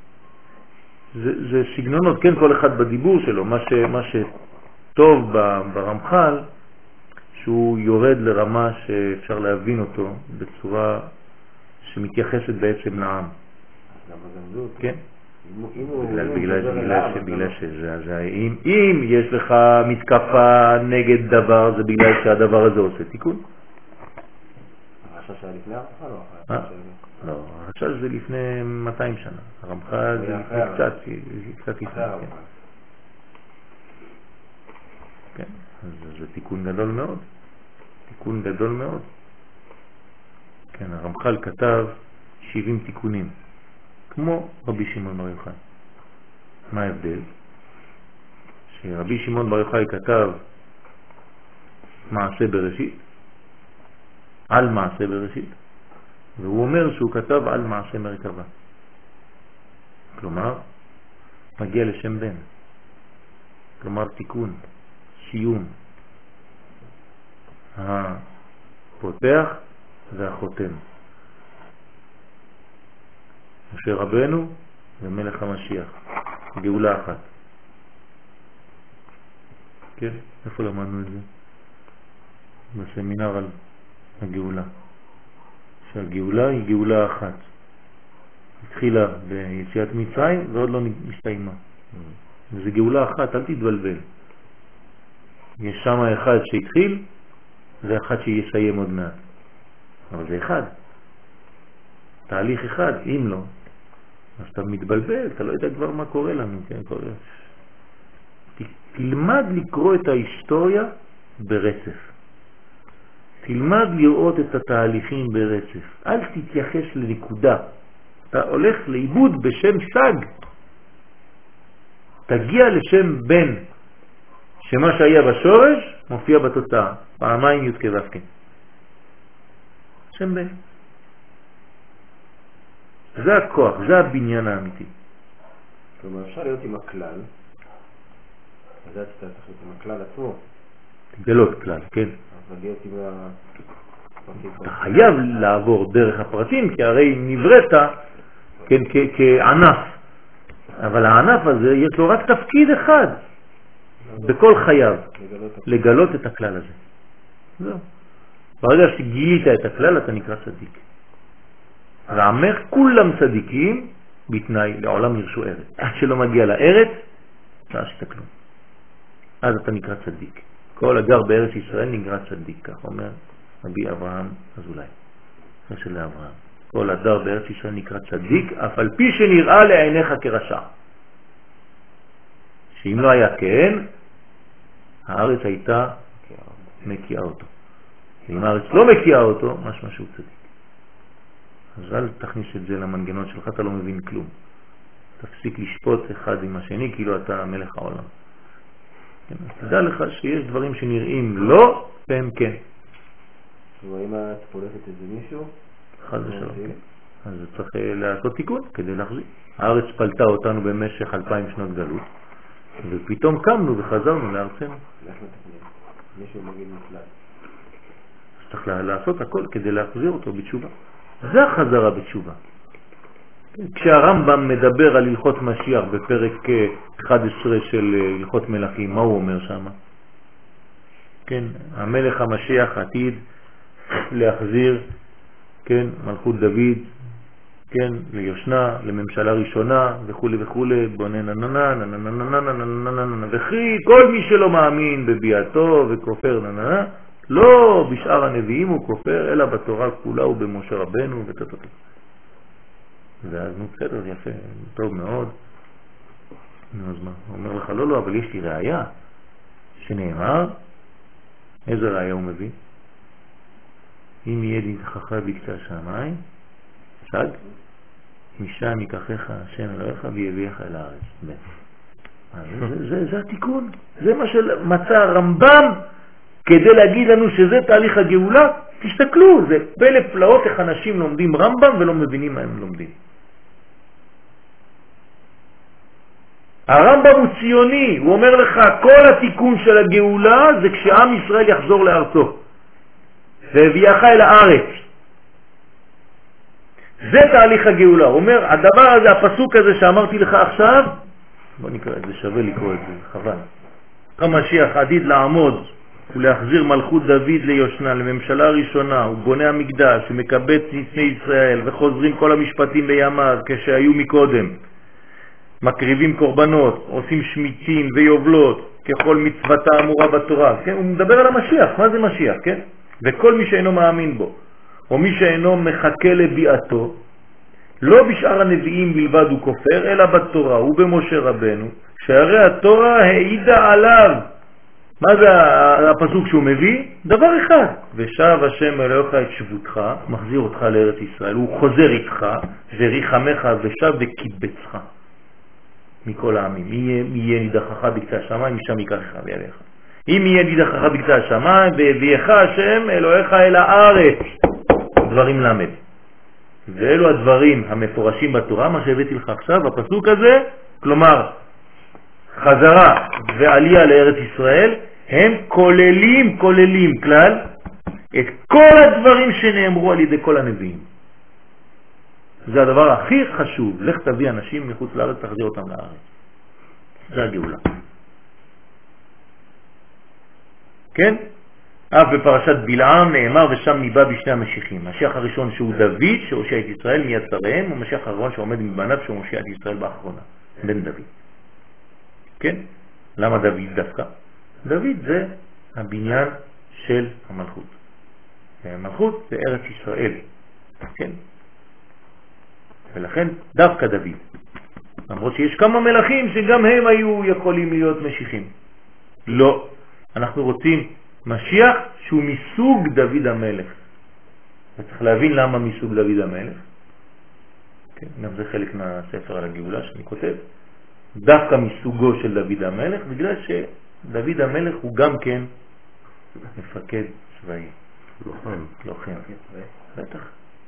זה סגנונות, כן, כל אחד בדיבור שלו. מה שטוב ברמח"ל, שהוא יורד לרמה שאפשר להבין אותו בצורה שמתייחסת בעצם לעם. אז למה גם זאת? כן. בגלל שזה, אם יש לך מתקפה נגד דבר, זה בגלל שהדבר הזה עושה תיקון. הרש"ש היה לפני הרמח"ל או אחרי? לא, הרש"ש זה לפני 200 שנה. הרמח"ל זה קצת לפני. כן, אז זה תיקון גדול מאוד. כן, הרמח"ל כתב 70 תיקונים. כמו רבי שמעון בר יוחאי. מה ההבדל? שרבי שמעון בר יוחאי כתב מעשה בראשית, על מעשה בראשית, והוא אומר שהוא כתב על מעשה מרכבה. כלומר, מגיע לשם בן. כלומר, תיקון, סיום. הפותח והחותם. משה רבנו ומלך המשיח, גאולה אחת. כן, איפה למדנו את זה? בסמינר על הגאולה. שהגאולה היא גאולה אחת. התחילה ביציאת מצרים ועוד לא מסתיימה. וזה גאולה אחת, אל תתבלבל. יש שם אחד שהתחיל ואחד שיסיים עוד מעט. אבל זה אחד. תהליך אחד, אם לא, אז אתה מתבלבל, אתה לא יודע כבר מה קורה לנו, כן, קורה. תלמד לקרוא את ההיסטוריה ברצף. תלמד לראות את התהליכים ברצף. אל תתייחס לנקודה. אתה הולך לאיבוד בשם סג. תגיע לשם בן, שמה שהיה בשורש מופיע בתוצאה. פעמיים י' כו' כ'. שם בן. זה הכוח, זה הבניין האמיתי. כלומר, אפשר להיות עם הכלל, אז אתה צריך להיות עם הכלל עצמו. גלות כלל, כן. אבל להיות עם הפרטים. אתה חייב לעבור דרך הפרטים, כי הרי נבראת, כן, כענף. אבל הענף הזה יש לו רק תפקיד אחד, בכל חייו, לגלות את הכלל הזה. זהו. ברגע שגילית את הכלל, אתה נקרא צדיק. ועמך כולם צדיקים בתנאי לעולם ירשו ארץ. עד שלא מגיע לארץ, לא עשית כלום. אז אתה נקרא צדיק. כל הגר בארץ ישראל נקרא צדיק, כך אומר רבי אברהם אזולאי. זה של אברהם. כל הגר בארץ ישראל נקרא צדיק, אף על פי שנראה לעיניך כרשע. שאם לא היה כן, הארץ הייתה מקיאה אותו. ואם הארץ לא מקיאה אותו, משמע שהוא צדיק. אז אל תכניס את זה למנגנון שלך, אתה לא מבין כלום. תפסיק לשפוט אחד עם השני, כאילו אתה מלך העולם. כן, תדע לך שיש דברים שנראים לא, והם כן. ואם את פולטת איזה מישהו? חד ושלום, כן. אז צריך לעשות תיקון כדי להחזיק. הארץ פלטה אותנו במשך 2000 שנות גלות, ופתאום קמנו וחזרנו לארצנו. איך מתקנים? מישהו מגיד נפלט. אז צריך לעשות הכל כדי להחזיר אותו בתשובה. זה החזרה בתשובה. כשהרמב"ם מדבר על הלכות משיח בפרק 11 של הלכות מלכים, מה הוא אומר שם? כן, המלך המשיח עתיד להחזיר, כן, מלכות דוד, כן, ליושנה, לממשלה ראשונה וכו' וכו', בונה נננה, וכי כל מי שלא מאמין בביאתו וכופר נננה, לא בשאר הנביאים הוא כופר, אלא בתורה כולה ובמשה רבנו ותתתת. ואז בסדר, יפה, טוב מאוד. אז מה? הוא אומר לך, לא, אבל יש לי ראיה שנאמר, איזה ראיה הוא מביא? אם יהיה נידחך בקצה השמיים, שג, משם ייקחך השם אלוהיך ויביאך אל הארץ. זה התיקון. זה מה שמצא הרמב"ם כדי להגיד לנו שזה תהליך הגאולה. תסתכלו, זה פלא פלאות איך אנשים לומדים רמב"ם ולא מבינים מה הם לומדים. הרמב"ם הוא ציוני, הוא אומר לך כל התיקון של הגאולה זה כשעם ישראל יחזור לארצו והביאך אל הארץ. זה תהליך הגאולה. הוא אומר הדבר הזה, הפסוק הזה שאמרתי לך עכשיו, בוא נקרא את זה, שווה לקרוא את זה, חבל. המשיח עתיד לעמוד ולהחזיר מלכות דוד ליושנה, לממשלה ראשונה, הוא בונה המקדש, הוא מקבץ נצני ישראל וחוזרים כל המשפטים בימיו כשהיו מקודם. מקריבים קורבנות, עושים שמיטים ויובלות ככל מצוותה אמורה בתורה. כן? הוא מדבר על המשיח, מה זה משיח? כן? וכל מי שאינו מאמין בו או מי שאינו מחכה לביאתו, לא בשאר הנביאים בלבד הוא כופר, אלא בתורה ובמשה רבנו, שהרי התורה העידה עליו. מה זה הפסוק שהוא מביא? דבר אחד, ושב השם אלוהיך את שבותך, מחזיר אותך לארץ ישראל, הוא חוזר איתך וריחמך ושב וקיבצך מכל העמים. אם יהיה נידחך בקצה השמיים, משם ייקחך ויביאך. אם יהיה נידחך בקצה השמיים והביאך השם אלוהיך אל הארץ. דברים למד. ואלו הדברים המפורשים בתורה, מה שהבאתי לך עכשיו, הפסוק הזה, כלומר חזרה ועלייה לארץ ישראל, הם כוללים כלל את כל הדברים שנאמרו על ידי כל הנביאים. זה הדבר הכי חשוב. לך תביא אנשים מחוץ לארץ, תחזיר אותם לארץ. זה הגאולה. כן? אף בפרשת בלעם נאמר ושם ניבא בשני המשיחים. משיח הראשון שהוא דוד שהושיע את ישראל מיד צריהם, ומשיח האחרון שעומד מבניו שהוא מושיע את ישראל באחרונה, בן דוד. כן? למה דוד דווקא? דוד זה הבניין של המלכות. המלכות זה ארץ ישראל. כן? ולכן דווקא דוד. למרות שיש כמה מלכים שגם הם היו יכולים להיות משיחים. לא. אנחנו רוצים משיח שהוא מסוג דוד המלך. וצריך להבין למה מסוג דוד המלך. כן, גם זה חלק מהספר על הגאולה שאני כותב. דווקא מסוגו של דוד המלך, בגלל שדוד המלך הוא גם כן מפקד צבאי. לוחם. בטח.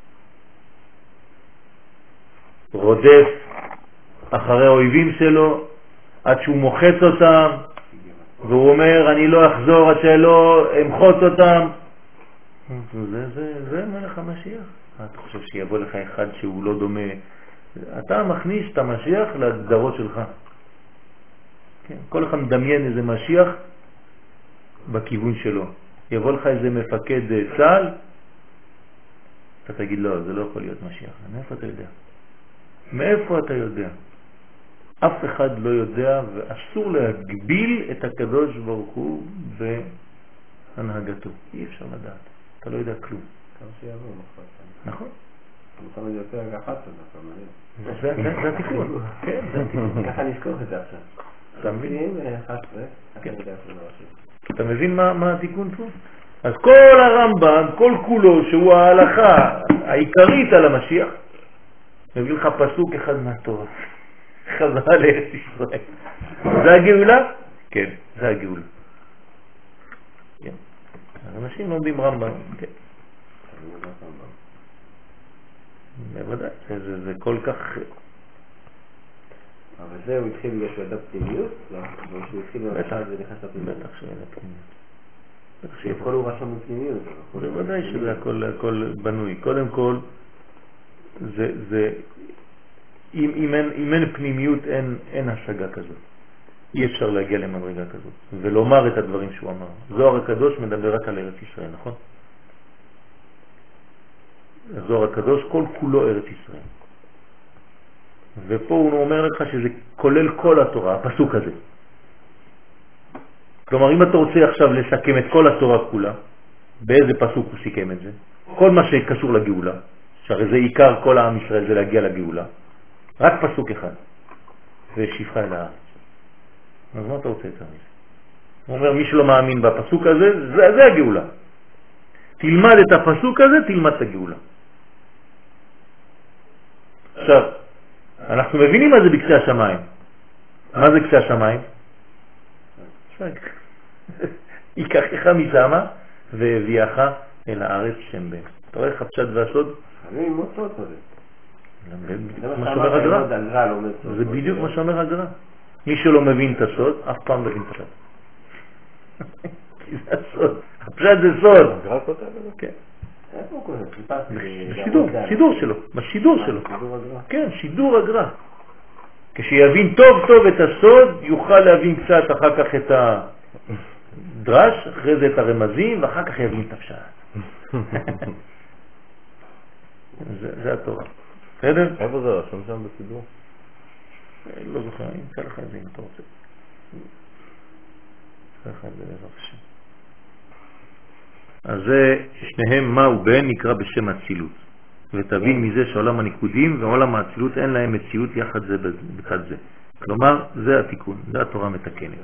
רודף אחרי האויבים שלו עד שהוא מוחץ אותם, והוא אומר אני לא אחזור עד שלא אמחוץ אותם. זה מלך המשיח. אתה חושב שיבוא לך אחד שהוא לא דומה? אתה מכניס את המשיח לדרות שלך. כן? כל אחד מדמיין איזה משיח בכיוון שלו. יבוא לך איזה מפקד צה"ל, אתה תגיד לא, זה לא יכול להיות משיח. מאיפה אתה יודע? מאיפה אתה יודע? אף אחד לא יודע, ואסור להגביל את הקדוש ברוך הוא בהנהגתו. אי אפשר לדעת. אתה לא יודע כלום. כמה שיעבור מחפש. נכון. אתה מבין יותר גחת את זה. זה התיקון. כן, זה התיקון. ככה נזכור את זה עכשיו. אתה מבין? 11. אתה מבין מה התיקון פה? אז כל הרמב"ם, כל כולו, שהוא ההלכה העיקרית על המשיח, מביא לך פסוק אחד מהתורה. חזרה לארץ ישראל. זה הגאולה? כן, זה הגאולה. כן. אנשים לומדים רמב"ם, כן. בוודאי, זה כל כך... אבל זה הוא התחיל בגלל שהוא ידע פנימיות? לא, שהוא התחיל במשל זה נכנס לפנימיות. בטח שהוא ידע פנימיות. שכל הוא רשם בפנימיות. בוודאי שזה הכל בנוי. קודם כל, אם אין פנימיות, אין השגה כזאת. אי אפשר להגיע למדרגה כזאת. ולומר את הדברים שהוא אמר. זוהר הקדוש מדבר רק על ארץ ישראל, נכון? זוהר הקדוש כל כולו ארץ ישראל. ופה הוא אומר לך שזה כולל כל התורה, הפסוק הזה. כלומר, אם אתה רוצה עכשיו לסכם את כל התורה כולה, באיזה פסוק הוא סיכם את זה? כל מה שקשור לגאולה, שהרי זה עיקר כל העם ישראל, זה להגיע לגאולה, רק פסוק אחד, ושפחה אל הארץ. אז מה אתה רוצה את זה? הוא אומר, מי שלא מאמין בפסוק הזה, זה הגאולה. תלמד את הפסוק הזה, תלמד את הגאולה. עכשיו, אנחנו מבינים מה זה בקצה השמיים. מה זה קצה השמיים? ייקחך משמה והביאך אל הארץ שם בן. אתה רואה חפשת והסוד? אני מוצאות את זה. זה מה שאומר הגר"א. זה בדיוק מה שאומר הגר"א. מי שלא מבין את הסוד, אף פעם לא מבין את הסוד. כי זה הסוד. הפשט זה סוד. הגר"א כותב את זה? כן. איפה הוא כותב? בשידור שלו. בשידור שלו. כן, שידור הגר"א. כשיבין טוב טוב את הסוד, יוכל להבין קצת אחר כך את הדרש, אחרי זה את הרמזים, ואחר כך יבין את הפשט. זה התורה. בסדר? איפה זה רשום שם בסידור? לא זוכר, אני אמצא לך את זה אם אתה רוצה. אמצא לך את זה בעזרת השם. אז זה שניהם מה הוא בן נקרא בשם אצילות. ותבין מזה שעולם הניקודים ועולם האצילות אין להם מציאות יחד זה בצד זה. כלומר, זה התיקון, זה התורה מתקנת.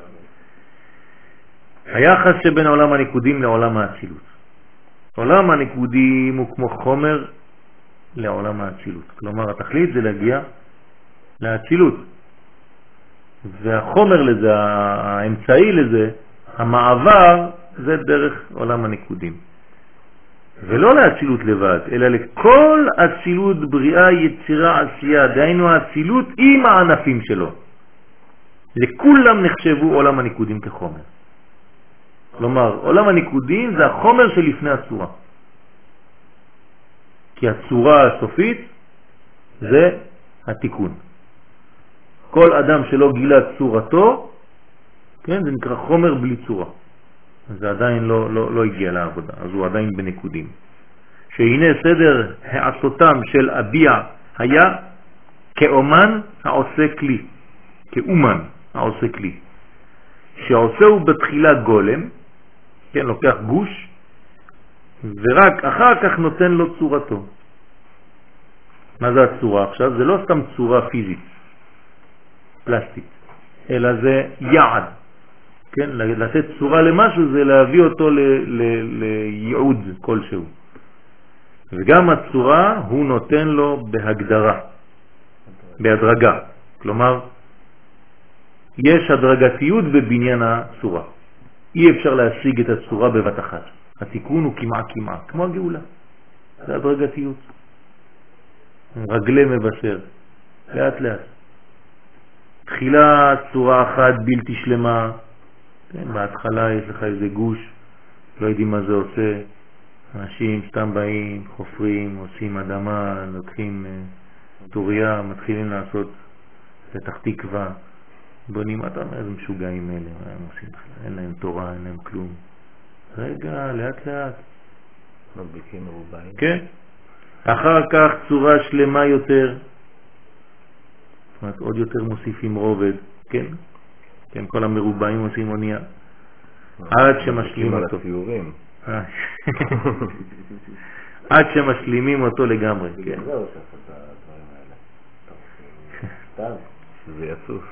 היחס שבין עולם הניקודים לעולם האצילות. עולם הניקודים הוא כמו חומר לעולם האצילות. כלומר, התכלית זה להגיע לאצילות. והחומר לזה, האמצעי לזה, המעבר, זה דרך עולם הניקודים. ולא לאצילות לבד, אלא לכל אצילות בריאה, יצירה, עשייה, דהיינו האצילות עם הענפים שלו. לכולם נחשבו עולם הניקודים כחומר. כלומר, עולם הניקודים זה החומר שלפני הצורה. כי הצורה הסופית זה התיקון. כל אדם שלא גילה צורתו, כן, זה נקרא חומר בלי צורה. זה עדיין לא הגיע לעבודה, אז הוא עדיין בניקודים. שהנה סדר העשותם של אביע היה כאומן העושה כלי, כאומן העושה כלי. שעושה הוא בתחילה גולם, כן, לוקח גוש, ורק אחר כך נותן לו צורתו. מה זה הצורה עכשיו? זה לא סתם צורה פיזית, פלסטית, אלא זה יעד. כן, לתת צורה למשהו זה להביא אותו לייעוד כלשהו. וגם הצורה הוא נותן לו בהגדרה, בהדרגה. כלומר, יש הדרגתיות בבניין הצורה. אי אפשר להשיג את הצורה בבת אחת. התיקון הוא כמעט, כמו הגאולה. זה הדרגתיות. רגלי מבשר, לאט לאט. תחילה צורה אחת בלתי שלמה, כן, בהתחלה יש לך איזה גוש, לא יודעים מה זה עושה, אנשים סתם באים, חופרים, עושים אדמה, לוקחים טוריה, מתחילים לעשות פתח תקווה, בונים, אתה אומר, איזה משוגעים אלה, מה הם עושים? אין להם תורה, אין להם כלום. רגע, לאט לאט. מדביקים מרובעים. כן. אחר כך צורה שלמה יותר, זאת אומרת, עוד יותר מוסיפים רובד, כן? כן, כל המרובעים עושים אונייה. עד שמשלימים אותו. עד שמשלימים אותו לגמרי, כן. זה עושה את הדברים האלה. סתם. שזה יצוף.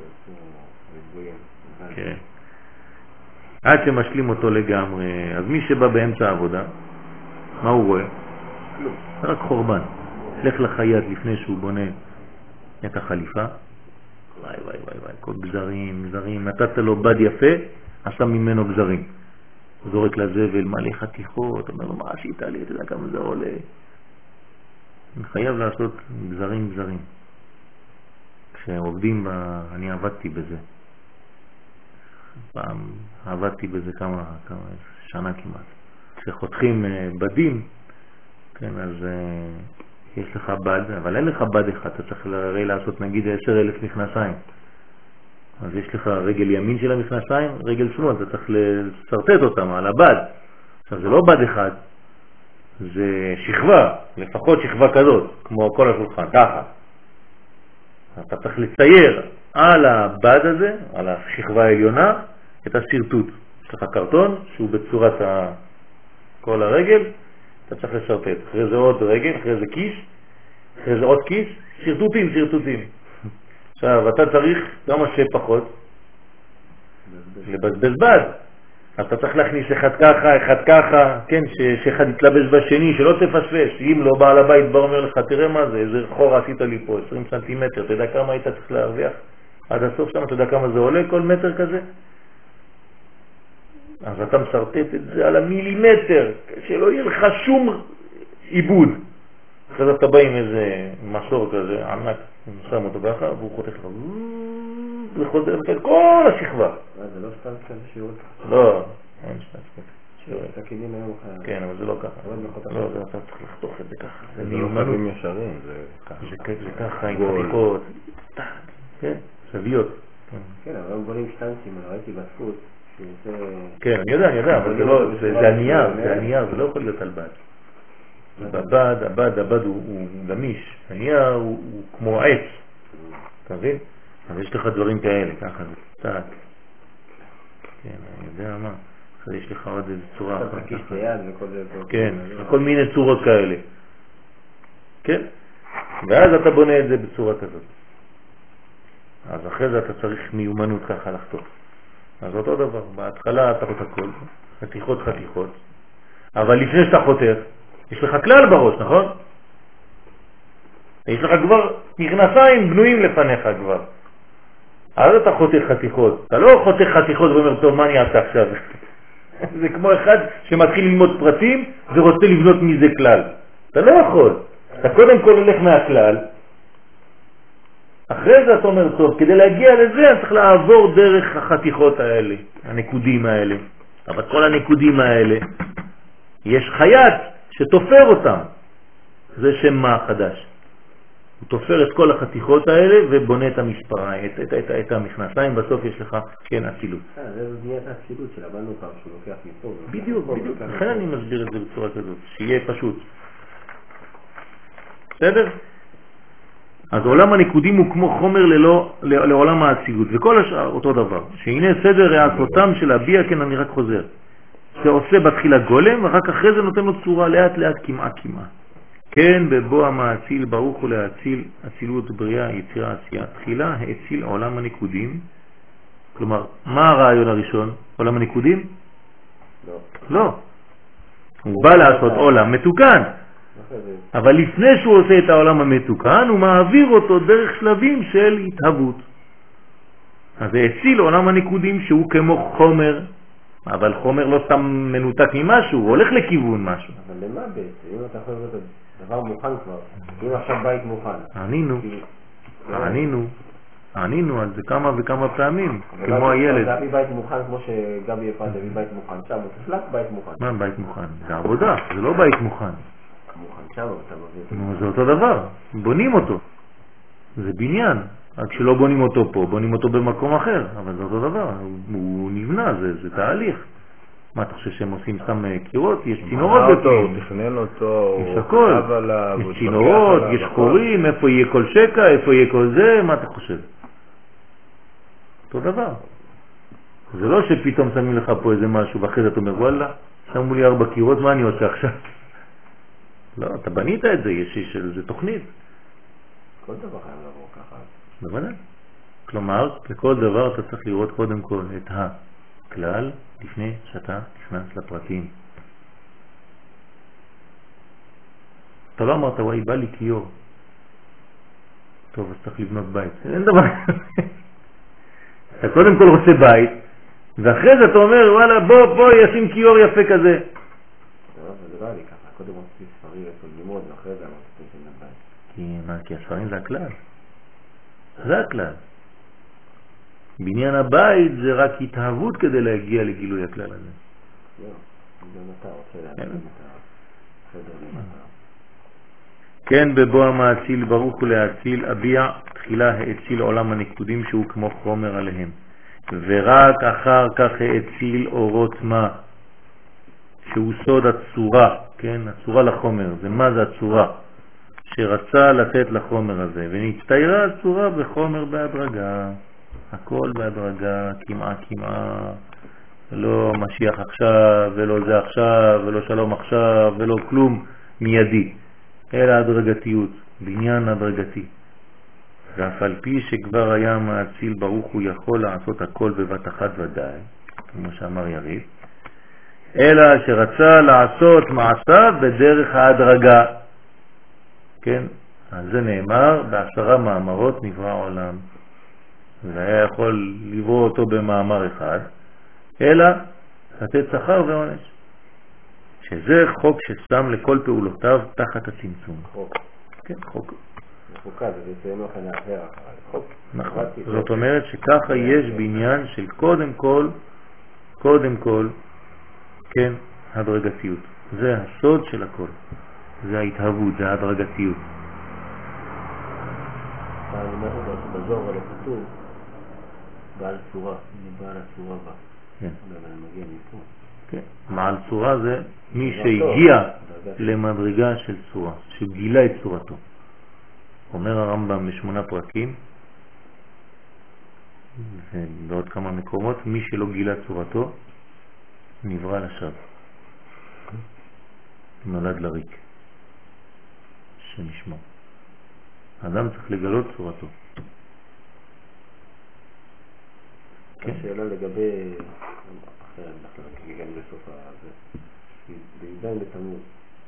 כן. עד שמשלים אותו לגמרי. אז מי שבא באמצע העבודה, מה הוא רואה? רק חורבן. לך לחייט לפני שהוא בונה את החליפה. וואי, כל גזרים. נתת לו בד יפה, עשה ממנו גזרים. זורק לזבל, מלא חתיכות, אומר לו, מה עשית לי? אתה יודע כמה זה עולה? אני חייב לעשות גזרים. כשעובדים, אני עבדתי בזה. פעם עבדתי בזה כמה שנה כמעט. כשחותכים בדים, כן, אז יש לך בד, אבל אין לך בד אחד, אתה צריך הרי לעשות נגיד 10,000 מכנסיים. אז יש לך רגל ימין של המכנסיים, רגל שמאל, אתה צריך לסרטט אותם על הבד. עכשיו זה לא בד אחד, זה שכבה, לפחות שכבה כזאת, כמו כל השולחן, ככה. אתה צריך לצייר על הבד הזה, על השכבה העליונה, את השרטוט. יש לך קרטון שהוא בצורת כל הרגל, אתה צריך לשרטט. אחרי זה עוד רגל, אחרי זה כיס, אחרי זה עוד כיס, שרטוטים. עכשיו, אתה צריך כמה שפחות לבזבז בד. אז אתה צריך להכניס אחד ככה, כן, שאחד יתלבש בשני, שלא תפספס. אם לא, בעל הבית בא אומר לך, תראה מה זה, איזה חור עשית לי פה, 20 סנטימטר, אתה יודע כמה היית צריך להרוויח עד הסוף שם, אתה יודע כמה זה עולה כל מטר כזה? אז אתה מסרטט את זה על המילימטר, שלא יהיה לך שום עיבוד. אחרי זה אתה בא עם איזה מסור כזה ענק, שם אותו ככה, והוא חותך לך, וחוזר את כל השכבה. זה לא סתם כזה שיעור? לא, אין סתם שיעור. סכינים היום אחר. כן, אבל זה לא ככה. לא, אתה צריך לחתוך את זה ככה. זה מיומנות ישרים, זה ככה עם חתיכות. כן, סביות. כן, אבל הם בונים שטנצים, ראיתי בדפוס. כן, אני יודע, אבל זה הנייר, זה לא יכול להיות על בד. הבד הוא גמיש, הנייר הוא כמו עץ, אתה מבין? אז יש לך דברים כאלה, ככה זה קצת. כן, אני יודע מה. אז יש לך עוד איזו צורה. אתה תרקיש ליד וכל זה. כן, כל מיני צורות כאלה. כן? ואז אתה בונה את זה בצורה כזאת. אז אחרי זה אתה צריך מיומנות ככה לחתוך. אז אותו דבר, בהתחלה אתה חותך הכל, חתיכות, אבל לפני שאתה חותך, יש לך כלל בראש, נכון? יש לך כבר מכנסיים בנויים לפניך כבר. אז אתה חותך חתיכות, אתה לא חותך חתיכות ואומר, טוב, מה אני אעשה עכשיו? זה כמו אחד שמתחיל ללמוד פרטים ורוצה לבנות מזה כלל. אתה לא יכול. אתה קודם כל הולך מהכלל, אחרי זה אתה אומר, טוב, כדי להגיע לזה אני צריך לעבור דרך החתיכות האלה, הנקודים האלה. אבל כל הנקודים האלה, יש חייט שתופר אותם. זה שם מה חדש. הוא תופר את כל החתיכות האלה ובונה את המספרה, את המכנסיים, בסוף יש לך, כן, אצילות. זה בניית האצילות של הבנו פעם, שהוא לוקח מפה. בדיוק. לכן אני מסביר את זה בצורה כזאת, שיהיה פשוט. בסדר? אז עולם הנקודים הוא כמו חומר לעולם האצילות, וכל השאר אותו דבר. שהנה סדר העשותם של הביע, כן, אני רק חוזר. שעושה בתחילה גולם, ואחר כך אחרי זה נותן לו צורה לאט לאט כמעה. כן, בבוא המאציל ברוך הוא להציל אצילות בריאה, יצירה, עשייה. תחילה האציל עולם הנקודים. כלומר, מה הרעיון הראשון? עולם הנקודים? לא. הוא בא לעשות עולם מתוקן. אבל לפני שהוא עושה את העולם המתוקן, הוא מעביר אותו דרך שלבים של התהוות. אז זה הציל עולם הנקודים שהוא כמו חומר, אבל חומר לא סתם מנותק ממשהו, הוא הולך לכיוון משהו. אבל למה בעצם? אם אתה יכול לראות דבר מוכן כבר, אם עכשיו בית מוכן. ענינו על זה כמה וכמה פעמים, כמו הילד. זה אבי בית מוכן, כמו שגבי יפת אבי בית מוכן, שם הוא תפלק בית מוכן. מה בית מוכן? זה עבודה, זה לא בית מוכן. מוכן שם, אתה מביא. זה אותו דבר, בונים אותו. זה בניין, רק שלא בונים אותו פה, בונים אותו במקום אחר, אבל זה אותו דבר, הוא נבנה, זה תהליך. מה אתה חושב שהם עושים סתם קירות? יש צינורות בפנים. הוא תכנן אותו, יש הכל. יש צינורות, יש חורים, איפה יהיה כל שקע, איפה יהיה כל זה, מה אתה חושב? אותו דבר. זה לא שפתאום שמים לך פה איזה משהו, ואחרי זה אתה אומר, וואלה, שמו לי 4 קירות, מה אני עושה עכשיו? לא, אתה בנית את זה, יש איזה תוכנית. כל דבר חייב לעבור ככה. בוודאי. כלומר, לכל דבר אתה צריך לראות קודם כל את הכלל, לפני שאתה נכנס לפרטים. אתה לא אמרת, וואי, בא לי כיור. טוב, אז צריך לבנות בית. אין דבר. אתה קודם כל רוצה בית, ואחרי זה אתה אומר, וואלה, בוא ישים כיור יפה כזה. זה לא היה לי ככה. קודם רציתי ספרים איפה ללמוד, ואחרי זה אמרתי לבית. כי הספרים זה הכלל. זה הכלל. בניין הבית זה רק התהוות כדי להגיע לגילוי הכלל הזה. לא, גם אתה רוצה להגיד את החדר. כן, בבוא המאציל ברוך הוא להציל אביע, תחילה האציל עולם הנקודים שהוא כמו חומר עליהם. ורק אחר כך האציל אורות מה? שהוא סוד הצורה, כן? הצורה לחומר. זה מה זה הצורה? שרצה לתת לחומר הזה, ונצטיירה הצורה בחומר בהדרגה, הכל בהדרגה, כמעה, לא משיח עכשיו, ולא זה עכשיו, ולא שלום עכשיו, ולא כלום מיידי, אלא הדרגתיות, בניין הדרגתי. ואף על פי שכבר היה מאציל ברוך הוא יכול לעשות הכל בבת אחת ודאי, כמו שאמר יריב, אלא שרצה לעשות מעשיו בדרך ההדרגה. כן? אז זה נאמר ב10 מאמרות נברא העולם. והיה יכול לברוא אותו במאמר אחד, אלא לתת שכר ועונש. שזה חוק ששם לכל פעולותיו תחת הצמצום. חוק. כן, חוק. מחוקה, זה יצאים לך נעבר אחרי. חוק. נכון. זאת אומרת שככה יש בעניין של קודם כל, כן, הדרגתיות. זה הסוד של הכל. זה ההתהוות, זה ההדרגתיות. אני אומר לך שבזור לא כתוב בעל צורה, בעל הצורה בה. כן. אבל אני מגיע מפה. כן. מעל צורה זה מי שהגיע למדרגה של צורה, שגילה את צורתו. אומר הרמב"ם ב8 פרקים, ובעוד כמה מקומות, מי שלא גילה צורתו, נברא לשווא. נולד לריק. שנשמע. האדם צריך לגלות צורתו. כן. השאלה לגבי, אחרי אנחנו גם בסוף הזה, בי"ז בתמוז,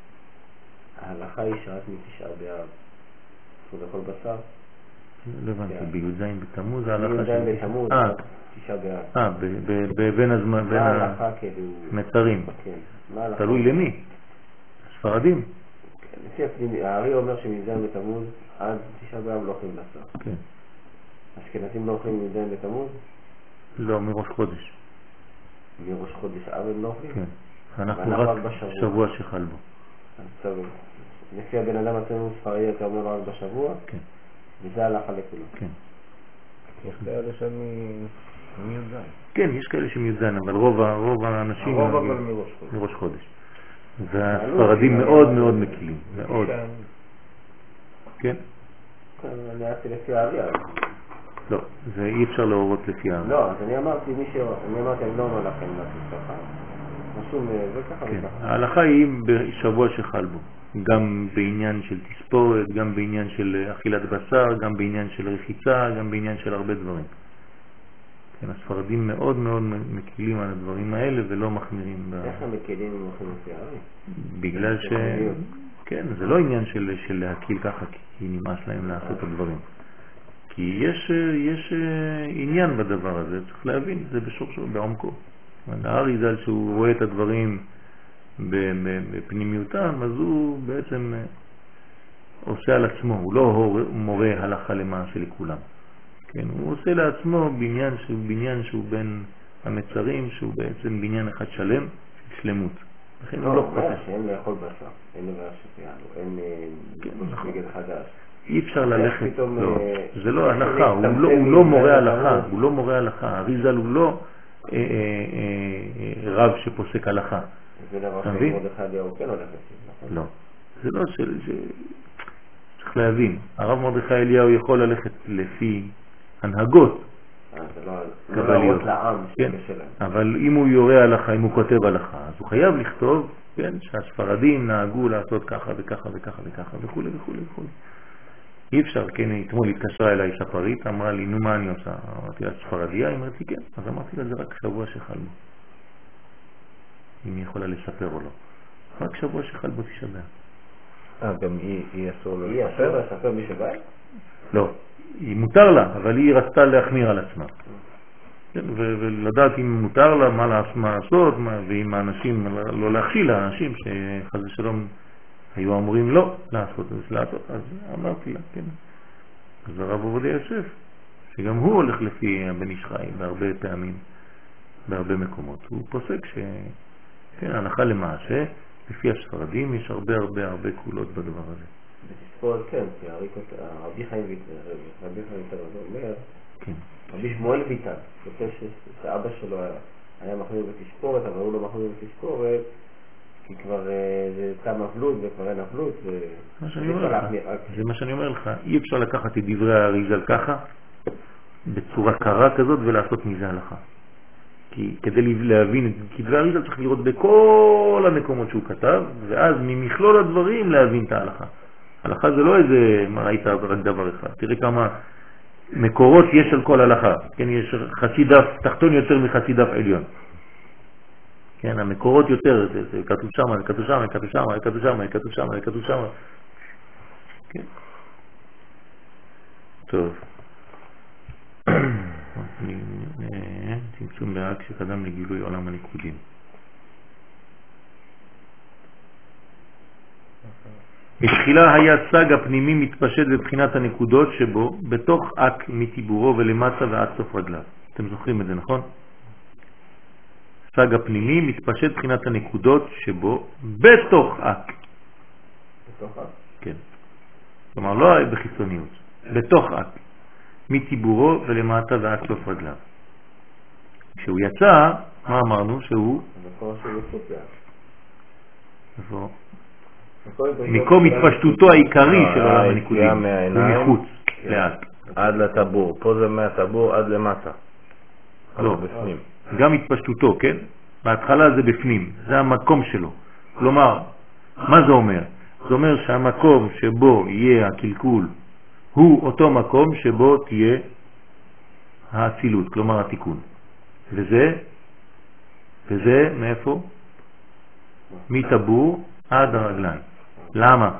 ההלכה היא שעת מתשעה באב, זה לאכול בשר? לא הבנתי, בי"ז בתמוז ההלכה בי"ז בתמוז, תשעה באב. בין הזמן, בין המצרים. תלוי למי? הספרדים? לפי הפנימי, הארי אומר שמבי"ז בתמוז עד תשעה באב לא אוכלים בשר. כן. אשכנזים לא אוכלים מבי"ז בתמוז? לא, מראש חודש. מראש חודש אב הם לא אוכלים? כן. אנחנו רק שבוע שחל בו. טוב, לפי הבן אדם עצמנו ספרדי אתה אומר לו רק בשבוע? כן. וזה הלכה לכולם? כן. יש כאלה שהם מי"ז. כן, יש כאלה שמי"ז, אבל רוב האנשים מראש חודש. והספרדים מאוד מאוד מקילים, מאוד. כן? אני עשיתי לפי האריה. לא, זה אי אפשר להורות לפי האריה. לא, אז אני אמרתי, אני לא אומר לכם לעשות ככה. משום זה ככה וככה. ההלכה היא בשבוע שחל בו. גם בעניין של תספורת, גם בעניין של אכילת בשר, גם בעניין של רחיצה, גם בעניין של הרבה דברים. כן, הספרדים מאוד מאוד מקילים על הדברים האלה ולא מחמירים. איך הם מקילים אם הולכים לפי הארי? בגלל ש... כן, זה לא עניין של להקיל ככה כי נמאס להם לעשות את הדברים. כי יש עניין בדבר הזה, צריך להבין, זה בשורשו, בעומקו. הארי ז"ל שהוא רואה את הדברים בפנימיותם, אז הוא בעצם עושה על עצמו, הוא לא מורה הלכה למעשה לכולם. כן, הוא עושה לעצמו בניין שהוא בין המצרים, שהוא בעצם בניין אחד שלם, שלמות. לכן הוא לא חושב. שאין לאכול בשר, אין לבעיה שפיענו, אין בגד חדש. אי אפשר ללכת, לא, זה לא הלכה, הוא לא מורה הלכה, הוא לא מורה הלכה, הארי ז"ל הוא לא רב שפוסק הלכה. ולרב מרדכי אליהו כן הולך לפי, לא, זה לא צריך להבין, הרב מרדכי אליהו יכול ללכת לפי הנהגות קבליות, אבל אם הוא יורה הלכה, אם הוא כותב הלכה, אז הוא חייב לכתוב, כן, שהספרדים נהגו לעשות ככה וככה וככה וככה וכו' וכו' וכו'. אי אפשר, כן, אתמול התקשרה אליי ספרית, אמרה לי, נו מה אני עושה? אמרתי לה, ספרדיה? היא אמרתי, כן. אז אמרתי לה, זה רק שבוע שחל בו. אם היא יכולה לספר או לא. רק שבוע שחל בו תשעה באב. גם היא אסור היא אסור לספר בשבוע? לא, היא מותר לה, אבל היא רצתה להחמיר על עצמה. ולדעת אם מותר לה מה לעשות, ואם האנשים, לא להכשיל לאנשים שחז ושלום היו אמורים לא לעשות, אז אמרתי לה, כן. אז הרב עובדיה יוסף, שגם הוא הולך לפי בן איש חי בהרבה פעמים, בהרבה מקומות. הוא פוסק כן, הלכה למעשה, לפי הספרדים יש הרבה קולות בדבר הזה. בתספורת כן, כי רבי חיים ויטל אומר, רבי שמואל ויטל, כותב שאבא שלו היה מחמיר בתספורת, אבל הוא לא מחמיר בתספורת, כי כבר זה תם אבלות וכבר אין אבלות. זה מה שאני אומר לך. אי אפשר לקחת את דברי האריז"ל ככה, בצורה קרה כזאת, ולעשות מזה הלכה. כי כדי להבין את דברי האריז"ל צריך לראות בכל המקומות שהוא כתב, ואז ממכלול הדברים להבין את ההלכה. הלכה זה לא איזה, מה ראית רק דבר אחד. תראה כמה מקורות יש על כל הלכה. כן, יש חצי דף תחתון יותר מחצי דף עליון. כן, המקורות יותר, זה כתוב שם, כתוב שם, כתוב שם, כתוב שם, כתוב שם, כתוב שם. כן. טוב. צמצום לאק שקדם לגילוי עולם הניקודים. בתחילה היה סג הפנימי מתפשט בבחינת הנקודות שבו, בתוך אק מטיבורו ולמטה ועד סוף רגליו. אתם זוכרים את זה, נכון? סג הפנימי מתפשט בחינת הנקודות שבו, בתוך אק. בתוך אק? כן. כלומר, לא בחיצוניות. בתוך אק. מטיבורו ולמטה ועד סוף רגליו. כשהוא יצא, מה אמרנו? שהוא... המקום שהוא יצא. איפה? מקום התפשטותו העיקרי של עולם הניקודים. הוא מחוץ לאט. עד לטבור. פה זה מהטבור עד למטה. לא, בפנים. גם התפשטותו, כן? בהתחלה זה בפנים. זה המקום שלו. כלומר, מה זה אומר? זה אומר שהמקום שבו יהיה הקלקול הוא אותו מקום שבו תהיה האצילות, כלומר התיקון. וזה מאיפה? מטבור עד הרגליים. למה?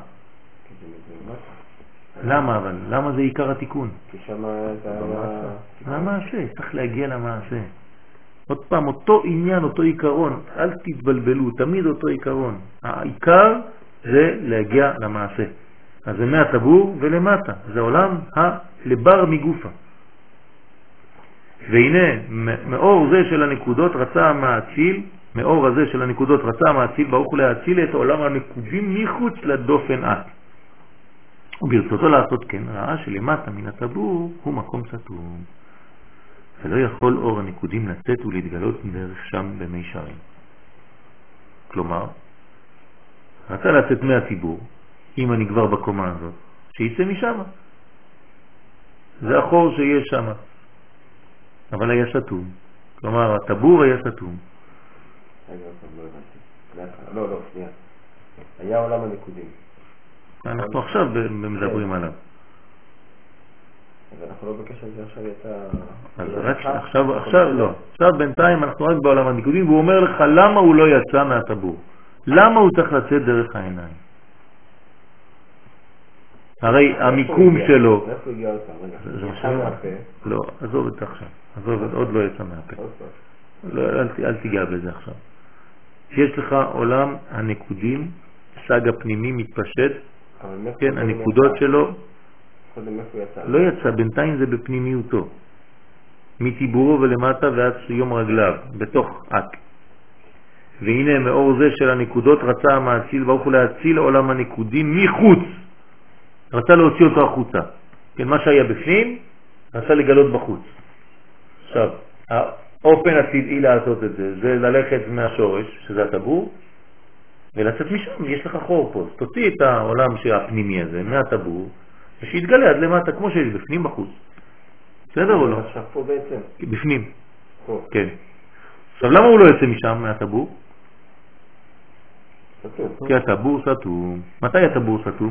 למה אבל? למה זה עיקר התיקון? כי שם זה למעשה, צריך להגיע למעשה. עוד פעם, אותו עניין, אותו עיקרון, אל תתבלבלו, תמיד אותו עיקרון. העיקר זה להגיע למעשה. אז זה מהטבור ולמטה, זה עולם הלבר מגופה. והנה, מאור זה של הנקודות רצה המאציל, מאור הזה של הנקודות רצה המאציל, ברוך להציל את עולם הנקודים מחוץ לדופן את. וברצותו לעשות כן, ראה שלמטה מן הטבור הוא מקום סתום. ולא יכול אור הנקודים לצאת ולהתגלות דרך שם במי שערים. כלומר, רצה לצאת מהציבור, אם אני כבר בקומה הזאת, שיצא משם. זה החור שיש שם. אבל היה סתום. כלומר, הטבור היה סתום. לא, שנייה. היה עולם הנקודים. אנחנו עכשיו מדברים עליו. אז אנחנו לא בקשר לזה עכשיו יצא... אז רק עכשיו לא. עכשיו בינתיים אנחנו רק בעולם הנקודים, והוא אומר לך למה הוא לא יצא מהטבור. למה הוא צריך לצאת דרך העיניים? הרי המיקום שלו... איפה הגיע אותם? רגע, יצא מהפה. לא, עזוב את זה עכשיו. עזוב, עוד לא יצא מהפה. אל תיגע בזה עכשיו. יש לך עולם הנקודים, סג הפנימי מתפשט, כן, הנקודות שלו לא יצא, בינתיים זה בפנימיותו. מטיבורו ולמטה ועד יום רגליו, בתוך אק. והנה מאור זה של הנקודות רצה המאציל ברוך הוא להציל עולם הנקודים מחוץ. רצה להוציא אותו החוצה. כן, מה שהיה בפנים, רצה לגלות בחוץ. עכשיו, האופן הטבעי לעשות את זה, זה ללכת מהשורש, שזה הטבור, ולצאת משם, יש לך חור פה. תוציא את העולם הפנימי הזה מהטבור, ושיתגלה עד למטה, כמו שיש בפנים בחוץ. בסדר או לא? עכשיו פה בעצם. בפנים. פה. כן. עכשיו, למה הוא לא יוצא משם, מהטבור? סתום. כי הטבור סתום. מתי הטבור סתום?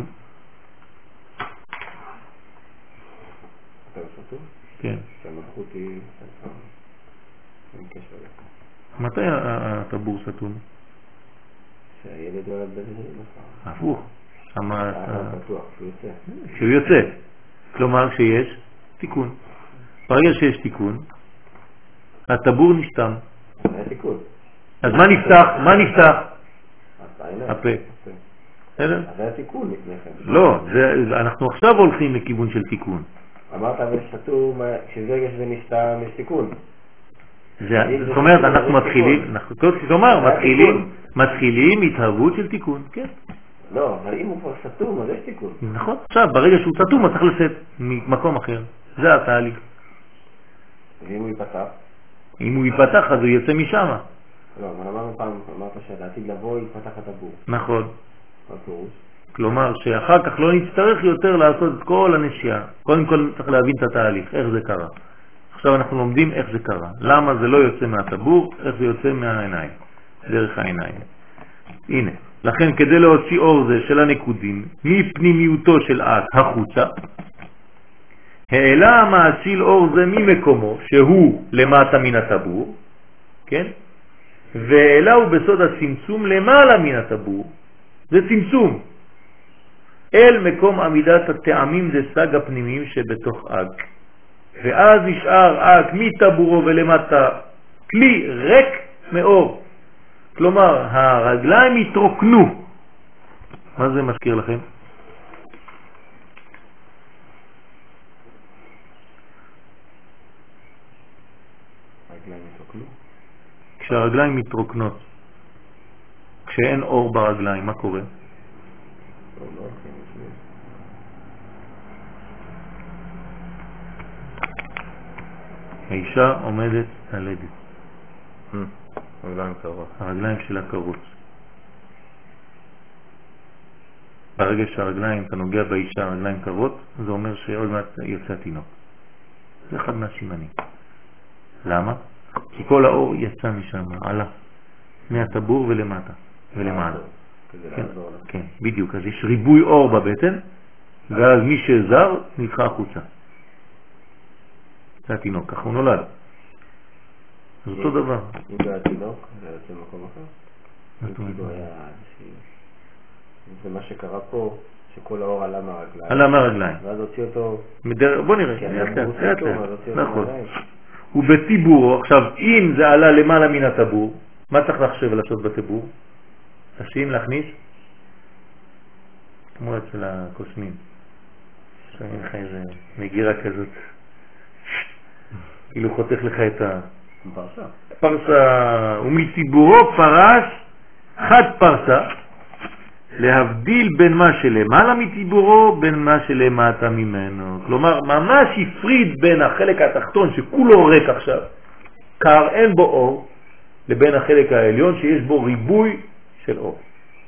הטבור סתום? כן. שהמלכות היא... מתי הטבור סתום? שהילד נולד בזה נכון. הפוך. פתוח, שהוא יוצא. שהוא יוצא. כלומר שיש תיקון. ברגע שיש תיקון, הטבור נשתם. היה תיקון. אז מה נפתח? מה נפתח? הפה. בסדר? אז היה תיקון לפני כן. לא, אנחנו עכשיו הולכים לכיוון של תיקון. אמרת ושתום, כשזה ונסתם יש תיקון. זאת אומרת, אנחנו מתחילים התהוות של תיקון, כן. לא, אבל אם הוא כבר סתום, אז יש תיקון. נכון, עכשיו, ברגע שהוא סתום, הוא צריך לצאת ממקום אחר. זה התהליך. ואם הוא ייפתח? אם הוא ייפתח, אז הוא יצא משם. לא, אבל אמרנו פעם, אמרת שלעתיד לבוא יפתח את הבור. נכון. מה פירוש? כלומר שאחר כך לא נצטרך יותר לעשות את כל הנשייה. קודם כל צריך להבין את התהליך, איך זה קרה. עכשיו אנחנו לומדים איך זה קרה. למה זה לא יוצא מהטבור, איך זה יוצא מהעיניים, דרך העיניים. הנה, לכן כדי להוציא אור זה של הנקודים מפנימיותו של אק החוצה, העלה המאציל אור זה ממקומו שהוא למטה מן הטבור, כן? והעלה הוא בסוד הצמצום למעלה מן הטבור, זה צמצום, אל מקום עמידת הטעמים דסג הפנימיים שבתוך אק. ואז נשאר אק מטבורו ולמטה כלי ריק מאור. כלומר, הרגליים התרוקנו. מה זה מזכיר לכם? הרגליים התרוקנו? כשהרגליים מתרוקנות, כשאין אור ברגליים, מה קורה? האישה עומדת ללדת. הרגליים קרות. הרגליים שלה קרות. ברגע שהרגליים, אתה נוגע באישה, הרגליים קרות, זה אומר שעוד מעט יוצא התינוק. זה אחד מהסימנים. למה? כי כל האור יצא משם, עלה, מהטבור ולמטה, ולמעלה. כן, בדיוק. אז יש ריבוי אור בבטן, ואז מי שזר נדחה החוצה. זה התינוק, כך הוא נולד. זה אותו דבר. אם זה התינוק, זה יוצא במקום אחר? זה מה שקרה פה, שכל האור עלה מהרגליים. עלה מהרגליים. ואז הוציא אותו... בוא נראה. נכון. הוא בטיבורו. עכשיו, אם זה עלה למעלה מן הטבור, מה צריך לחשב לעשות בטיבור? תשים להכניס? כמו אצל הקוסמים. שמים לך איזה מגירה כזאת. כאילו חותך לך את הפרסה. ומטיבורו פרס חד פרסה, להבדיל בין מה שלמעלה מטיבורו בין מה שלמטה ממנו. כלומר, ממש הפריד בין החלק התחתון שכולו ריק עכשיו, קר, אין בו אור, לבין החלק העליון שיש בו ריבוי של אור.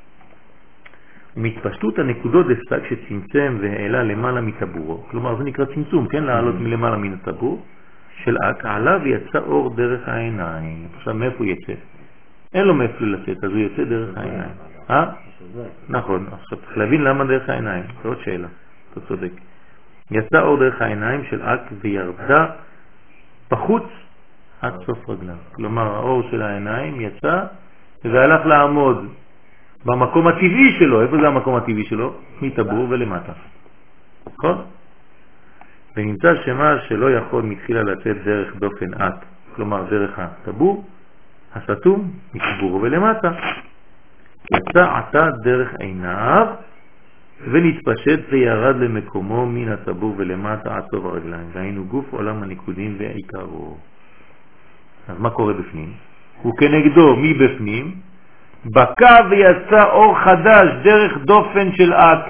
מתפשטות הנקודות דסק שצמצם והעלה למעלה מטבורו, כלומר זה נקרא צמצום, כן? לעלות מלמעלה מן הטבור של אק, עלה ויצא אור דרך העיניים. עכשיו מאיפה הוא יצא? אין לו מאיפה לצאת, אז הוא יוצא דרך העיניים. נכון, עכשיו צריך להבין למה דרך העיניים, זו עוד שאלה, אתה צודק. יצא אור דרך העיניים של אק וירדה בחוץ עד סוף רגליו. כלומר האור של העיניים יצא והלך לעמוד במקום הטבעי שלו. איפה זה המקום הטבעי שלו? מטבור ולמטה. נכון? ונמצא שמה שלא יכול מתחילה לצאת דרך דופן אק, כלומר דרך הטבור, הסתום מטבור ולמטה, יצא עתה דרך עיניו ונתפשט וירד למקומו מן הטבור ולמטה עד סוף הרגליים. והיינו גוף עולם הניקודים ועיקרו. אז מה קורה בפנים? הוא כנגדו מבפנים בקע ויצא אור חדש דרך דופן של אק.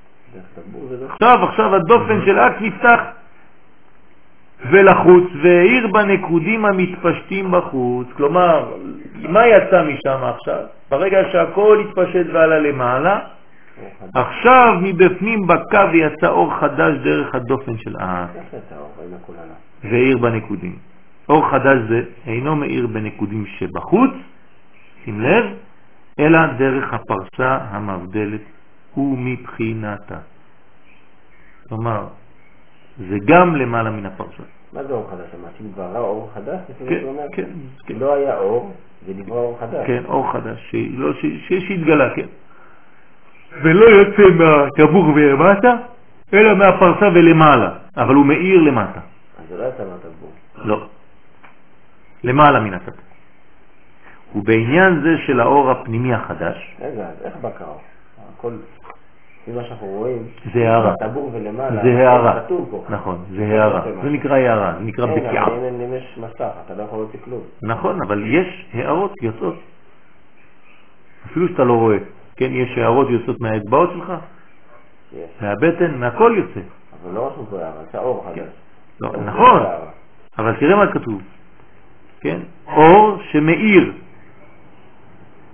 עכשיו הדופן של אק נפתח ולחוץ והעיר בנקודים המתפשטים בחוץ. כלומר, מה יצא משם עכשיו? ברגע שהכל התפשט ועלה למעלה, עכשיו מבפנים בקע ויצא אור חדש דרך הדופן של אק והעיר בנקודים. אור חדש זה אינו מאיר בנקודים שבחוץ, שים לב, אלא דרך הפרסה המבדלת ומבחינתה. כלומר, זה גם למעלה מן הפרסה. מה זה אור חדש? אמרתי כבר אור חדש? כן. לא היה אור, זה נברא אור חדש. כן, אור חדש, שהתגלה, כן. ולא יוצא מהטבור ולמטה, אלא מהפרסה ולמעלה, אבל הוא מאיר למטה. אז זה לא יצא מהטבור. לא. למעלה מן הטבור. ובעניין זה של האור הפנימי החדש, רגע, אז איך בקע אור? הכל, מה שאנחנו רואים, זה הערה. הטבור ולמעלה, זה הערה. כתוב פה. נכון, זה הערה. זה נקרא הערה, זה נקרא בקיעה. אם יש מסך, אתה לא יכול להוציא כלום. נכון, אבל יש הערות יוצאות. אפילו שאתה לא רואה. כן, יש הערות יוצאות מהאצבעות שלך, מהבטן, מהכל יוצא. אבל לא רשום פה הערה, זה אור חדש. נכון, אבל תראה מה כתוב. כן? אור שמאיר.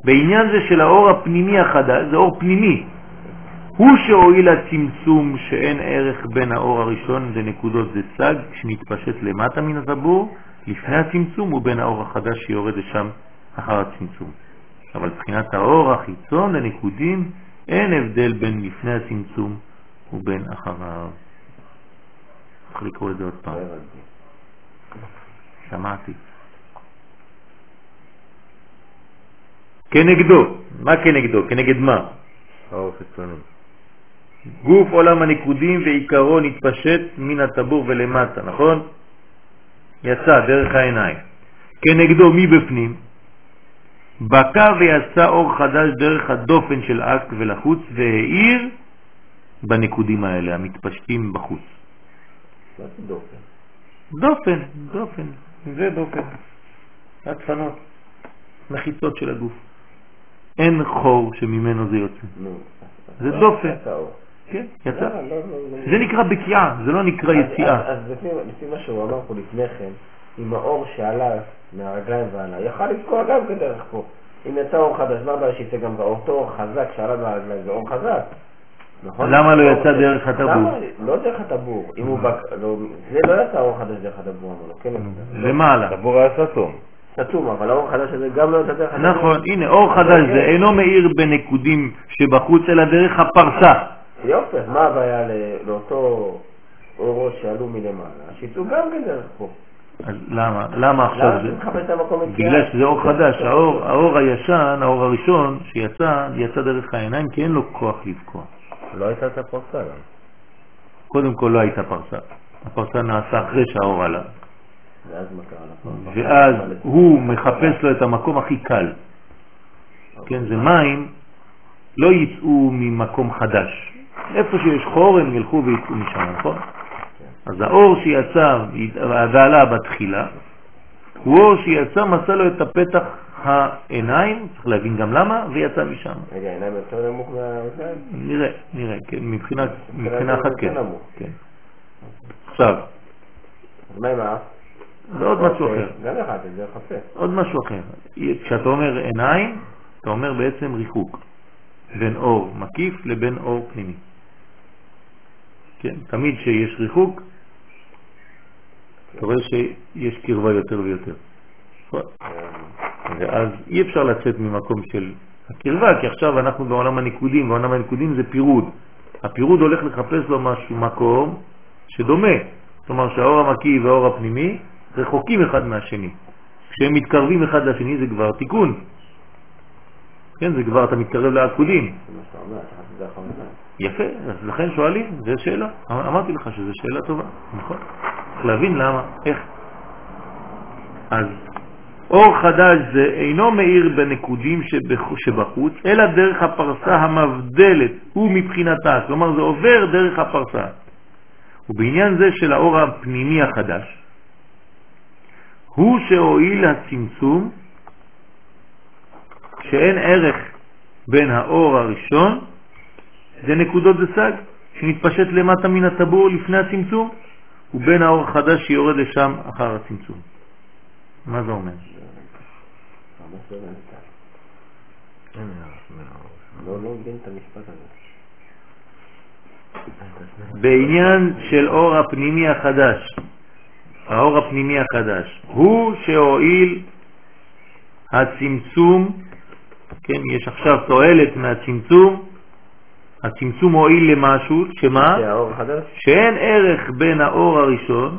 בעניין זה של האור הפנימי החדש, זה אור פנימי, הוא שהועיל הצמצום שאין ערך בין האור הראשון לנקודות זה צג שנתפשט למטה מן הטבור לפני הצמצום ובין האור החדש שיורד לשם אחר הצמצום. אבל מבחינת האור החיצון לנקודים אין הבדל בין לפני הצמצום ובין אחריו. צריך לקרוא את זה עוד פעם. שמעתי. כנגדו. מה כנגדו? כנגד מה? האור חיצוני. גוף עולם הנקודים ועיקרו נתפשט מן הטבור ולמטה, נכון? יצא דרך העיניים. כנגדו מי בפנים? בקע ויצא אור חדש דרך הדופן של אק ולחוץ והאיר בנקודים האלה המתפשטים בחוץ. מה זה דופן? דופן, זה דופן. הדפנות, מחיצות של הגוף. אין חור שממנו זה יוצא. זה דופן. כן, יצא. זה נקרא בקיעה, זה לא נקרא יציאה. אז לפי מה שהוא אמר פה לפני כן, עם האור שעלה מהרגליים ועלה, יכל לפקוע גם כדרך פה. אם יצא אור חדש, מה הבעיה שיצא גם באותו אור חזק שעלה מהרגליים, זה אור חזק. למה לא יצא דרך הטבור? לא דרך הטבור. זה לא יצא אור חדש דרך הטבור, אמרו לו, כן? למעלה. הטבור היה סתום. סתום, אבל האור החדש הזה גם לא יצא דרך הטבור. נכון, הנה, אור חדש זה אינו מאיר בנקודים שבחוץ, אלא דרך הפרסה. יופי, מה הבעיה לאותו אורות שעלו מלמעלה? שיצאו גם כן דרך פה. אז למה עכשיו זה? בגלל שזה אור חדש, האור הישן, האור הראשון שיצא, יצא דרך העיניים כי אין לו כוח לבקוע. לא הייתה את הפרסה גם. קודם כל לא הייתה פרסה. הפרסה נעשה אחרי שהאור עלה. ואז הוא מחפש לו את המקום הכי קל. כן, זה מים לא יצאו ממקום חדש. איפה שיש חור הם ילכו ויצאו משם, נכון? אז האור שיצא ועלה בתחילה הוא אור שיצא, מצא לו את הפתח העיניים, צריך להבין גם למה, ויצא משם. רגע, העיניים יותר נמוך מהאוזניים? נראה, כן, מבחינה אחת כן. עכשיו. אז מה עם האף? זה עוד משהו אחר. גם אחד, זה חפה. עוד משהו אחר. כשאתה אומר עיניים, אתה אומר בעצם ריחוק בין אור מקיף לבין אור פנימי. כן, תמיד שיש ריחוק, אתה רואה שיש קרבה יותר ויותר. ואז אי אפשר לצאת ממקום של הקרבה, כי עכשיו אנחנו בעולם הניקודים, בעולם הניקודים זה פירוד. הפירוד הולך לחפש לו משהו, מקום שדומה. זאת אומרת שהאור המקיף והאור הפנימי רחוקים אחד מהשני. כשהם מתקרבים אחד לשני זה כבר תיקון. כן, זה כבר אתה מתקרב לעקודים. יפה, אז לכן שואלים, זו שאלה. אמרתי לך שזו שאלה טובה, נכון? צריך להבין למה, איך. אז אור חדש זה אינו מאיר בנקודים שבחוץ, אלא דרך הפרסה המבדלת, הוא מבחינתה, כלומר זה עובר דרך הפרסה. ובעניין זה של האור הפנימי החדש, הוא שהועיל הצמצום, שאין ערך בין האור הראשון, זה נקודות דסג, שנתפשט למטה מן הטבור לפני הצמצום, ובין האור החדש שיורד לשם אחר הצמצום. מה זה אומר? לא מבין את המשפט הזה. בעניין של אור הפנימי החדש, האור הפנימי החדש, הוא שהועיל הצמצום, כן, יש עכשיו תועלת מהצמצום, הצמצום הועיל למשהו, שמה? שאין ערך בין האור הראשון,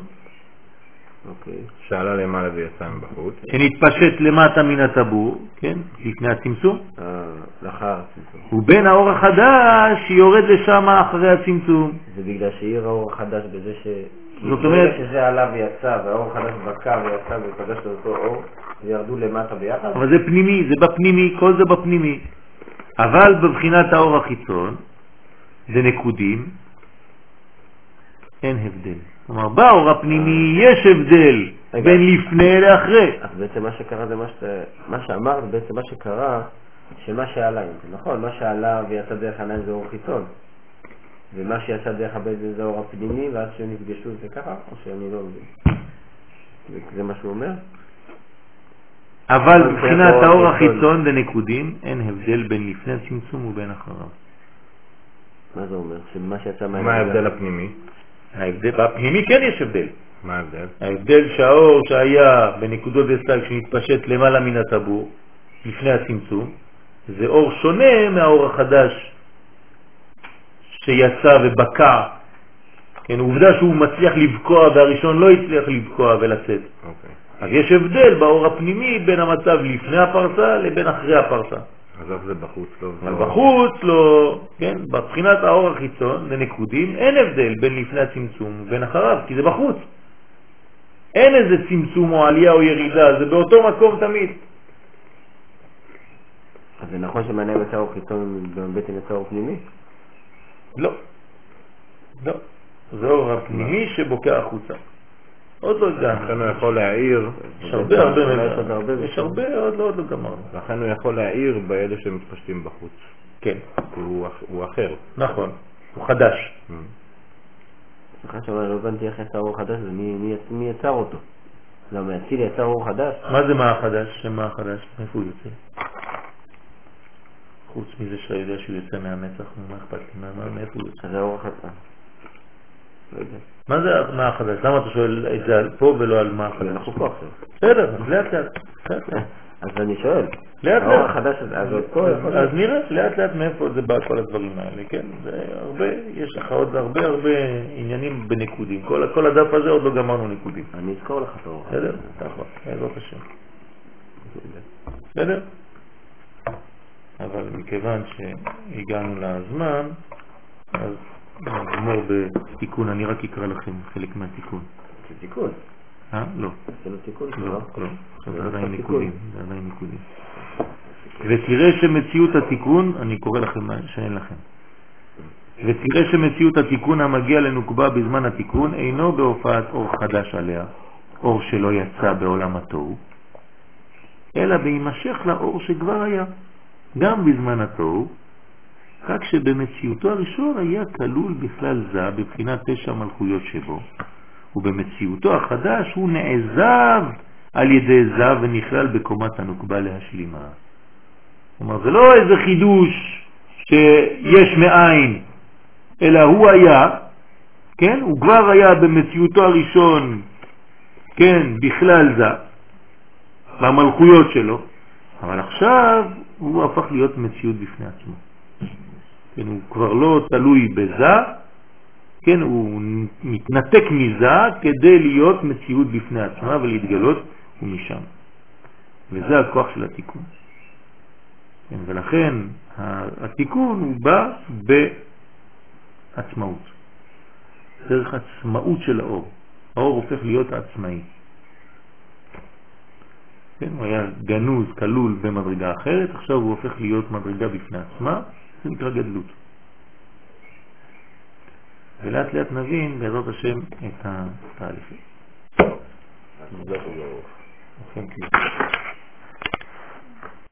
שעלה למעלה ויצא מבחוץ, שנתפשט למטה מן הטבור, כן, לפני הצמצום, לאחר הצמצום, ובין האור החדש שיורד לשם אחרי הצמצום. זה בגלל שהעיר האור החדש בזה זאת אומרת שזה עלה ויצא, והאור החדש בקע ויצא ופגש לאותו אור, וירדו למטה ביחד? אבל זה פנימי, זה בפנימי, כל זה בפנימי. אבל בבחינת האור החיצון, זה נקודים, אין הבדל. כלומר, באור הפנימי יש הבדל בין לפני לאחרי. אז בעצם מה שקרה זה מה שאמרת, בעצם מה שקרה, שמה שעלה, נכון, מה שעלה ויצא דרך העיניים זה אור חיצון. ומה שיצא דרך הבטן זה אור הפנימי, ואז שהם נפגשו זה ככה, או שאני לא מבין? זה מה שהוא אומר? אבל מבחינת האור החיצון לנקודים אין הבדל בין לפני הצמצום ובין אחריו. מה זה אומר? שמה שיצא מה ההבדל הפנימי? ההבדל בפנימי כן יש הבדל. מה ההבדל? ההבדל שהאור שהיה בנקודות דסק שנתפשט למעלה מן הטבור לפני הצמצום, זה אור שונה מהאור החדש שיצא ובקע. כן, עובדה שהוא מצליח לבקוע והראשון לא הצליח לבקוע ולצאת. אז יש הבדל באור הפנימי בין המצב לפני הפרסה לבין אחרי הפרסה. אז איך זה בחוץ לא? אבל בחוץ לא, כן, בבחינת האור החיצון לנקודים אין הבדל בין לפני הצמצום ובין אחריו, כי זה בחוץ. אין איזה צמצום או עלייה או ירידה, זה באותו מקום תמיד. אז זה נכון שמעניין יצא אור חיצון ובטן יצא אור פנימי? לא. לא. זה אור הפנימי שבוקע החוצה. עוד לא הגענו. לכן הוא יכול להעיר. יש הרבה, עוד לא גמרנו. לכן הוא יכול להעיר באלה שמתפשטים בחוץ. כן. הוא אחר. נכון. הוא חדש. סליחה שאומר, לא הבנתי איך יצא אור חדש, מי יצר אותו? למה יציל יצר אור חדש? מה זה מה החדש? שמה החדש? מאיפה הוא יוצא? חוץ מזה שאתה יודע שהוא יוצא מהמצח, מה אכפת לי? מאיפה הוא יוצא? זה אור חדש. לא יודע. מה זה מה החדש? למה אתה שואל את זה פה ולא על מה החדש? אנחנו פה עכשיו. בסדר, לאט לאט. אז אני שואל. לאט האור לאט. החדש הזה פה יכול להיות. אז נראה לאט לאט מאיפה זה בא כל הדברים האלה, כן? זה הרבה, יש לך עוד הרבה עניינים בנקודים. כל הדף הזה עוד לא גמרנו נקודים. אני אזכור לך את האור. בסדר? נכון, בעזרת השם. בסדר? אבל מכיוון שהגענו לזמן, אז נגמור בתיקון, אני רק אקרא לכם חלק מהתיקון. זה תיקון? לא. זה לא תיקון? לא. זה עדיין ניקודים. ותראה שמציאות התיקון, אני קורא לכם מה שאין לכם. ותראה שמציאות התיקון המגיע לנוקבה בזמן התיקון אינו בהופעת אור חדש עליה, אור שלא יצא בעולם התוהו, אלא בהימשך לאור שכבר היה, גם בזמן התוהו, רק שבמציאותו הראשון היה כלול בכלל זה בבחינת 9 מלכויות שבו, ובמציאותו החדש הוא נעזב על ידי זה ונכלל בקומת הנוקבה להשלימה. כלומר, זה לא איזה חידוש שיש מאין, אלא הוא היה, כן? הוא כבר היה במציאותו הראשון, כן, בכלל זה, במלכויות שלו, אבל עכשיו הוא הפך להיות מציאות בפני עצמו. כן, הוא כבר לא תלוי בזה, כן, הוא מתנתק מזה כדי להיות מציאות בפני עצמה ולהתגלות ומשם. וזה הכוח של התיקון. כן, ולכן התיקון הוא בא בעצמאות. דרך עצמאות של האור. האור הופך להיות עצמאי. כן, הוא היה גנוז, כלול במדרגה אחרת, עכשיו הוא הופך להיות מדרגה בפני עצמה, זה נקרא גדלות. ולאט לאט נבין בעזרת השם את התהליכים.